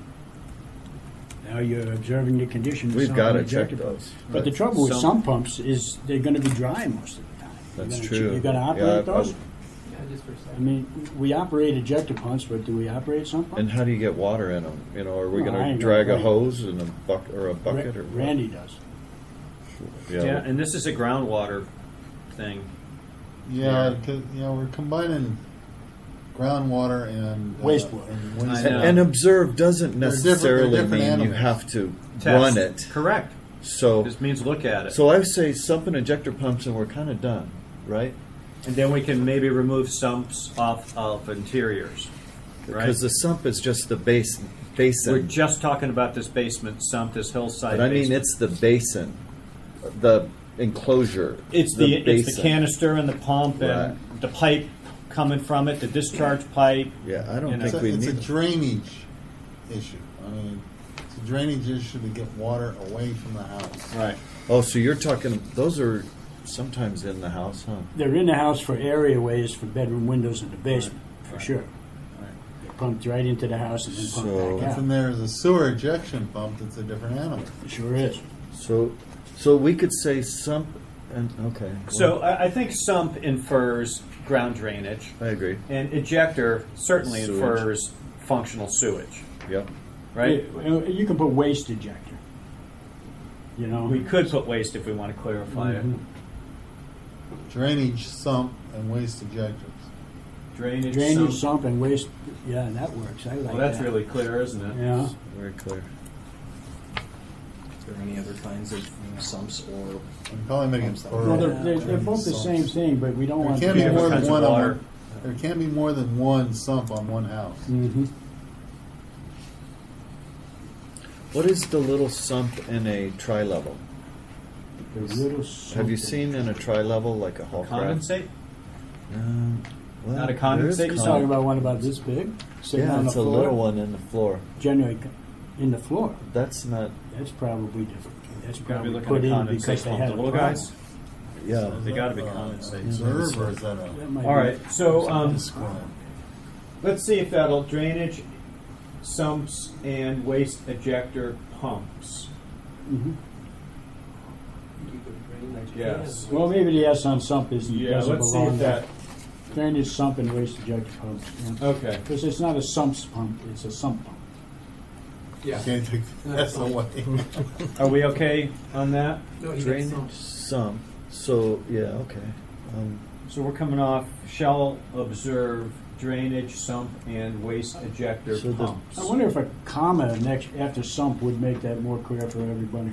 Now you're observing the condition of We've sump got and to check ejector pumps. those. But the Right. trouble with Sump- sump pumps is they're going to be dry most of the time. That's you're gonna, true. You're going to Yeah, operate I- those? Yeah, just for a I second. mean, we operate ejector pumps, but do we operate sump pumps? And how do you get water in them? You know, are we Well, I going to ain't drag gonna a play. hose and a buck or a bucket or Ra- what? Randy does. Yeah. Yeah, and this is a groundwater thing. Yeah, 'cause, you know, we're combining groundwater and uh, Wastewater. and I wastewater. know. And observe doesn't They're different- necessarily they're different mean you animals. have to Test. run it. Correct. So, This means look at it. so I say sump and ejector pumps, and we're kind of done, right? And then we can maybe remove sumps off of interiors, right? Because the sump is just the base basin. We're just talking about this basement sump, this hillside but I mean, basement. it's the basin, the enclosure. It's the, it's the basin. canister and the pump and Right. the pipe coming from it, the discharge pipe. Yeah, I don't You know. It's think a, we it's a need. drainage issue. I mean, it's a drainage issue to get water away from the house. Right. Oh, so you're talking? Those are sometimes in the house, huh? They're in the house for area ways for bedroom windows in the basement, for Right. sure. Right. They're pumped right into the house and then So- pumped back If out. then there's a sewer ejection pump, that's a different animal. It sure is. So, so we could say sump and okay. So well, I, I think sump infers ground drainage, I agree. and ejector certainly Sewage. infers functional sewage, Yep. right? You, you can put waste ejector. You know? We could put waste if we want to clarify Mhm. it. Drainage, sump, and waste ejectors. Drainage, Drainage, sump. sump, and waste. Yeah, that works. I like Well, that's that. really clear, isn't it? Yeah. Very clear. Is there any other kinds of sumps or And probably make it Pumps that plural. Well, they're, they're, they're both the Sumps. same thing, but we don't There want can't to be Different more than kinds of one on water. one. There can't be more than one sump on one house. Mm-hmm. What is the little sump in a tri-level? Have you seen in a tri-level like a hall craft? Condensate? Um, well, Not a there is condensate, You're con- talking about one about this big, sitting Yeah, on the it's a floor. little one in the floor. Generally, in the floor. That's not. That's probably different. That's You've got to be probably looking put at in condensate because they pump. had The a little problem. guys? Yeah. They got to be Uh, condensate. Reserve or is that a? That might All be- right, so um, Square. let's see if that'll drainage, sumps, and waste ejector pumps. Mhm. Yes. Well, maybe the S on sump isn't. Yeah, doesn't let's see belong if there. that. Drainage, sump, and waste ejector pumps. Yeah. Okay. Because it's not a sumps pump; it's a sump pump. Yeah. Can't take the S away. Are we okay on that? No, you got Drainage some. sump. So, yeah, okay. Um, So we're coming off shall observe drainage, sump, and waste ejector So the- pumps. I wonder if a comma next after sump would make that more clear for everybody.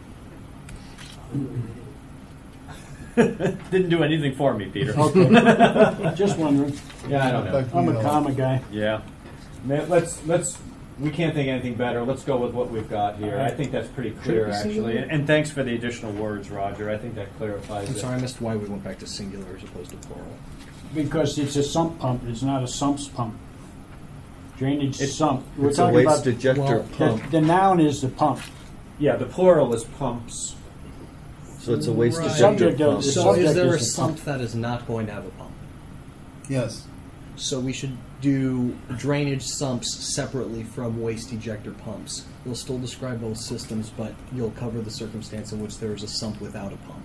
Didn't do anything for me, Peter. Okay, just wondering. Yeah, I don't know. I'm a comma guy. Yeah. Man, let's let's. We can't think of anything better. Let's go with what we've got here. I think that's pretty clear, Should it be actually. singular? And, and thanks for the additional words, Roger. I think that clarifies I'm it. sorry, I missed why we went back to singular as opposed to plural. Because it's a sump pump, it's not a sumps pump. Drainage It's- sump. We're it's a talking waste about ejector well, pump. the, the noun is the pump. Yeah, the plural is pumps. So it's a waste Right. ejector Subject of pump. the So subject is there a is the pump. sump that is not going to have a pump? Yes. So we should do drainage sumps separately from waste ejector pumps. We'll still describe both systems, but you'll cover the circumstance in which there is a sump without a pump.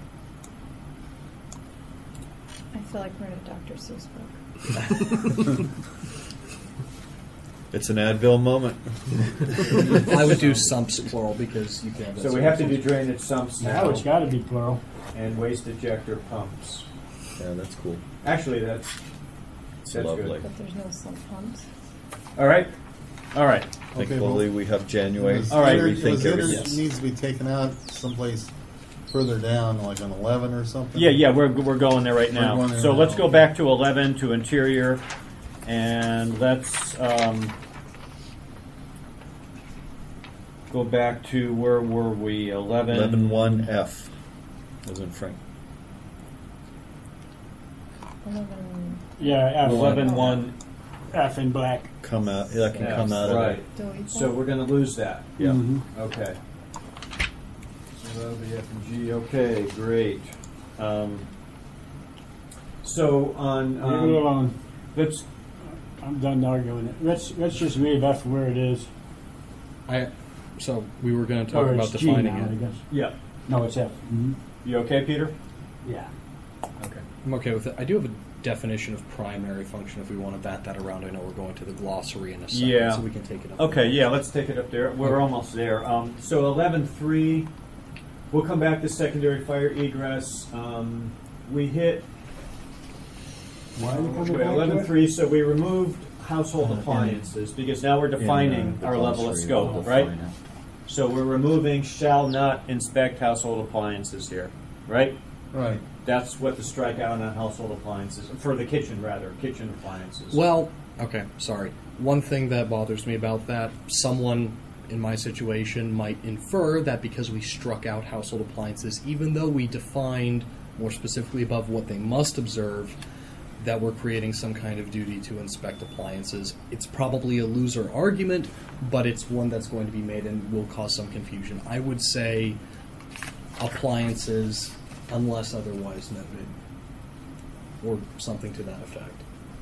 I feel like we're in a Doctor Seuss book. It's an Advil moment. I would do sumps plural because you can have that. So we have to do circumstance. drainage sumps Now now it's got to be plural. and waste ejector pumps. Yeah, that's cool. Actually, that's It's That's lovely. good. But there's no sump pumps. all right. All right. Thankfully, we have January. Was All right, inter- we think was inter- everything. needs to be taken out someplace further down, like on eleven or something. Yeah, yeah, we're, we're going there right We're now. going there So now, let's go okay. back to eleven, to interior, and let's um, go back to, where were we? eleven. eleven one F. As in Frank. Eleven. Yeah, F. eleven one. F in black. Come out. That can Yeah, come out of right. it. Delete So that. we're going to lose that. Yeah. Mhm. Okay. So that'll be F and G. Okay, great. Um, so on, Leave it um, alone. let's, I'm done arguing it. Let's let's just leave F where it is. I, so we were going to talk Or about it's G defining now, I it. guess. yeah. No, it's F. Mm-hmm. You okay, Peter? Yeah. Okay. I'm okay with it. I do have a definition of primary function if we want to bat that around. I know we're going to the glossary in a second, Yeah. so we can take it up. Okay, yeah, let's take it up there. We're almost there. Um, so eleven three, we'll come back to secondary fire egress. Um, we hit Why are you coming back to eleven it? three, so we removed household appliances because now we're defining our level of scope, right? So we're removing shall not inspect household appliances here, right? Right. That's what the strikeout on household appliances, for the kitchen rather, kitchen appliances. Well, okay, sorry. One thing that bothers me about that, someone in my situation might infer that because we struck out household appliances, even though we defined more specifically above what they must observe, that we're creating some kind of duty to inspect appliances. It's probably a loser argument, but it's one that's going to be made and will cause some confusion. I would say appliances, unless otherwise noted, or something to that effect.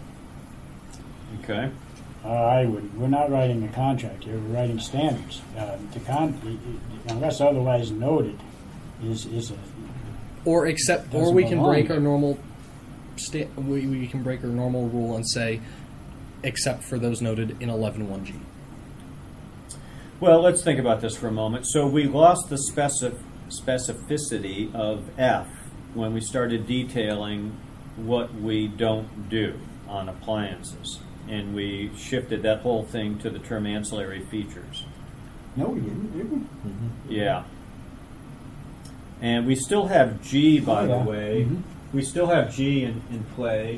Okay. Uh, I would. We're not writing a contract here. We're writing standards. Uh, the con, unless otherwise noted, is is a. Or except, or Doesn't we can belong break here. our normal, sta- we, we can break our normal rule and say, except for those noted in eleven one G. Well, let's think about this for a moment. So we lost the specif- specificity of F when we started detailing what we don't do on appliances. And we shifted that whole thing to the term ancillary features. No, we didn't. Did we? Yeah. And we still have G, by Oh, yeah. the way. Mhm. We still have G in, in play.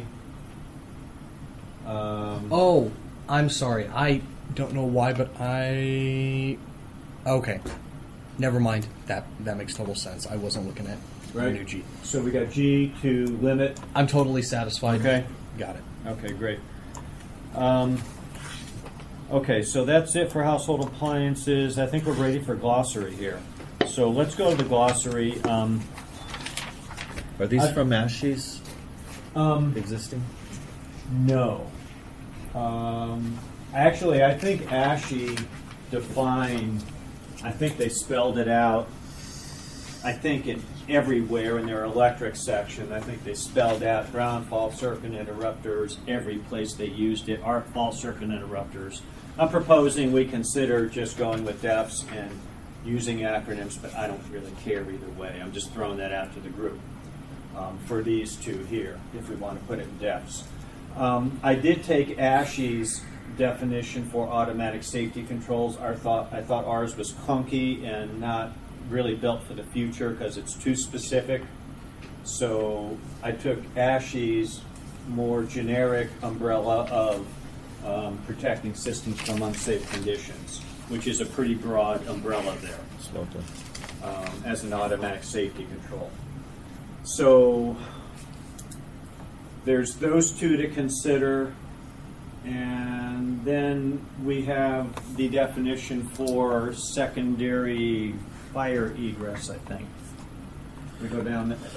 Um, Oh, I'm sorry. I don't know why, but I. Okay. Never mind. That that makes total sense. I wasn't looking at Right. new G. So we got G to limit. I'm totally satisfied. Okay. Got it. Okay, great. Um, okay, so that's it for household appliances. I think we're ready for glossary here. So let's go to the glossary. Um, Are these I- from Ashies um, existing? no. Um, actually, I think Ashy defined, I think they spelled it out, I think in everywhere in their electric section. I think they spelled out ground fault circuit interrupters, every place they used it, arc fault circuit interrupters. I'm proposing we consider just going with D E Fs and using acronyms, but I don't really care either way. I'm just throwing that out to the group. um, for these two here, if we want to put it in depths. Um, I did take ASHI's definition for automatic safety controls. Our thought, I thought ours was clunky and not really built for the future because it's too specific. So I took ASHI's more generic umbrella of um, protecting systems from unsafe conditions, which is a pretty broad umbrella there um, as an automatic safety control. So there's those two to consider, and then we have the definition for secondary fire egress, I think. We go down there.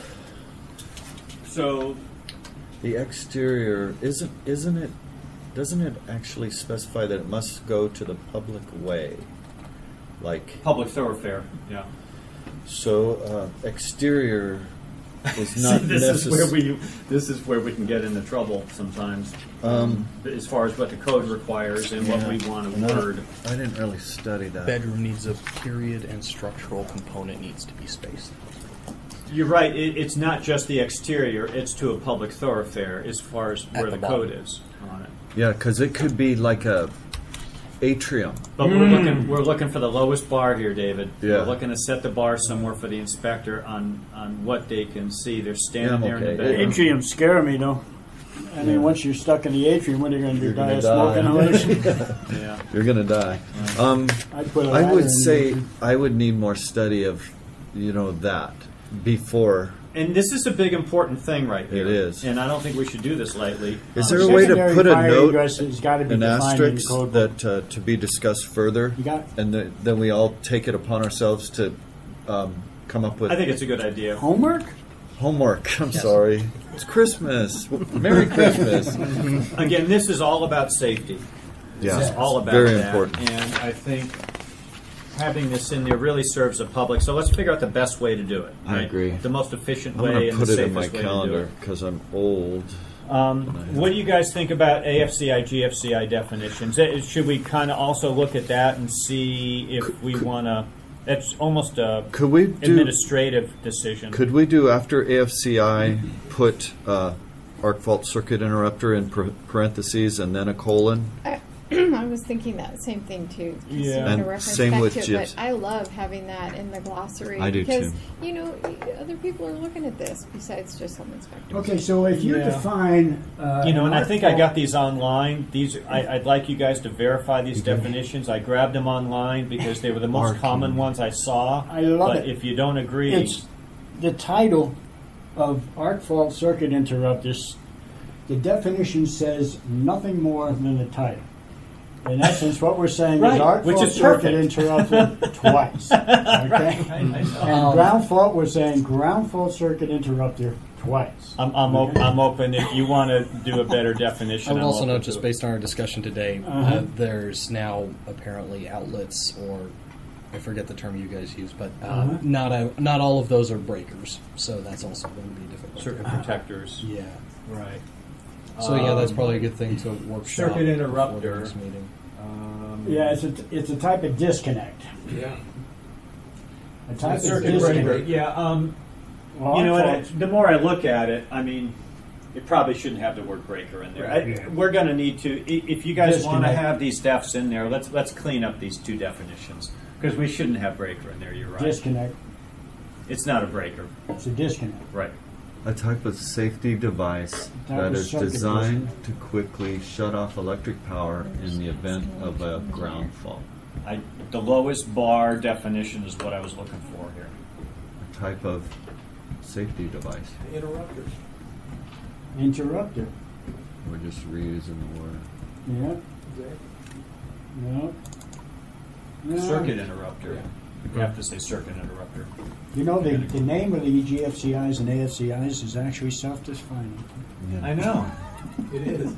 So The exterior isn't isn't it doesn't it actually specify that it must go to the public way? Like public thoroughfare, yeah. So uh, exterior is not this is where necessary. we this is where we can get into trouble sometimes, Um, as far as what the code requires and what we want to word. I didn't really study that. Bedroom needs a period, and structural component needs to be spaced. You're right. It, it's not just the exterior; it's to a public thoroughfare as far as where the the, code bottom. is on it. Yeah, because it could be like a atrium. But we're looking we're looking for the lowest bar here, David. Yeah. We're looking to set the bar somewhere for the inspector on, on what they can see. They're standing Yeah, I'm there in the okay. bedroom. Atriums scare me, though. I mean, once you're stuck in the atrium, what are you going to do? You're Die gonna of smoke inhalation? Yeah. You're gonna die. Um, I'd put a I ladder would in say there. I would need more study of, you know, that before. And this is a big important thing right here. It is. And I don't think we should do this lightly. Is Um, there a way to Secondary put a fire note, egress has got to be an defined in the asterisk code book. that uh, to be discussed further, You got and th- then we all take it upon ourselves to um, come up with I think it's a good idea. homework? homework. I'm sorry, it's Christmas. Merry Christmas. Again, this is all about safety. This Yeah. is all about Very that. important. And I think having this in there really serves the public. So let's figure out the best way to do it. I right? agree. The most efficient I'm way gonna and put the it safest in my way to do calendar it. because I'm old. Um, what do you guys think about A F C I, G F C I definitions? Uh, Should we kind of also look at that and see if we want to? That's almost a Could we do? administrative decision. Could we do after A F C I put uh, arc fault circuit interrupter in par- parentheses and then a colon? I, I was thinking that same thing too. 'cause you Yeah. want to And reference same back with to it, gyps. but I love having that in the glossary I do because too. you know other people are looking at this besides just home inspectors. Okay, so if you Yeah. define, uh, You know, and I an think I arc got fault- these online. These I, I'd like you guys to verify these Okay. definitions. I grabbed them online because they were the most Arcing. common ones I saw. I love but it. if you don't agree, It's the title of arc fault circuit interrupters. The definition says nothing more than the title. In essence, what we're saying Right, is arc which fault is circuit perfect. interrupter twice. Okay? And Um, ground fault, we're saying ground fault circuit interrupter twice. I'm I'm, op- I'm open. If you want to do a better definition, I would I'm also open note, to just it. based on our discussion today, Uh-huh. uh, there's now apparently outlets, or I forget the term you guys use, but uh, Uh-huh. not a, not all of those are breakers, so that's also going to be difficult. circuit protectors. Yeah. Right. So yeah, that's Um, probably a good thing to workshop circuit before interrupter. the next meeting. Um, Yeah, it's a, it's a type of disconnect. Yeah. A type of circuit disconnect. breaker. Yeah. Um, Well, you know, arc and I, fault- the more I look at it, I mean, it probably shouldn't have the word breaker in there. I, Yeah. we're going to need to, i- if you guys want to Disconnect. have these defs in there, let's let's clean up these two definitions because we shouldn't have breaker in there. You're right. disconnect. It's not a breaker, It's a disconnect. right? A type of safety device Type that of is circuit designed disconnect. to quickly shut off electric power in the event of a ground fault. I, the lowest bar definition is what I was looking for here. A type of safety device. Interrupters. Interrupter. We're just reusing the word. Yeah. No. No. Circuit interrupter. You have to say circuit interrupter. You know, the, the name of the E G F C Is and A F C Is is actually self-defining. I know. It is.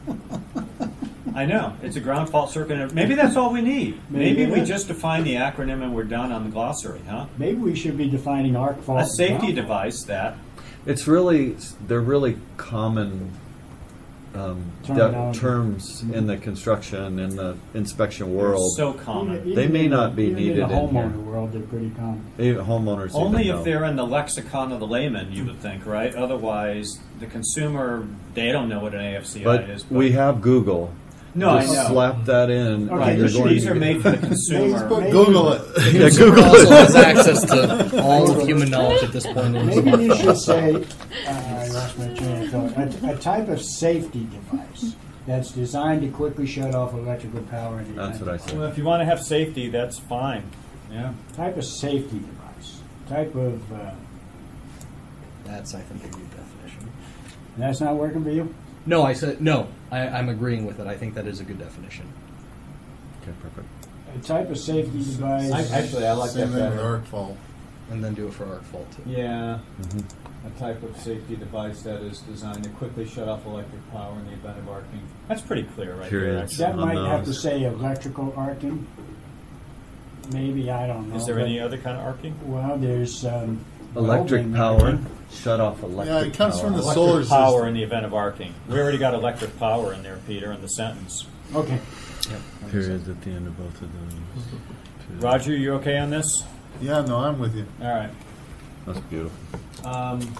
I know. It's a ground fault circuit. inter- Maybe that's all we need. Maybe Maybe we it is. just define the acronym and we're done on the glossary, huh? Maybe we should be defining arc fault. A safety ground fault. device that It's really, they're really common um, Terminology. de- terms in the construction in the inspection world. It's so common. Even- They may even not in- be even needed in the in here. homeowner world, they're pretty common. Even homeowners Only even if know. they're in the lexicon of the layman, you would think, right? Otherwise, the consumer, they don't know what an A F C I But is. we have Google. No, I Just know. slap that in. Okay, and you're These going these to are get- made for the consumer. Maybe- Google it. Yeah, Consumer Google also it. has access to all of human knowledge at this point. in his Maybe you smartphone. should say, uh, I lost my train of thought, a, a type of safety device that's designed to quickly shut off electrical power. In the That's event what I of said. Well, if you want to have safety, that's fine. Yeah. Type of safety device, type of, uh, That's, I think, a good definition. that's not working for you? No, I said no. I, I'm agreeing with it. I think that is a good definition. Okay, perfect. A type of safety device. I- actually, I like Same that thing with better. arc fault. And then do it for arc fault too. Yeah. Mm-hmm. A type of safety device that is designed to quickly shut off electric power in the event of arcing. That's pretty clear right there. Period. actually. That on might have to those. say electrical arcing. Maybe, I don't know. Is there but- any other kind of arcing? Well, there's um, Electric welding, power. I think. Shut off electric Yeah, it comes power. from the Electric solar power system. in the event of arcing. We already got electric power in there, Peter, in the sentence. Okay. Periods at the end of both of those. Roger, you okay on this? Yeah, no, I'm with you. All right. That's beautiful. Um,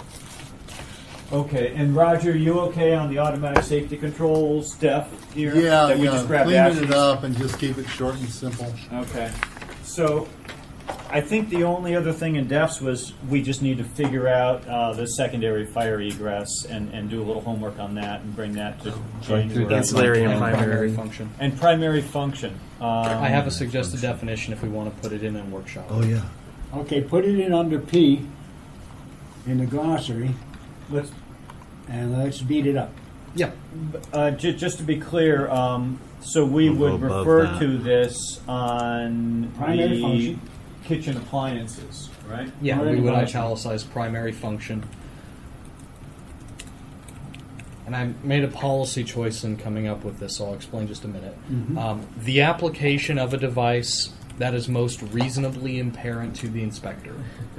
okay, and Roger, you okay on the automatic safety control stuff here? Yeah, that we yeah. just grabbed Cleaning Ashley's? it up and just keep it short and simple. Okay, so I think the only other thing in defs was we just need to figure out uh, the secondary fire egress and, and do a little homework on that and bring that to January. Ancillary and And primary. function. And primary function. Um, I have a suggested definition if we want to put it in a workshop. Oh yeah. Okay, put it in under P in the glossary, Let's and let's beat it up. Yeah. Uh, ju- just to be clear, um, so we We'll would go above refer that. to this on Primary the function. kitchen appliances, right? Yeah, Primary we would function. italicize primary function. And I made a policy choice in coming up with this, so I'll explain just a minute. Mhm. Um, the application of a device that is most reasonably apparent to the inspector.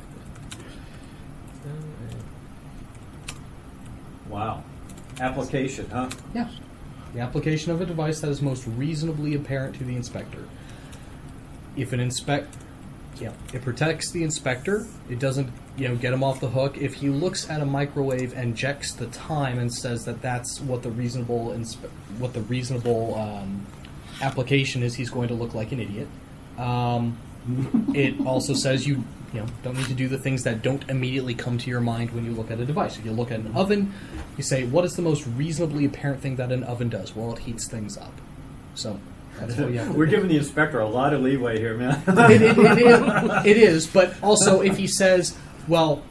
Wow. Application, huh? Yeah. The application of a device that is most reasonably apparent to the inspector. If an inspect, yeah, it protects the inspector. It doesn't, you know, get him off the hook. If he looks at a microwave and checks the time and says that that's what the reasonable inspe- what the reasonable um, application is, he's going to look like an idiot. Um, it also says you, you know, don't need to do the things that don't immediately come to your mind when you look at a device. If you look at an oven, you say, what is the most reasonably apparent thing that an oven does? Well, it heats things up. So that's what you have to We're do. giving the inspector a lot of leeway here, man. it, it, it, is, it is, but also if he says, well,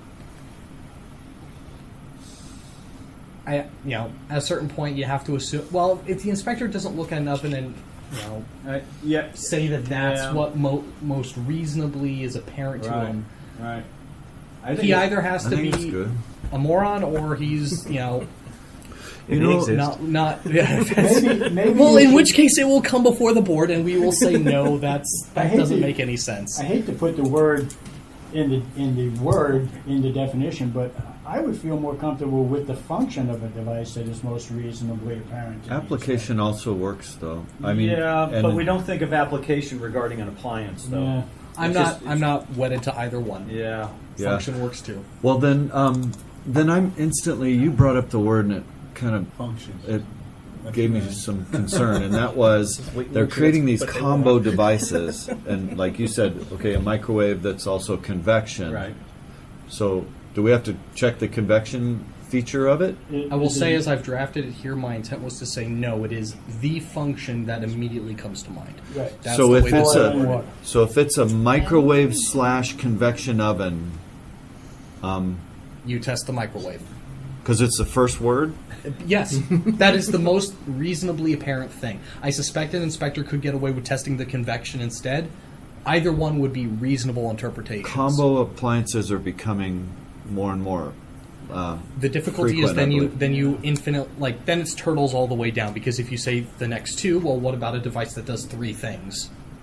I, you know, at a certain point you have to assume, well, if the inspector doesn't look at an oven and, you know, Uh, yeah. say that that's Yeah. what mo- most reasonably is apparent to Right. him, Right. I think he it's- either has I to think it's be good. a moron or he's, you know, You know, not not. Yeah, Maybe, maybe well, we in should- which case it will come before the board, and we will say no. That's I that hate doesn't to- make any sense. I hate to put the word in the in the word in the definition, but I would feel more comfortable with the function of a device that is most reasonably apparent. To the Application also works though. I mean, yeah, and but we don't think of application regarding an appliance, though. Yeah. I'm It's not. just- I'm not wedded to either one. Yeah. Yeah. Function works too. Well, then, um, then I'm instantly. You brought up the word, and it kind of Function. it gave me some concern, and that was wait, they're wait, creating wait, these but they combo won't. devices, and like you said, okay, a microwave that's also convection. Right. So, do we have to check the convection feature of it? It- I will it say, is- as I've drafted it here, my intent was to say no. It is the function that immediately comes to mind. Right. That's so the if way it's that- and a water. so if it's a microwave slash convection oven, um, you test the microwave. because it's the first word. Yes, that is the most reasonably apparent thing. I suspect an inspector could get away with testing the convection instead. Either one would be reasonable interpretations. Combo appliances are becoming more and more. Uh, The difficulty is frequent, then I you believe. then you infinite like then it's turtles all the way down because if you say the next two, well, what about a device that does three things?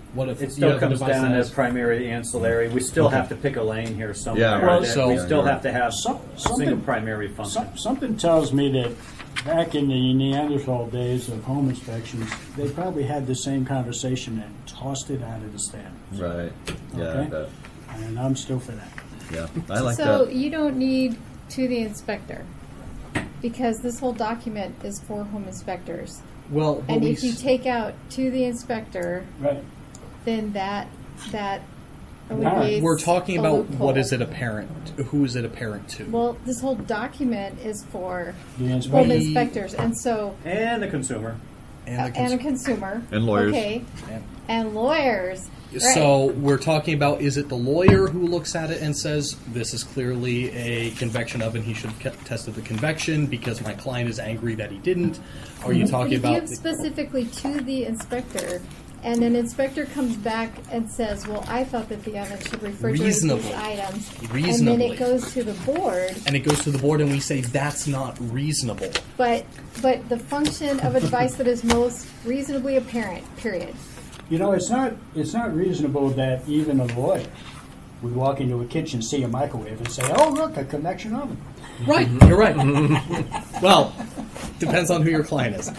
What if It you still have a comes device down that to has- primary, ancillary. We still Okay. have to pick a lane here somewhere. Yeah, right. That So- we still have to have Some- a something- single primary function. Some, something tells me that back in the Neanderthal days of home inspections, they probably had the same conversation and tossed it out of the standards. Right. Yeah. Okay. That, And I'm still for that. yeah. I like so that. you don't need to the inspector because this whole document is for home inspectors. Well, but And we if you s- take out to the inspector, Right. then that that Alright. alleviates we're talking a about loophole. what is it apparent? Who is it apparent to? Well, this whole document is for The home inspector. We- inspectors, and so And the consumer. and, uh, the and a cons- consumer, And lawyers. okay, and- and lawyers. Right. So we're talking about, is it the lawyer who looks at it and says this is clearly a convection of and he should have tested the convection because my client is angry that he didn't? Are you But talking if about you give specifically to the inspector, and an inspector comes back and says, "Well, I thought that the oven should refrigerate Reasonably. these items," and then Reasonably. it goes to the board. and it goes to the board and we say that's not reasonable? But but the function of a device that is most reasonably apparent. Period. You know, it's not it's not reasonable that even a lawyer would walk into a kitchen, see a microwave, and say, "Oh, look, a convection oven." Right, you're right. Well, depends on who your client is.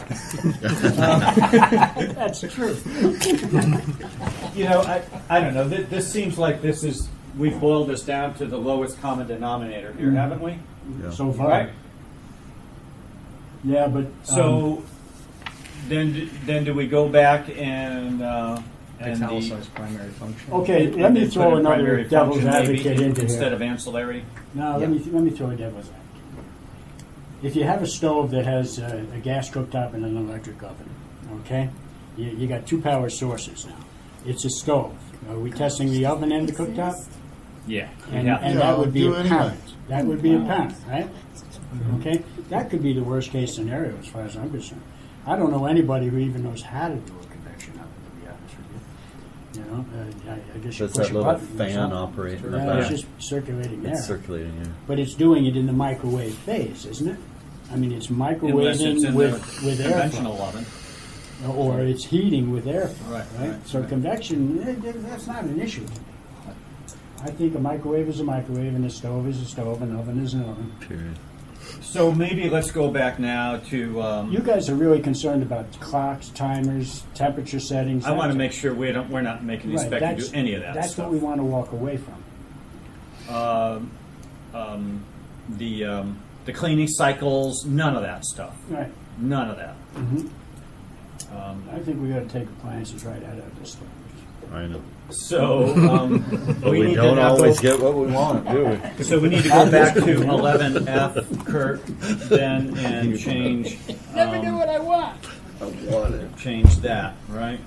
That's true. You know, I, I don't know. Th- This seems like this is, we've boiled this down to the lowest common denominator here, haven't we? Yeah. So far. Right. Yeah, but um, So then, d- then do we go back and, uh, and the, Italicized primary function. okay, and- let me and throw put a another primary devil's function maybe advocate in- into instead here. of ancillary? No, let me let me throw a devil's advocate. If you have a stove that has a, a gas cooktop and an electric oven, okay, you, you got two power sources now. It's a stove. Are we testing the oven and the cooktop? Yeah. And, Yeah. and Yeah, that would be do a anyway. pound. That would be a pound, right? Okay, that could be the worst case scenario as far as I'm concerned. I don't know anybody who even knows how to do a convection oven, to be honest with you. You know, uh, I, I guess you That's push that a little button. or fan something. operating in the Yeah, it's back. just circulating there. It's circulating. Yeah. But it's doing it in the microwave phase, isn't it? I mean, it's Unless it's microwaving in with, the with conventional airflow, oven. or it's heating with airflow, Right, right? right, So right. convection, eh, eh, that's not an issue. I think a microwave is a microwave, and a stove is a stove, and an oven is an oven. Period. So maybe let's go back now to. Um, You guys are really concerned about clocks, timers, temperature settings. I want to that's- make sure we don't. We're not making the Right, inspector do that's- any of that That's stuff. what we want to walk away from. Um, um, the um, the cleaning cycles, none of that stuff. Right. None of that. hmm Um, I think we got to take appliances right out of this thing. I know. so um, But we, need don't to have always those- get what we want, do we? So we need to go back to eleven F, Kurt, then and change. Never um, do what I want. I want it. Change that, right?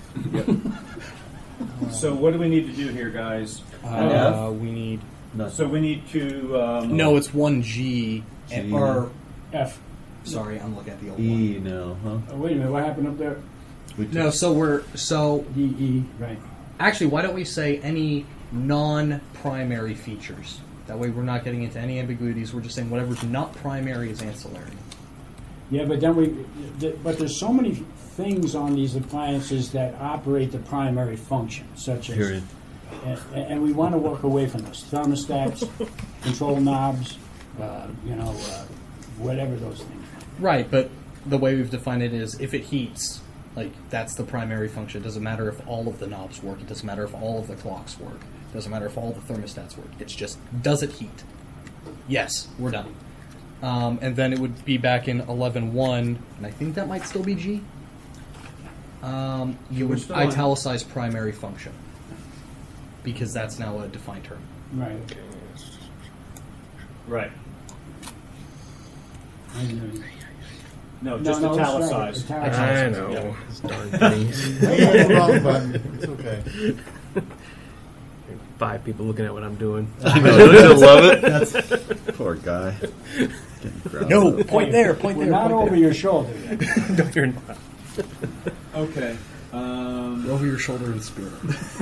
So what do we need to do here, guys? Uh, we need. So we need to. Um, No, it's one G. And, G. or, F. sorry, I'm looking at the old E one. now, huh? Oh, wait a minute, what happened up there? We No, so we're. So, D E, right. actually, why don't we say any non primary features? That way we're not getting into any ambiguities. We're just saying whatever's not primary is ancillary. Yeah, but then we, th- but there's so many things on these appliances that operate the primary function, such as, Period. and, and we want to walk away from those thermostats, control knobs, uh, you know, uh, whatever those things. Right, but the way we've defined it is if it heats, like that's the primary function. It doesn't matter if all of the knobs work. It doesn't matter if all of the clocks work. It doesn't matter if all the thermostats work. It's just, does it heat? Yes, we're done. Um, and then it would be back in eleven one, and I think that might still be G. Um, you We're would still on- italicize primary function because that's now a defined term. Right. Right. And, No, No, just no, it's right. italicized. Italicized. I know. Yeah. These darn things. I hit the wrong button. It's okay. Five people looking at what I'm doing. I know, don't you love it? Poor guy. Getting grounded. No, point there, point We're there. not point over your shoulder yet. No, you're not. Okay. Um, there. Over your shoulder in spirit.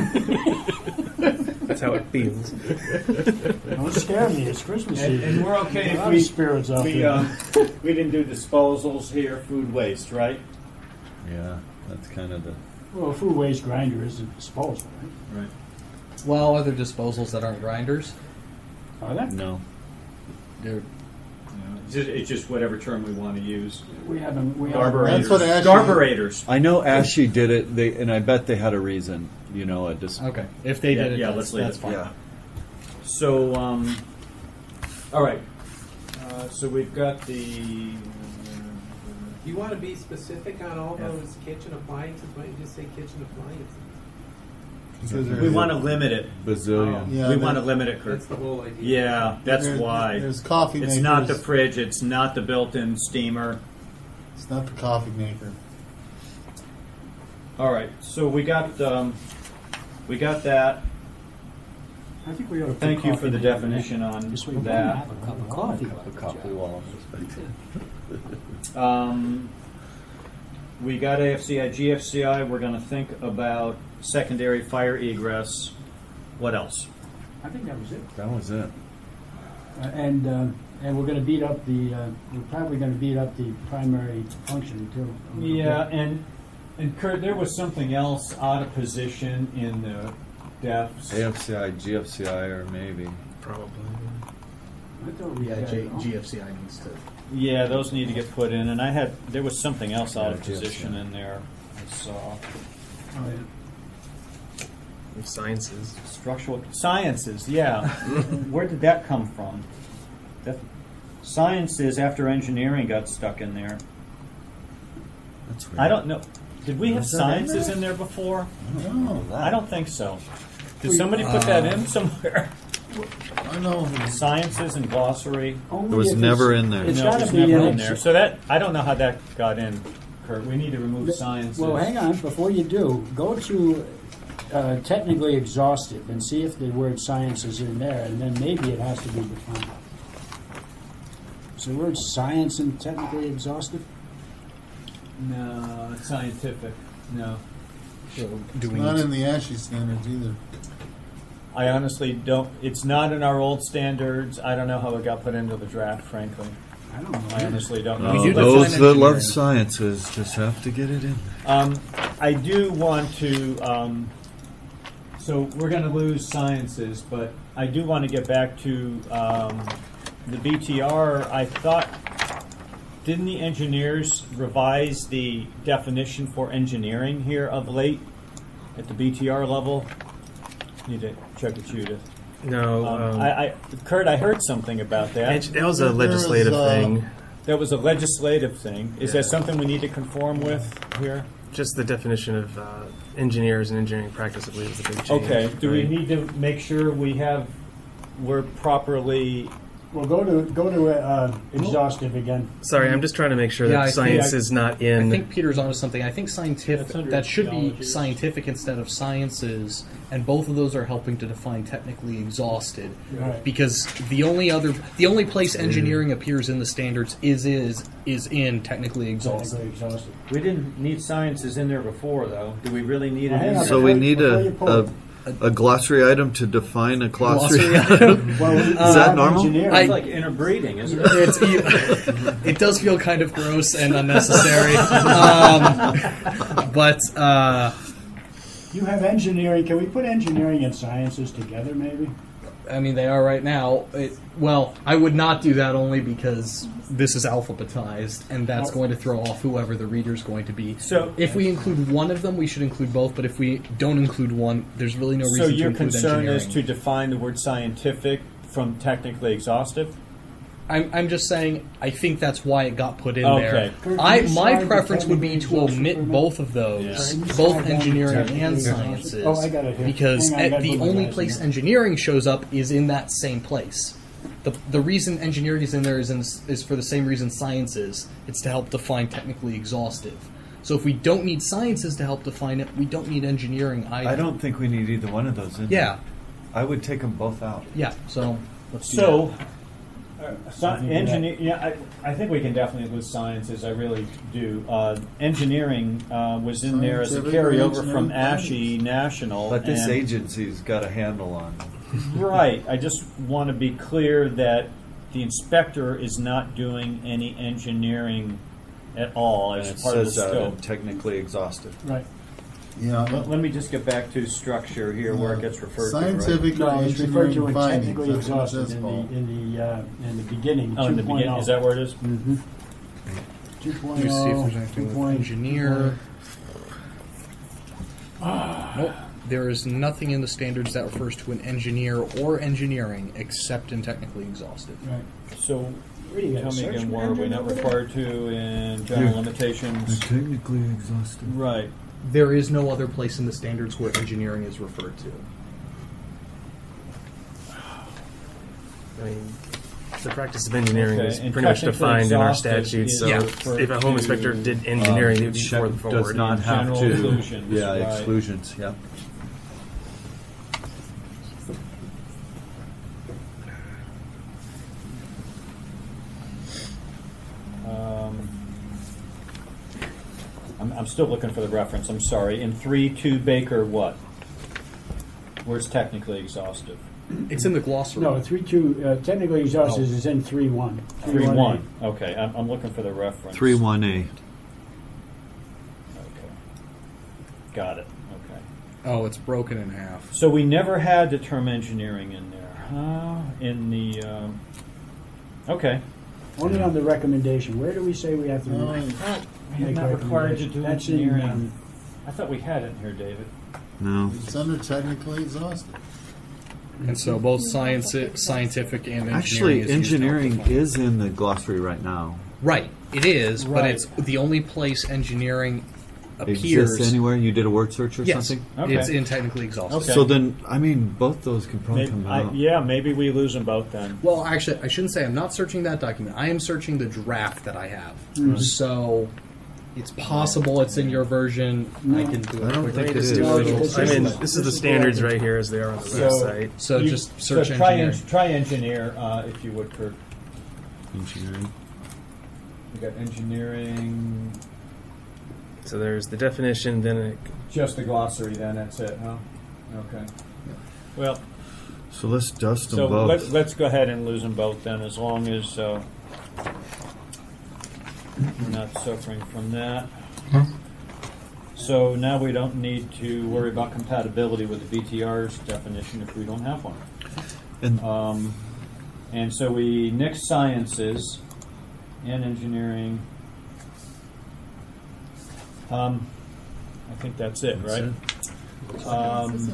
That's how it feels. Don't scare me. It's Christmas and, Eve. and we're okay A lot if of we spirits out we there. um, we didn't do disposals here, food waste, right? Yeah, that's kind of the. Well, a food waste grinder isn't disposal, right? Right. Well, are there disposals that aren't grinders? Are there? No. They're It's just, it's just whatever term we want to use. We haven't. We haven't. Carburetors. That's what Ashley- Carburetors. I know Ashy did it, they, and I bet they had a reason. You know, a dis- okay. If they Yeah, did it, yeah, that's, let's leave that's it. fine. Yeah. So, um, all right. Uh, so we've got the. Do you want to be specific on all Yeah. those kitchen appliances? Why don't you just say kitchen appliances? Because We there's- want to limit it. Bazillion. Yeah, we there- want to limit it, Kurt. That's the whole idea. Yeah, that's there- why. There's coffee It's makers. not the fridge. It's not the built-in steamer. It's not the coffee maker. All right. So we got um, we got that. I think we ought to. put Thank you for coffee the maker in definition there. on This way we can that. have a cup of coffee. A copy wall. Um, we got A F C I, G F C I. We're going to think about secondary fire egress. What else? I think that was it. That was it. Uh, and uh, and we're going to beat up the. Uh, we're probably going to beat up the primary function too. a little Yeah, bit. and and Kurt, there was something else out of position in the defs. A F C I, G F C I, or maybe. Probably. I thought we Yeah, had G- it all. GFCI needs to. Yeah, those need to get put in. And I had there was something else out Yeah, of position G F C I. in there. I saw Oh, yeah. Sciences. structural sciences. Yeah, where did that come from? That, sciences after engineering got stuck in there. That's weird. I don't know. Did we have Was that in sciences there? in there before? No, I don't think so. Did somebody put that in somewhere? I know. Sciences and glossary. Only It was if never it's- in there. It's no, got it to was be never in in there. So that I don't know how that got in, Kurt. We need to remove sciences. Well, hang on. Before you do, go to uh, technically exhaustive and see if the word science is in there, and then maybe it has to be defined. Is the word science and technically exhaustive? No, it's scientific. No, So do we Not need in the ASHI standards either. I honestly don't. It's not in our old standards. I don't know how it got put into the draft. Frankly, I don't know. I honestly don't know. Oh, do those define that love engineering. sciences just have to get it in. Um, I do want to. Um, so we're going to lose sciences, but I do want to get back to um, the B T R. I thought, didn't the engineers revise the definition for engineering here of late at the B T R level? Need to check with Judith. No, Um, um, I, I, Kurt, I heard something about that. Eng- that was a There was, legislative uh, thing. That was a legislative thing. Is Yeah. that something we need to conform with here? Just the definition of uh, engineers and engineering practice, I believe, is a big change. Okay. Do we right? need to make sure we have we're properly? Well, go to go to uh, exhaustive again. Sorry, I'm just trying to make sure Yeah, that I think science I- is not I in. think Peter's onto something. I think scientific That's under that should be geology. scientific instead of sciences, and both of those are helping to define technically exhausted. Right. Because the only other, the only place engineering appears in the standards is is is in technically exhausted. Technically exhaustive. We didn't need sciences in there before, though. Do we really need it Well, hang in on. there? So we Before- need before you a, pull a, it. a glossary item to define a glossary, Glossary item. Well, we- Is that uh, normal? engineering- It's like interbreeding, isn't it? It's, it does feel kind of gross and unnecessary, um, but uh, You have engineering. Can we put engineering and sciences together, maybe? I mean they are right now. It, well, I would not do that only because this is alphabetized, and that's going to throw off whoever the reader's going to be. So, If we include one of them, we should include both. But if we don't include one, there's really no reason so to your include concern is engineering. to define the word scientific from technically exhaustive? I'm, I'm just saying. I think that's why it got put in Okay. there. Can I you my slide the preference would be to technically exhaustive omit for a minute? both of those, Yeah. Can you both slide down engineering technically and exhaustive? sciences. Oh, I got it here. Because Hang on, I at gotta the put my only glasses place on. engineering shows up is in that same place. The, the reason engineering is in there is, in, is for the same reason science is. It's to help define technically exhaustive. So if we don't need sciences to help define it, we don't need engineering either. I don't think we need either one of those in. Yeah, I would take them both out. yeah. So let's do So, uh, sci- I think engineer. Yeah, I, I think we can definitely lose sciences. I really do. Uh, engineering uh, was in there as a Scientific carryover engineering from ASHI National. But this and- agency's got a handle on. Right. I just want to be clear that the inspector is not doing any engineering at all And as it part of the says that scope. and technically exhaustive. Right. You know, Let, let me just get back to structure here where it gets referred scientific to. or No, it's referred to engineering in findings. technically That's what it exhausted says, in Paul. the, in the, uh, in the beginning, Right? Oh, in the beginning, is that where it is? Mm-hmm. two Let me see if there's anything with engineer. Nope. There is nothing in the standards that refers to an engineer or engineering except in technically exhausted. Right. So, What do you got, tell me search again, where are we engine not over there? required to in general limitations? technically exhausted. Right. There is no other place in the standards where engineering is referred to. I mean, the practice of engineering Okay, is and pretty much technically defined in our exhaustive statutes. is So Yeah. if a home inspector to, did engineering, Um, they would be check forward forward. does not have General to. exclusions, yeah, right. exclusions. Yeah. Um, I'm, I'm still looking for the reference, I'm sorry. In three two Baker, what? Where's technically exhaustive? It's in the glossary. No, three two, uh, technically exhausted Oh. is in three one. Three one. Okay, I'm, I'm looking for the reference. Three one A. Okay. Got it. Okay. Oh, it's broken in half. So we never had the term engineering in there, huh? In the, um, okay. Only on the recommendation. Where do we say we have to? No, make We're not required to recommendations? do That's in, engineering. um, I thought we had it in here, David. No. It's under technically exhausted. And so both science, scientific and engineering Actually, is used engineering to- is in the glossary right now. Right, it is, but Right. it's the only place engineering appears. Exists anywhere? You did a word search or Yes, something? Okay. it's in technically exhausted. Okay. So then, I mean, both those can probably Maybe, come I, out. yeah, maybe we lose them both then. Well, actually, I shouldn't say I'm not searching that document. I am searching the draft that I have. So it's possible it's in your version. I can do it. I don't quickly. think it Just is. do a No, little- it's- I mean, This is- this is the this is standards the- right here as they are on the So- website. So You- just search so try, engineering. en- try engineer, uh, if you would, Kurt. Engineering. We got engineering, So there's the definition, then it, just the glossary. Then that's it, huh? Okay. Well, So let's dust them so both. let, let's go ahead and lose them both then, as long as uh, we're not suffering from that. So now we don't need to worry about compatibility with the B T R's definition if we don't have one. and Um, and so we nix sciences and engineering. Um, I think that's it, That's right? Um,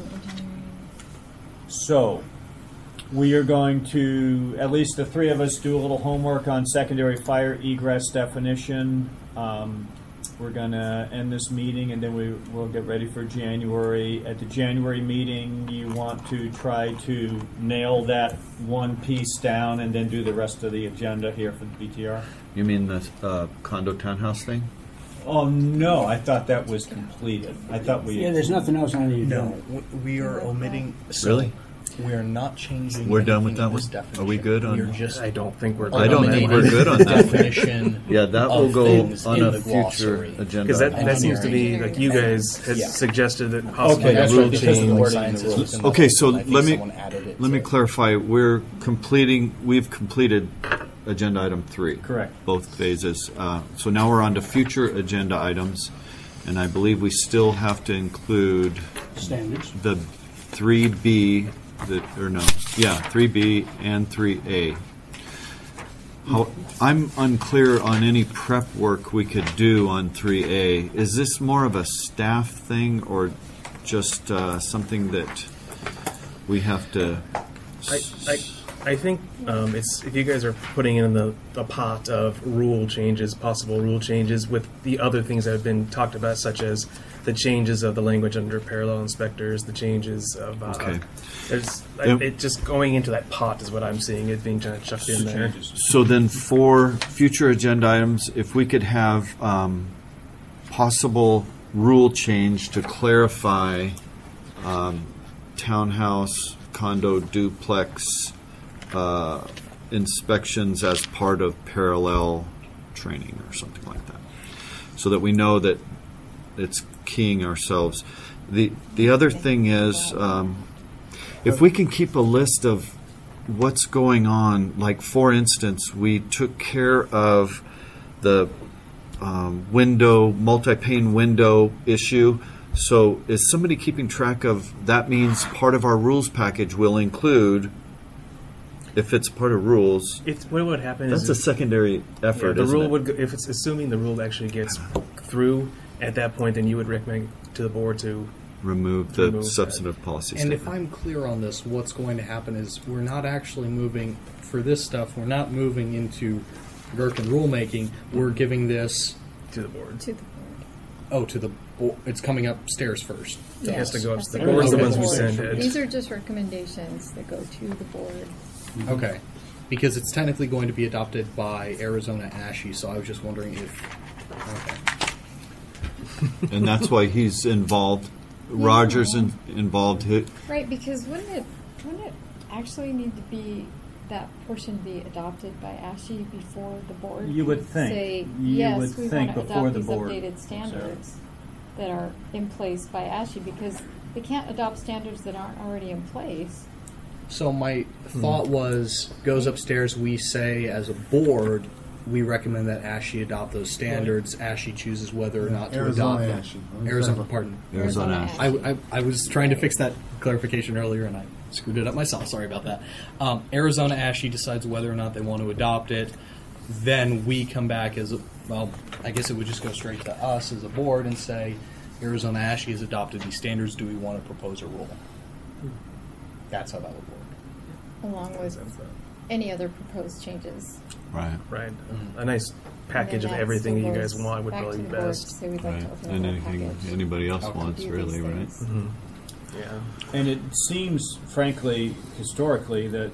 so we are going to, at least the three of us, do a little homework on secondary fire egress definition. Um, we're going to end this meeting and then we will get ready for January. At the January meeting, you want to try to nail that one piece down and then do the rest of the agenda here for the B T R? you mean the uh, condo townhouse thing? Oh, no, I thought that was completed. I thought we. Yeah, there's nothing else on the agenda. No, w- we are omitting. So Really? We are not changing. We're done anything with in that this one? Are we definition. good on- We are just. I don't think we're. I don't think eliminating we're good on the that. definition. Yeah, that will of go things on in a the future glossary. agenda. Because that, that seems to be, like you guys had Yeah. suggested that possibly Okay, a that's rule right, because of the change. wording. Science is within the Okay, whole, so and I think let me someone added it let me to- clarify. We're completing. We've completed agenda item three. Correct. Both phases. Uh, so now we're on to future agenda items, and I believe we still have to include Standards. the three B, the, or no, yeah, three B and three A. How, I'm unclear on any prep work we could do on three A. Is this more of a staff thing or just uh, something that we have to? I, I, I think um, it's if you guys are putting in the, the pot of rule changes, possible rule changes with the other things that have been talked about, such as the changes of the language under parallel inspectors, the changes of. Uh, Okay. There's, Yep. it just going into that pot is what I'm seeing it being kind of chucked in there. So then, for future agenda items, if we could have um, possible rule change to clarify um, townhouse, condo, duplex uh, inspections as part of parallel training or something like that, so that we know that it's keying ourselves. The the other thing is, um, if we can keep a list of what's going on, like for instance, we took care of the um, window, multi-pane window issue, So is somebody keeping track of, that means part of our rules package will include, if it's part of rules, It's, what would happen that's is a secondary yeah, effort, the isn't rule it? would go, if it's assuming the rule actually gets through at that point, then you would recommend to the board to Remove the Remove that. substantive policy And statement. if I'm clear on this, what's going to happen is we're not actually moving, for this stuff, we're not moving into Gherkin rulemaking. We're giving this, to the board. To the board. oh, to the, bo- it's coming upstairs first. It has to go up. Has The to go board's to the ones who board. send it. These are just recommendations that go to the board. Okay. Because it's technically going to be adopted by Arizona ASHI, so I was just wondering if, okay. And that's why he's involved. Roger's in, involved. Hi- Right, because wouldn't it wouldn't it actually need to be that portion be adopted by ASHI before the board? You would could think. Say You yes, would we think want to before adopt the these board, updated standards that are in place by ASHI because they can't adopt standards that aren't already in place. So my thought was, goes upstairs, we say as a board, we recommend that ASHI adopt those standards. ASHI chooses whether or not to Arizona adopt them. ASHI. Let me Arizona, clarify. pardon. Arizona Arizona Ash. I, I, I was trying to fix that clarification earlier, and I screwed it up myself. Sorry about that. Um, Arizona ASHI decides whether or not they want to adopt it. Then we come back as a, well, I guess it would just go straight to us as a board and say, Arizona ASHI has adopted these standards. Do we want to propose a rule? That's how that would work. Along with any other proposed changes. Right. Right. A nice package And of then everything that you still guys goes want would back probably to be the board best. to say we'd like Right. to open And up a anything package anybody else to wants, do really, these right? things. Mhm. Yeah. And it seems, frankly, historically, that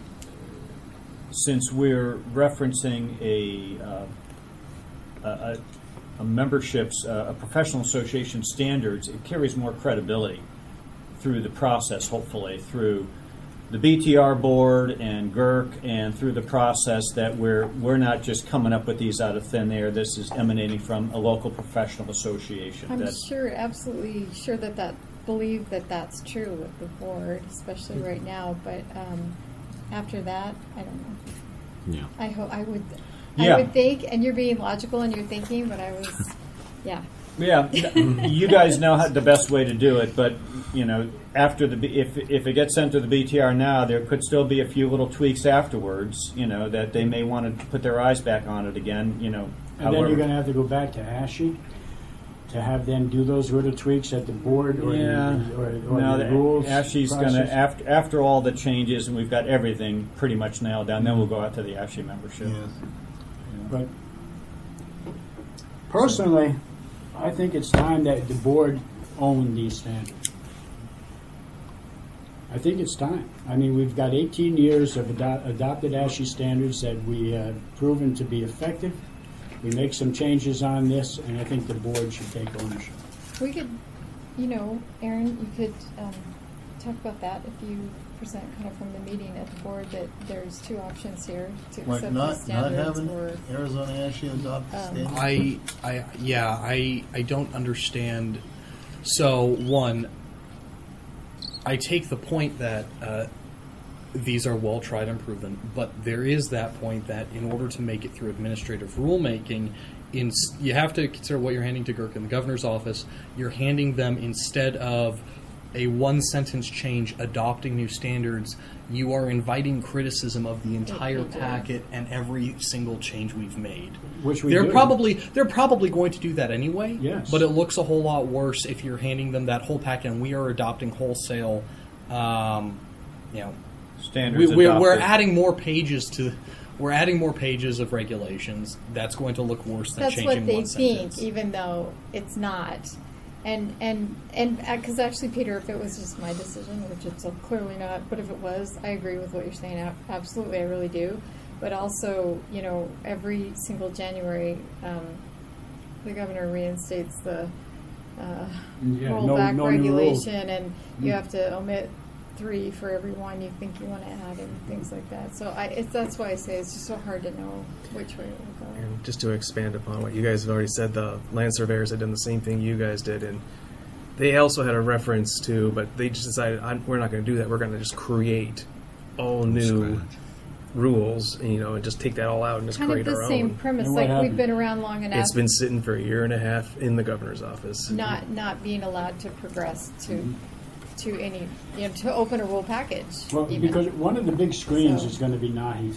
since we're referencing a, uh, a, a, a membership's, uh, a professional association standards, it carries more credibility through the process, hopefully, through the B T R board and G R C and through the process that we're, we're not just coming up with these out of thin air. This is emanating from a local professional association. I'm That's- sure, absolutely sure that that, believe that that's true with the board, especially Mm-hmm. right now, but um, after that, I don't know. Yeah. I hope, I would, Yeah. I would think, and you're being logical in your thinking, but I was, yeah. Yeah, you guys know how, the best way to do it, but you know, after the B- if if it gets sent to the B T R now, there could still be a few little tweaks afterwards. You know, that they may want to put their eyes back on it again. You know, And then however- you're going to have to go back to ASHI to have them do those little tweaks at the board or yeah, the, or, or no, the the- rules. ASHI's going process? to after after all the changes and we've got everything pretty much nailed down. Then we'll go out to the ASHI membership. Yes. But personally, I think it's time that the board own these standards. I think it's time. I mean, we've got eighteen years of ado- adopted ASHI standards that we have proven to be effective. We make some changes on this, and I think the board should take ownership. We could, you know, Aaron, you could um, talk about that if you present kind of from the meeting at the board that there's two options here to Like accept not, these not standards having or. Arizona ASHI adopt the Um, standards? I, I, yeah, I, I don't understand. So one, I take the point that uh, these are well tried and proven, but there is that point that in order to make it through administrative rulemaking, in, you have to consider what you're handing to Gherkin, the governor's office. You're handing them, instead of a one sentence change adopting new standards, you are inviting criticism of the entire It- it is. packet and every single change we've made. Which we they're do. probably they're probably going to do that anyway. Yes. But it looks a whole lot worse if you're handing them that whole packet and we are adopting wholesale. Um, you know, Standards we, we're, we're adopted. adding more pages to. We're adding more pages of regulations. That's going to look worse than That's changing what they one think, sentence. even though it's not. And and and because actually, Peter, if it was just my decision, which it's clearly not, but if it was, I agree with what you're saying. A- Absolutely, I really do. But also, you know, every single January, um, the governor reinstates the uh, Yeah, no- rollback no new rules. regulation, and you Mm. have to omit three for every one you think you want to add, and things like that. So I, it's, that's why I say it's just so hard to know which way it will go. And just to expand upon what you guys have already said, the land surveyors had done the same thing you guys did, and they also had a reference to, but they just decided, I'm, we're not going to do that. We're going to just create all new Scratch. rules, you know, and just take that all out and just Kind of create the our same own. premise, And what like we've happened? been around long enough. It's been sitting for a year and a half in the governor's office. not not being allowed to progress to Mm-hmm. to any, you know, to open a rule package. Well, even. because one of the big screens So- is going to be Nahi.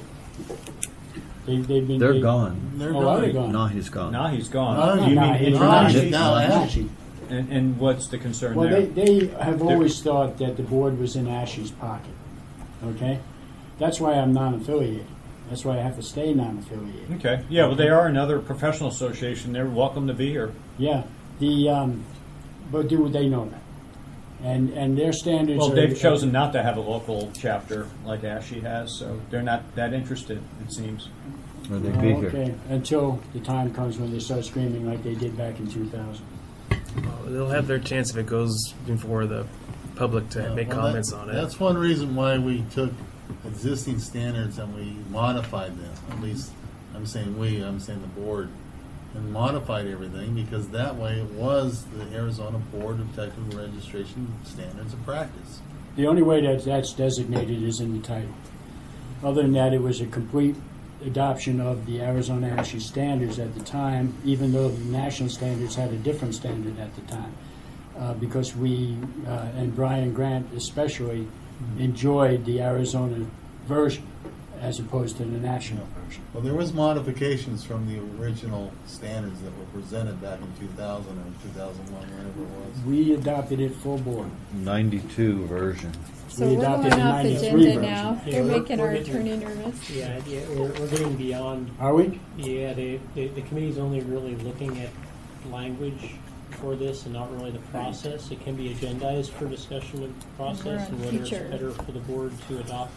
They, they've been. They're they- gone. They're Oh, are they gone. gone? No, he's gone. Now he's gone. No, you mean Nahi, Nahi, Internashi? now Nahi. And, and what's the concern Well, there? they, they have always thought that the board was in Ashley's pocket. Okay? That's why I'm non-affiliated. That's why I have to stay non-affiliated. Okay. Yeah, well, they are another professional association. They're welcome to be here. Yeah. The um, but do they know that? And and their standards. Well, are, they've chosen not to have a local chapter like Ashley has, so they're not that interested, it seems. Or they Oh, be okay. here. Until the time comes when they start screaming like they did back in two thousand. Well, they'll have their chance if it goes before the public to Yeah, make well, comments that- on it. That's one reason why we took existing standards and we modified them. At least, I'm saying we, I'm saying the board, and modified everything because that way it was the Arizona Board of Technical Registration Standards of Practice. The only way that that's designated is in the title. Other than that, it was a complete adoption of the Arizona ASHI standards at the time, even though the national standards had a different standard at the time. Uh, because we, uh, and Brian Grant especially, enjoyed the Arizona version as opposed to the national version. Well, there was modifications from the original standards that were presented back in two thousand or two thousand one, whatever it was. We adopted it full board. ninety-two version. So we we're adopted going the off ninety-three agenda version. now. Yeah, They're we're- making we're our getting- attorney nervous. Yeah, yeah, we're, we're getting beyond. Are we? Yeah, they, they, the committee's only really looking at language for this and not really the process. It can be agendized for discussion of the process We're and on whether it's future. better for the board to adopt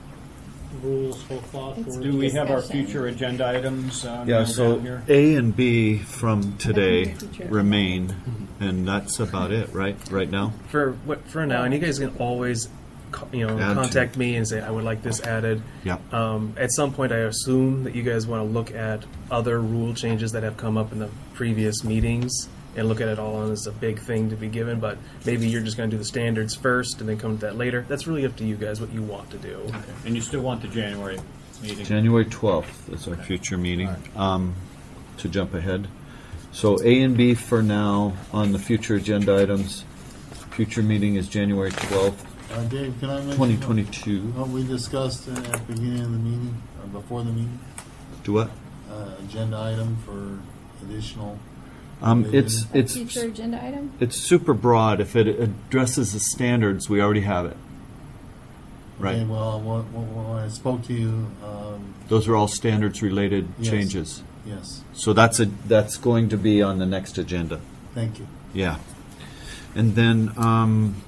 rules whole cloth. It's or Do we have our Discussion. future agenda items uh, Yeah, nailed so down here? A and B from today Future. remain, and that's about it, right? Right now? For what for now, and you guys can always, co- you know, Add to. contact me and say I would like this added. Yep. Um, at some point, I assume that you guys want to look at other rule changes that have come up in the previous meetings and look at it all as a big thing to be given. But maybe you're just going to do the standards first and then come to that later. That's really up to you guys what you want to do. And you still want the January meeting? January twelfth is our future meeting. Um, to jump ahead. So A and B for now on the future agenda items. Future meeting is January twelfth, Uh, Dave, can I mention twenty twenty-two. what we discussed at the beginning of the meeting, or before the meeting? Do what? Uh, agenda item for additional. Um, it's A it's future agenda item? it's super broad. If it addresses the standards, we already have it. Right. Okay, well, what, what, when I spoke to you, um, Those are all standards related Yes. changes. yes, So that's a that's going to be on the next agenda. thank you. Yeah. And then, um,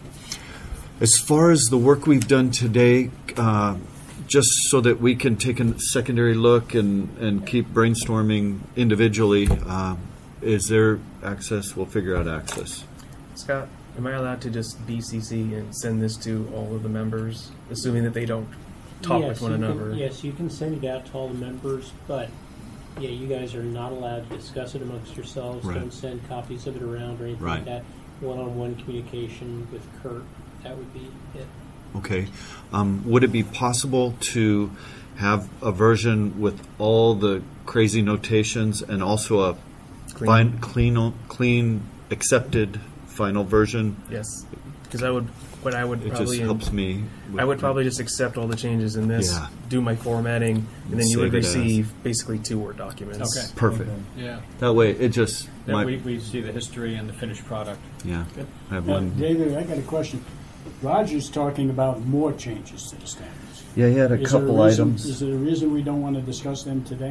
as far as the work we've done today, uh, just so that we can take a secondary look and, and keep brainstorming individually, uh, is there access? We'll figure out access. Scott, am I allowed to just B C C and send this to all of the members, assuming that they don't talk Yes, with one you can- another? Yes, you can send it out to all the members, but yeah, you guys are not allowed to discuss it amongst yourselves. Right. Don't send copies of it around or anything Right. like that. One-on-one communication with Kurt, that would be it. Okay. Um, would it be possible to have a version with all the crazy notations and also a Clean. fine, clean, clean, accepted final version? Yes, because I would. What I would It probably just helps me. with- I would probably just accept all the changes in this, Yeah. do my formatting, and then you would Save it as- receive basically two Word documents. Okay. Perfect. Okay. Yeah. That way, it just Then might, we, we see the history and the finished product. yeah. I have Uh, one. David, I got a question. Roger's talking about more changes to the standards. Yeah, he had a Is there couple reason- items. Is there a reason we don't want to discuss them today?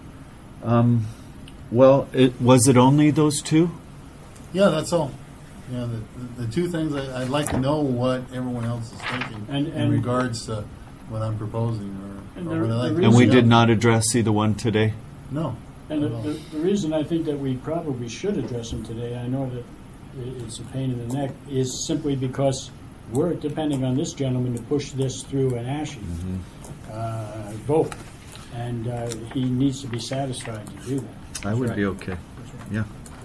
Um, well, it was it only those two? Yeah, that's all. Yeah, the, the, the two things, I, I'd like to know what everyone else is thinking And- in and- regards to what I'm proposing or, And or the- what I like. the to And we see. did not address either one today. No. And the, not at all. the, the reason I think that we probably should address them today, I know that i- it's a pain in the neck, is simply because we're depending on this gentleman to push this through an ASHI uh, vote. And uh, he needs to be satisfied to do that. I would right. be okay. Yeah.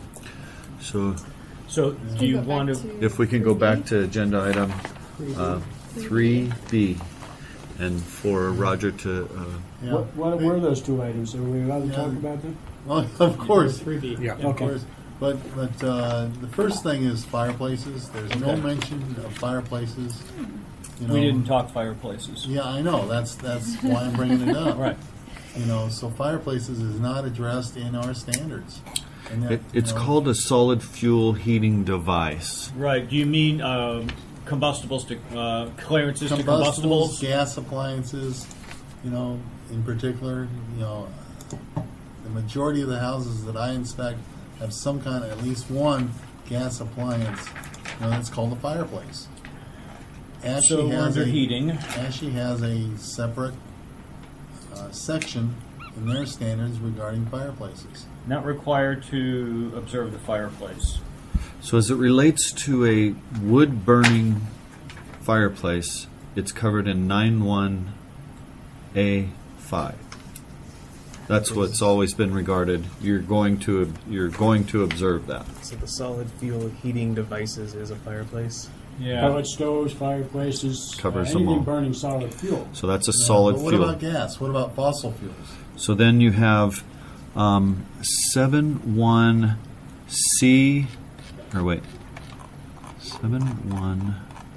So So Can do we you go want back to, if we can go back to agenda item uh, three B. and for Roger to. Uh, Yeah. What, what were those two items? Are we allowed to Yeah. talk about them? Well, of course. Three B. Yeah. Of Okay. course. But but uh, the first thing is fireplaces. There's no Okay. mention of fireplaces. You know. We didn't talk fireplaces. Yeah, I know. That's that's why I'm bringing it up. Right. You know, so fireplaces is not addressed in our standards. And that, it, it's you know, called a solid fuel heating device. Right. Do you mean um, combustibles to uh, clearances to combustibles, combustibles? gas appliances. You know, in particular, you know, the majority of the houses that I inspect have some kind of, at least one gas appliance. You know, that's called a fireplace. Ashy So has under a, heating. Ashy has a separate uh, section in their standards regarding fireplaces. Not required to observe the fireplace. So as it relates to a wood burning fireplace, it's covered in nine one A five. That's what's always been regarded. You're going to you're going to observe that. So the solid fuel heating devices is a fireplace. Yeah. Pellet stoves, fireplaces, Covers uh, them anything all. burning solid fuel. So that's a Yeah, solid but what fuel. about gas? What about fossil fuels? So then you have um, seven one C, or wait, seven one.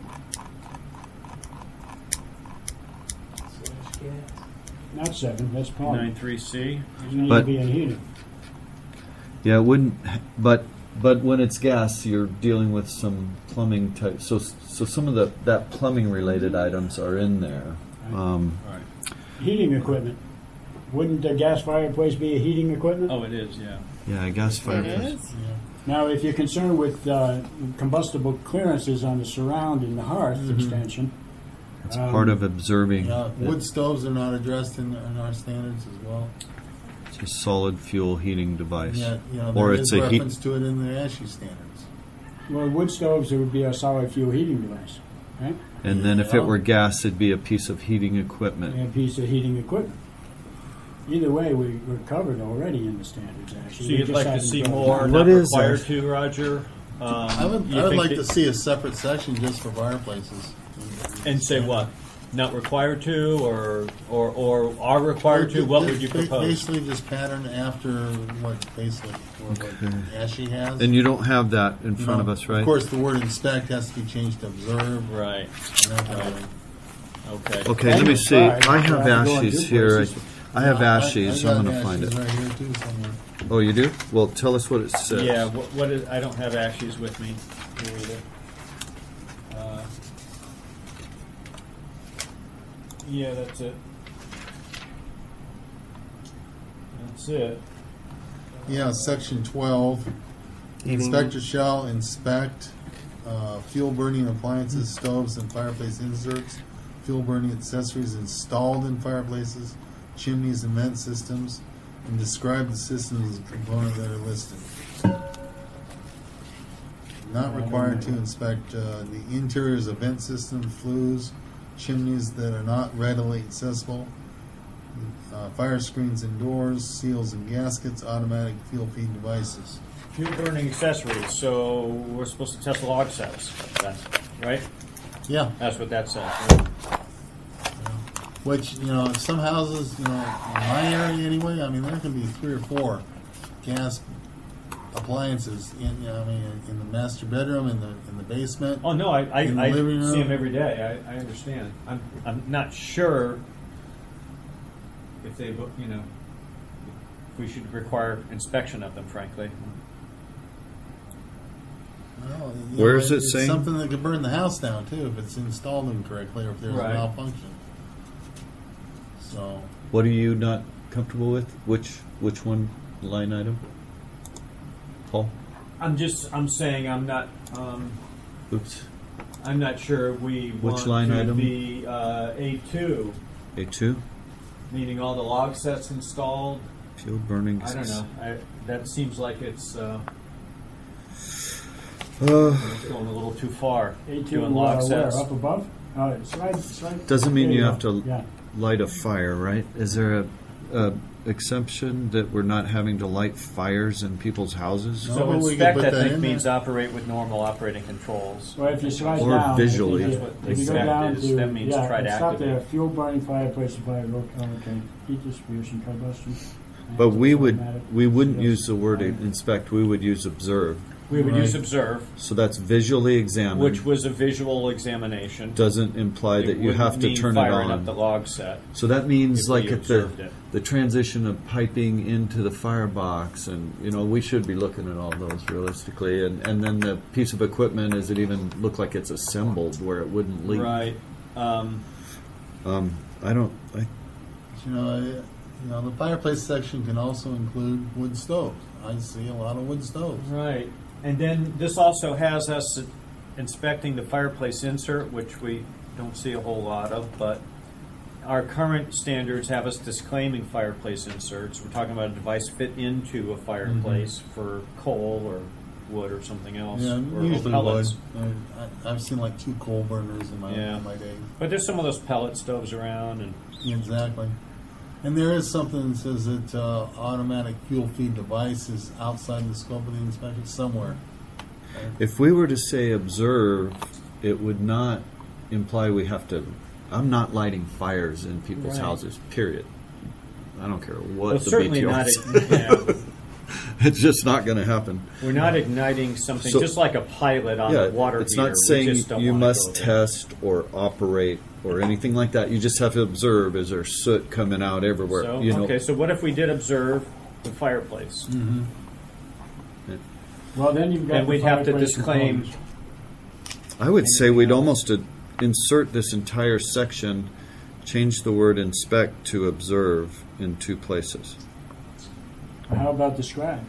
Not seven, that's Nine plumbing. three C. There's need to But- be in heating. Yeah, it wouldn't. But but when it's gas, you're dealing with some plumbing type. So so some of the that plumbing related items are in there. Um, Right. Heating equipment. Wouldn't a gas fireplace be a heating equipment? Oh, it is. Yeah. yeah, I guess fireplace. Now, if you're concerned with uh, combustible clearances on the surround and the hearth extension, It's um, part of observing. Yeah, that wood stoves are not addressed in, in our standards as well. It's a solid fuel heating device, Yeah, you know, or there it's is a heat. reference to it in the ASHI standards. well, wood stoves, it would be a solid fuel heating device, right? And then if Yeah. it were gas, it'd be a piece of heating equipment. A piece of heating equipment. Either way, we, we're covered already in the standards, actually. So We you'd just like to haven't see brought it more, down. What not is required that? to, Roger? Um, I would, you I would think like that- to see a separate section just for fireplaces. And say what? Not required to, or or or are required to? What would you Ba- propose? Basically, just pattern after what basically what Okay. ASHI has. And you don't have that in You front know, of us, right? Of course, the word inspect has to be changed to observe. Right. and that kind of Right. thing. Okay. Okay, let me see. Right. I have Rather go in Ashies two here. places. I have Yeah, I- Ashies. I I'm got going to find Ashies it. right here too somewhere. Oh, you do? Well, tell us what it says. Yeah. What, what is? I don't have Ashies with me here either. Uh, yeah, that's it. That's it. Yeah, section twelve. Heating- Inspector shall inspect uh, fuel burning appliances, stoves, and fireplace inserts, fuel burning accessories installed in fireplaces, chimneys, and vent systems, and describe the systems as a component that are listed. Not required to inspect uh, the interiors of vent systems, flues, chimneys that are not readily accessible, uh, fire screens and doors, seals and gaskets, automatic fuel feed devices. Fuel burning accessories. So we're supposed to test log sets, then, right? Yeah. That's what that says. Right? Which, you know, some houses, you know, in my area anyway, I mean, there can be three or four gas appliances in, you know, I mean, in the master bedroom, in the in the basement. Oh no, I I, In the I living see room. them every day. I, I understand. I'm I'm not sure if they, you know, if we should require inspection of them. Frankly, Well, you Where know, is it it's saying? something that could burn the house down too if it's installed incorrectly or if there's Right. a malfunction. So, What are you not comfortable with? Which which one line item? Paul? I'm just I'm saying I'm not um, Oops. I'm not sure we Which want line to item? be uh, A two, A two? meaning all the log sets installed. Fuel burning. I don't know. I, that seems like it's, uh, Uh, it's going a little too far. A two, Doing uh, log where, sets. up above? Uh, slide, slide. Doesn't mean There you go. have to Yeah. light a fire, right? Is there a uh, exemption that we're not having to light fires in people's houses? No. So well, we could inspect, put I that think, in means there. operate with normal operating controls. Well, if you slide Or down, visually. if you, That's what if you go inspect down is. to That means yeah, try to it's up activate. there. Fuel burning fireplace supply, okay, heat distribution, combustion. But we would, automatic, we wouldn't yes. use the word inspect, we would use observe. We would Right. use observe, So that's visually examine. which was a visual examination. Doesn't imply It that you wouldn't have to mean turn it firing up on. the log set. So that means if like we at the, observed it. the transition of piping into the firebox, and you know we should be looking at all those realistically. And, and then the piece of equipment, does it even look like it's assembled where it wouldn't leak? Right. Um, Um, I don't. I, You know, I, you know, the fireplace section can also include wood stoves. I see a lot of wood stoves. Right. And then this also has us inspecting the fireplace insert, which we don't see a whole lot of, but our current standards have us disclaiming fireplace inserts. We're talking about a device fit into a fireplace for coal or wood or something else, Yeah, or usually pellets. wood. I, I've seen like two coal burners in my Yeah. in my day. But there's some of those pellet stoves around, and Exactly. And there is something that says that uh, automatic fuel feed device is outside the scope of the inspection somewhere. if we were to say observe, it would not imply we have to. I'm not lighting fires in people's Right. houses. Period. I don't care what well, the certainly B T O not. says. Yeah, It's just not going to happen. we're not igniting something So- just like a pilot on Yeah, a water it's heater. not We saying just don't you wanna must go there. test or operate or anything like that. You just have to observe. Is there soot coming out everywhere? So, you know, okay, so what if we did observe the fireplace? Mm-hmm. Well, then you've got And the we'd have to fireplace disclaim, components. I would say we'd almost uh, insert this entire section, change the word inspect to observe in two places. How about describe?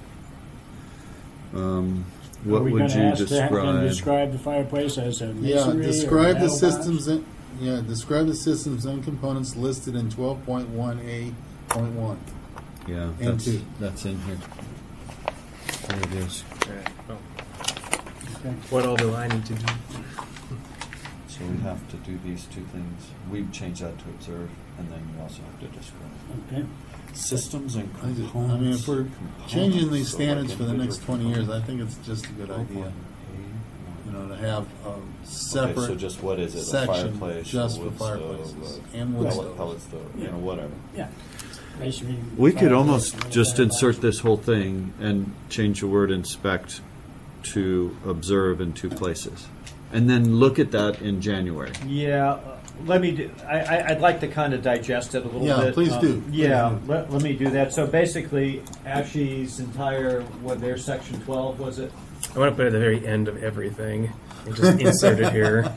Um, Are what we would gonna you ask to have them describe? describe the fireplace as a Yeah, masonry or describe the metal box? systems. In, yeah, describe the systems and components listed in twelve point one A point one. Yeah, And that's, two. that's in here. There it is. Alright, well, Okay. what all do I need to do? So we have to do these two things. We've changed that to observe, and then you also have to describe. Okay. Systems and I, just, I components. mean, if we're changing these So standards like for the next individual twenty years, I components. think it's just a good Oh, idea. boy. You know, to have a separate Okay, so just what is it? A section fireplace, just a for wood stove, fireplaces a and wood pellet, stoves. pellet stove, you Yeah. know, whatever. Yeah. Masonry, We could fireplace, almost metal just box. insert this whole thing and change the word inspect to observe in two places. And then look at that in January. yeah, uh, let me do, I, I, I'd like to kind of digest it a little Yeah, bit. please Um, do. Please Yeah, do. let, let me do that. So basically, Ashley's entire, what, their section twelve, was it? I want to put it at the very end of everything and just insert it here.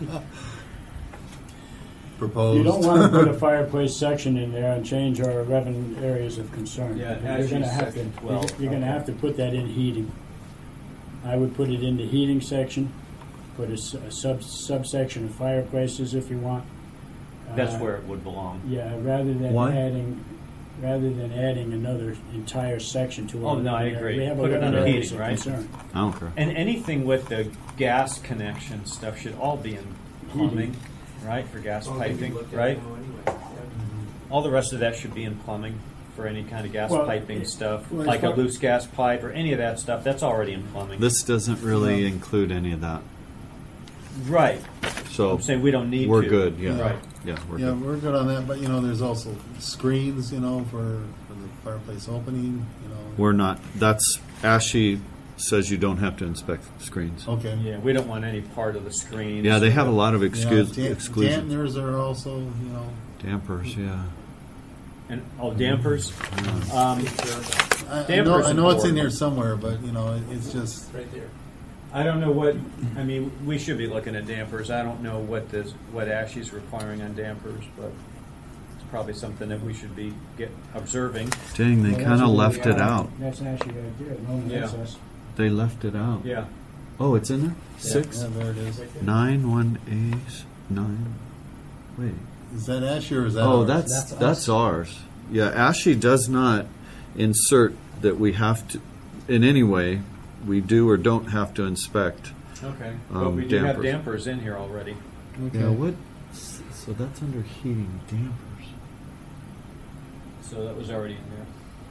Proposed. You don't want to put a fireplace section in there and change our eleven areas of concern. Yeah, You're actually going to have to. section twelve, You're going to okay. have to put that in heating. I would put it in the heating section. Put a, s- a sub subsection of fireplaces if you want. That's Uh, where it would belong. Yeah, rather than Why? adding, rather than adding another entire section to it. Oh, no, I We have- agree. We have Put it eleven under areas heating, of right? concern. I don't care. And anything with the gas connection stuff should all be in plumbing, right, for gas Well, they can piping, look at it right? now anyway. Yeah. All the rest of that should be in plumbing for any kind of gas Well, piping it- stuff, well, like a as far- loose gas pipe or any of that stuff. That's already in plumbing. This doesn't really Yeah. include any of that. Right. So I'm saying we don't need we're to. good, yeah. Right. Yeah, we're Yeah, good. we're good on that, but you know, there's also screens, you know, for, for the fireplace opening, you know. We're not. That's Ashy says you don't have to inspect screens. Okay. Yeah, we don't want any part of the screen. Yeah, they have a lot of Yeah, excuse, dan- exclusions. Dampeners are also, you know. Dampers, yeah. And oh, dampers. Um, I, I Dampers know, I know it's in important. there somewhere, but you know, it, it's just. Right there. I don't know what. I mean, we should be looking at dampers. I don't know what this, what Ashley's requiring on dampers, but it's probably something that we should be get observing. Dang, they Well, that's kind of what we left it are. out. That's actually right there. No one Yeah. hits us. They left it out. Yeah. Oh, it's in there? Six? Yeah, there it is. Right there. Nine, one, eight, nine. Wait. Is that Ashy or is that? Oh, ours? that's That's that's, us. ours. Yeah, Ashley does not insert that we have to, in any way, we do or don't have to inspect. Okay. But Um, we do have dampers. dampers in here already. Okay. Yeah, what? So that's under heating dampers. So that was already in there.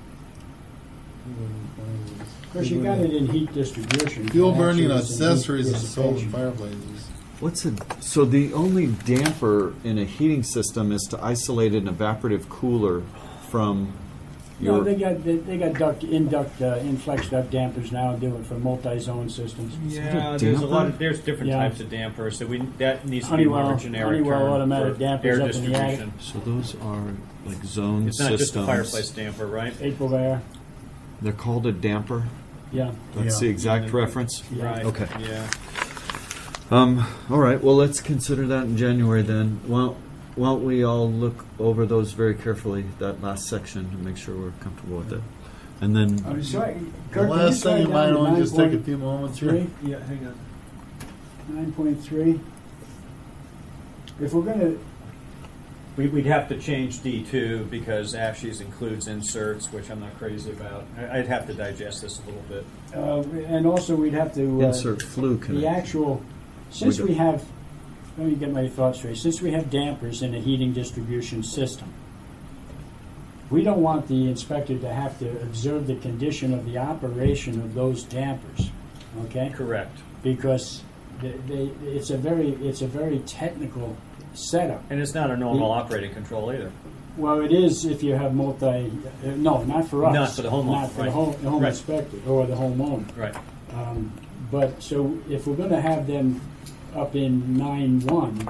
Of course, you got it in heat distribution. Fuel burning Actually, it's in heat accessories and solar dissipation. fireplaces. What's a so the only damper in a heating system is to isolate an evaporative cooler from No, your. they got they, they got duct induct uh, inflex duct dampers now doing for multi-zone systems. Yeah, a there's a damper? lot of there's different Yeah. types of dampers. So we that needs to Honeywell- be more generic Honeywell term automatic for dampers air up in the attic. distribution. So those are like zone It's not systems. just a fireplace damper, right? April air, They're called a damper. yeah. That's Yeah. the exact reference. Yeah. Right. Okay. Yeah. Um, all right. Well, let's consider that in January then. Well, why don't we all look over those very carefully, that last section, and make sure we're comfortable with it. And then, I'm sorry, The Kirk, can last you thing you slide might down to want to just take a nine few moments here. point Yeah. Hang on. three? Nine point three. If we're gonna, We, we'd have to change D two because Ashes includes inserts, which I'm not crazy about. I, I'd have to digest this a little bit. uh, and also we'd have to uh, insert flue the connect. actual. Since We we do. have, let me get my thoughts straight. Since we have dampers in a heating distribution system, we don't want the inspector to have to observe the condition of the operation of those dampers. Okay. Correct. Because they, they, it's a very it's a very technical setup. And it's not a normal operating control either. Well, it is if you have multi. Uh, no, not for us. Not for the homeowner, Not for right. the home, the home Right. inspector or the homeowner. Right. Um, but so if we're going to have them up in nine one,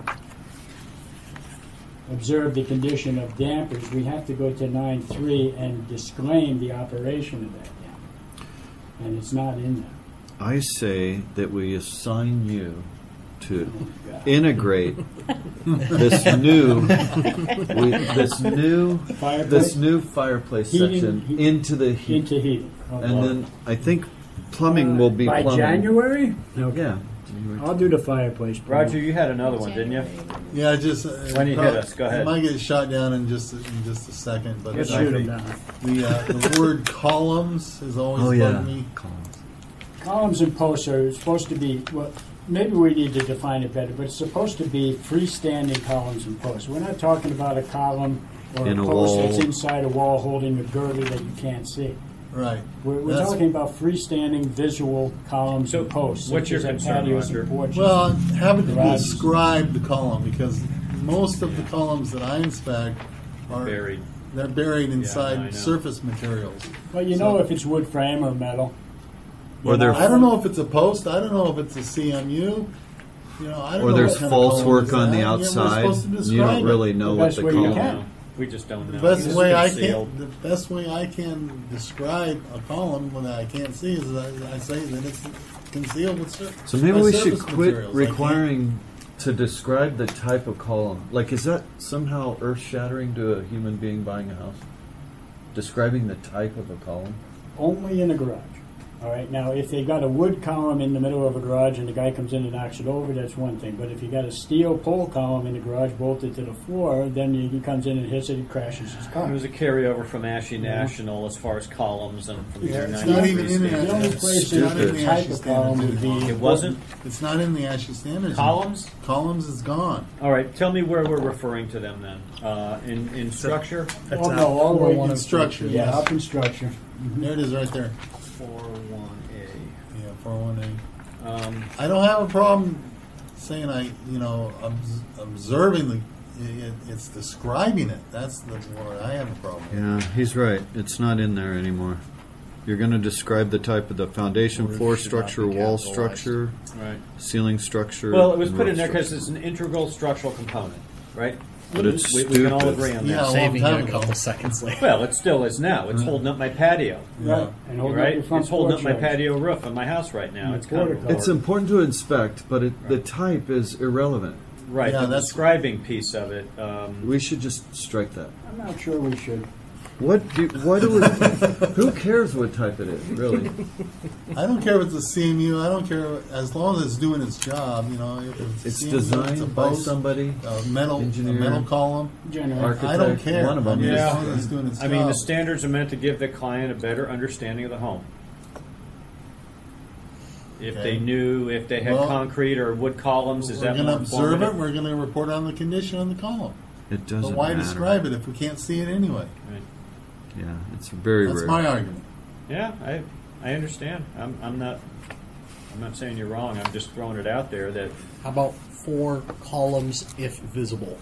observe the condition of dampers, we have to go to nine three and disclaim the operation of that damper, and it's not in there. I say that we assign you to God. integrate this new, we, this new, Fireplace? this new fireplace Heating- section he- into the heat, Into heating. Okay. and then I think plumbing will be by plumbing. January. Okay. Yeah. I'll do the fireplace. Roger, you had another one, didn't you? Yeah, just uh, When you prob- hit us, go ahead. It might get shot down in just in just a second, but Let's I shoot think 'em down. the uh, the word columns has always Oh bugged yeah. me. Columns and posts are supposed to be, well, maybe we need to define it better, but it's supposed to be freestanding columns and posts. We're not talking about a column or In a a post wall. that's inside a wall holding a girder that you can't see. Right. We're, we're That's- talking about freestanding visual columns So and posts. what's such your as at concern, patios Roger? and porches. Well, having to Garages. describe the column because most of the columns that I inspect are Buried. They're buried I know. inside surface materials. Well, you know if it's wood frame or metal. Or You they're know, I don't know if it's a post. I don't know if it's a C M U. You know, I don't Or know there's what kind of false column work is on that. the Yeah, we're outside. supposed to You describe don't it. really know The what best the way you column. can. No, we just don't know. The best This way has I been sealed. can the best way I can describe a column when I can't see is I, I say that it's concealed with sur- So maybe by we should surface quit materials. I can't- requiring to describe the type of column. Like, is that somehow earth-shattering to a human being buying a house? Describing the type of a column? Only in a garage. All right. Now, if they got a wood column in the middle of a garage and the guy comes in and knocks it over, that's one thing. But if you got a steel pole column in the garage bolted to the floor, then he he comes in and hits it, he crashes his It car. was a carryover from Ashy National as far as columns and from Yeah, their it's ninety-three not even in standards. there. The only It's place not that in the the type ASHI of column would standards be. anymore. It wasn't? It's not in the ASHI standards. Columns? Columns is gone. All right, tell me where we're referring to them then. Uh, in, in structure? That's Oh, out. no, all the way In to structure, Yeah, yes. up in structure. There it is, right there. four one Yeah, four one eight. A. Um, I don't have a problem saying I, you know, obs- observing the. It, it's describing it. That's the word I have a problem with. Yeah, he's right. It's not in there anymore. You're going to describe the type of the foundation, Or it floor should not structure, be wall capitalized. structure, right. ceiling structure. Well, it was and put in roof there because structure. it's an integral structural component, right? But it's we, we can all stupid. agree on Yeah, that. a long Saving time you a ago. couple seconds later. Well, it still is now. It's holding up my patio. Right. And holding up Right? your front It's holding up my porch edge. patio roof on my house right now. And It's the portico. comfortable. It's important to inspect, but it, the type is irrelevant. Right, Yeah, the that's- describing piece of it. Um, We should just strike that. I'm not sure we should. What do? Why do we? Who cares what type it is? Really? I don't care if it's a C M U. I don't care as long as it's doing its job. You know, if it's, a It's C M U, it's a designed by post, somebody. a metal, engineer, a metal column. Generally. architect. I don't care. One of I them mean, is. as long as it's doing its I job. mean, the standards are meant to give the client a better understanding of the home. If Okay. they knew, if they had Well, concrete or wood columns, is we're that going more to observe it. informative? We're going to report on the condition on the column. It doesn't But why matter. describe it if we can't see it anyway? Right. Yeah, it's very That's rare. my argument. Yeah, I, I understand. I'm, I'm not, I'm not saying you're wrong. I'm just throwing it out there that. How about four columns if visible?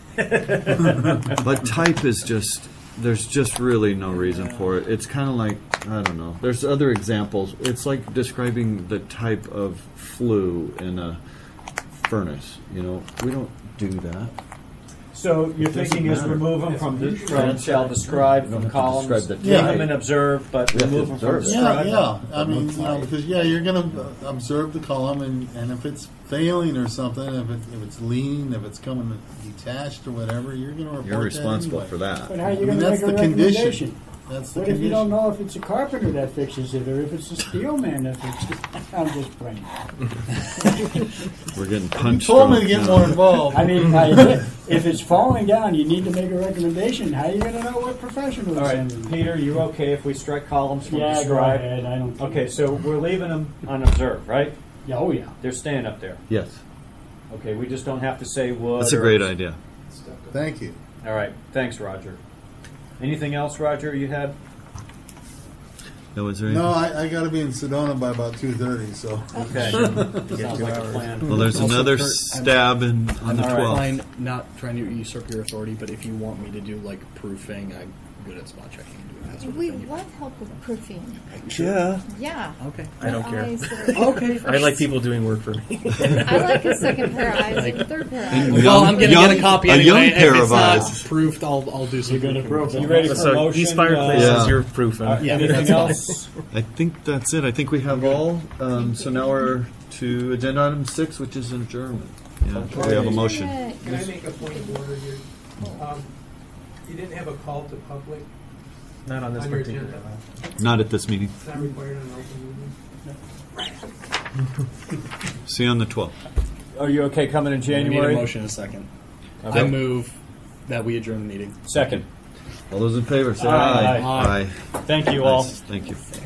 But type is just, there's just really no reason for it. It's kind of like, I don't know. There's other examples. It's like describing the type of flue in a furnace. You know, we don't do that. So your It doesn't thinking is matter. remove them from the, from shall describe, You don't from have to columns, describe the leave type. them in observe, but We have to remove them from observe it. Yeah, describe. yeah. I mean, you know, because yeah, you're going to observe the column, and, and if it's failing or something, if, it, if it's leaning, if it's coming detached or whatever, you're going to report You're responsible that for anyway. that. But how are you I mean, going to that's make a the condition. recommendation? That's the What if you condition. don't know if it's a carpenter that fixes it, or if it's a steel man that fixes it? I'm just playing. We're getting You punched. told me to drunk get now. more involved. I mean, I, if it's falling down, you need to make a recommendation. How are you going to know what professional All is right, sending? Peter, you okay if we strike columns from Yeah, go describe? ahead. I don't. Okay, so we're leaving them unobserved, right? Yeah, oh yeah. They're staying up there. Yes, Okay, we just don't have to say would. that's a or- great idea. Thank you. All right, thanks, Roger. Anything else, Roger? You had? No, is there No, anything? I, I got to be in Sedona by about two thirty. So Okay, sounds like a plan. Well, there's Also, another Kurt, stab in on I'm the All right. twelfth. fine not trying to usurp your authority, but if you want me to do like proofing, I'm good at spot checking and doing that sort of We thing. want help with proofing. Yeah. Yeah. Okay. I don't My care. eyes that are- Okay. I like people doing work for me. I like a second pair of eyes and a third pair of eyes. Young- Well, I'm going to young- get a copy a anyway. young If pair it's of not eyes. proofed, I'll, I'll do some You're gonna proofing. proof it. You ready for So motion? these fireplaces, Uh, you're proofing. uh, Yeah, anything that's else? I think that's it. I think we have all. Um, so now we're to agenda item six, which is adjournment. Yeah, we have a motion. Can I make a point of order here? Um, You didn't have a call to public Not on this on your particular agenda? one. Not at this meeting. It's not required on an open meeting? See you on the twelfth. Are you okay coming in I need a January? motion in a second. Okay. I move that we adjourn the meeting. Second. All those in favor say Aye. aye. Aye. Thank you all. Nice. Thank you.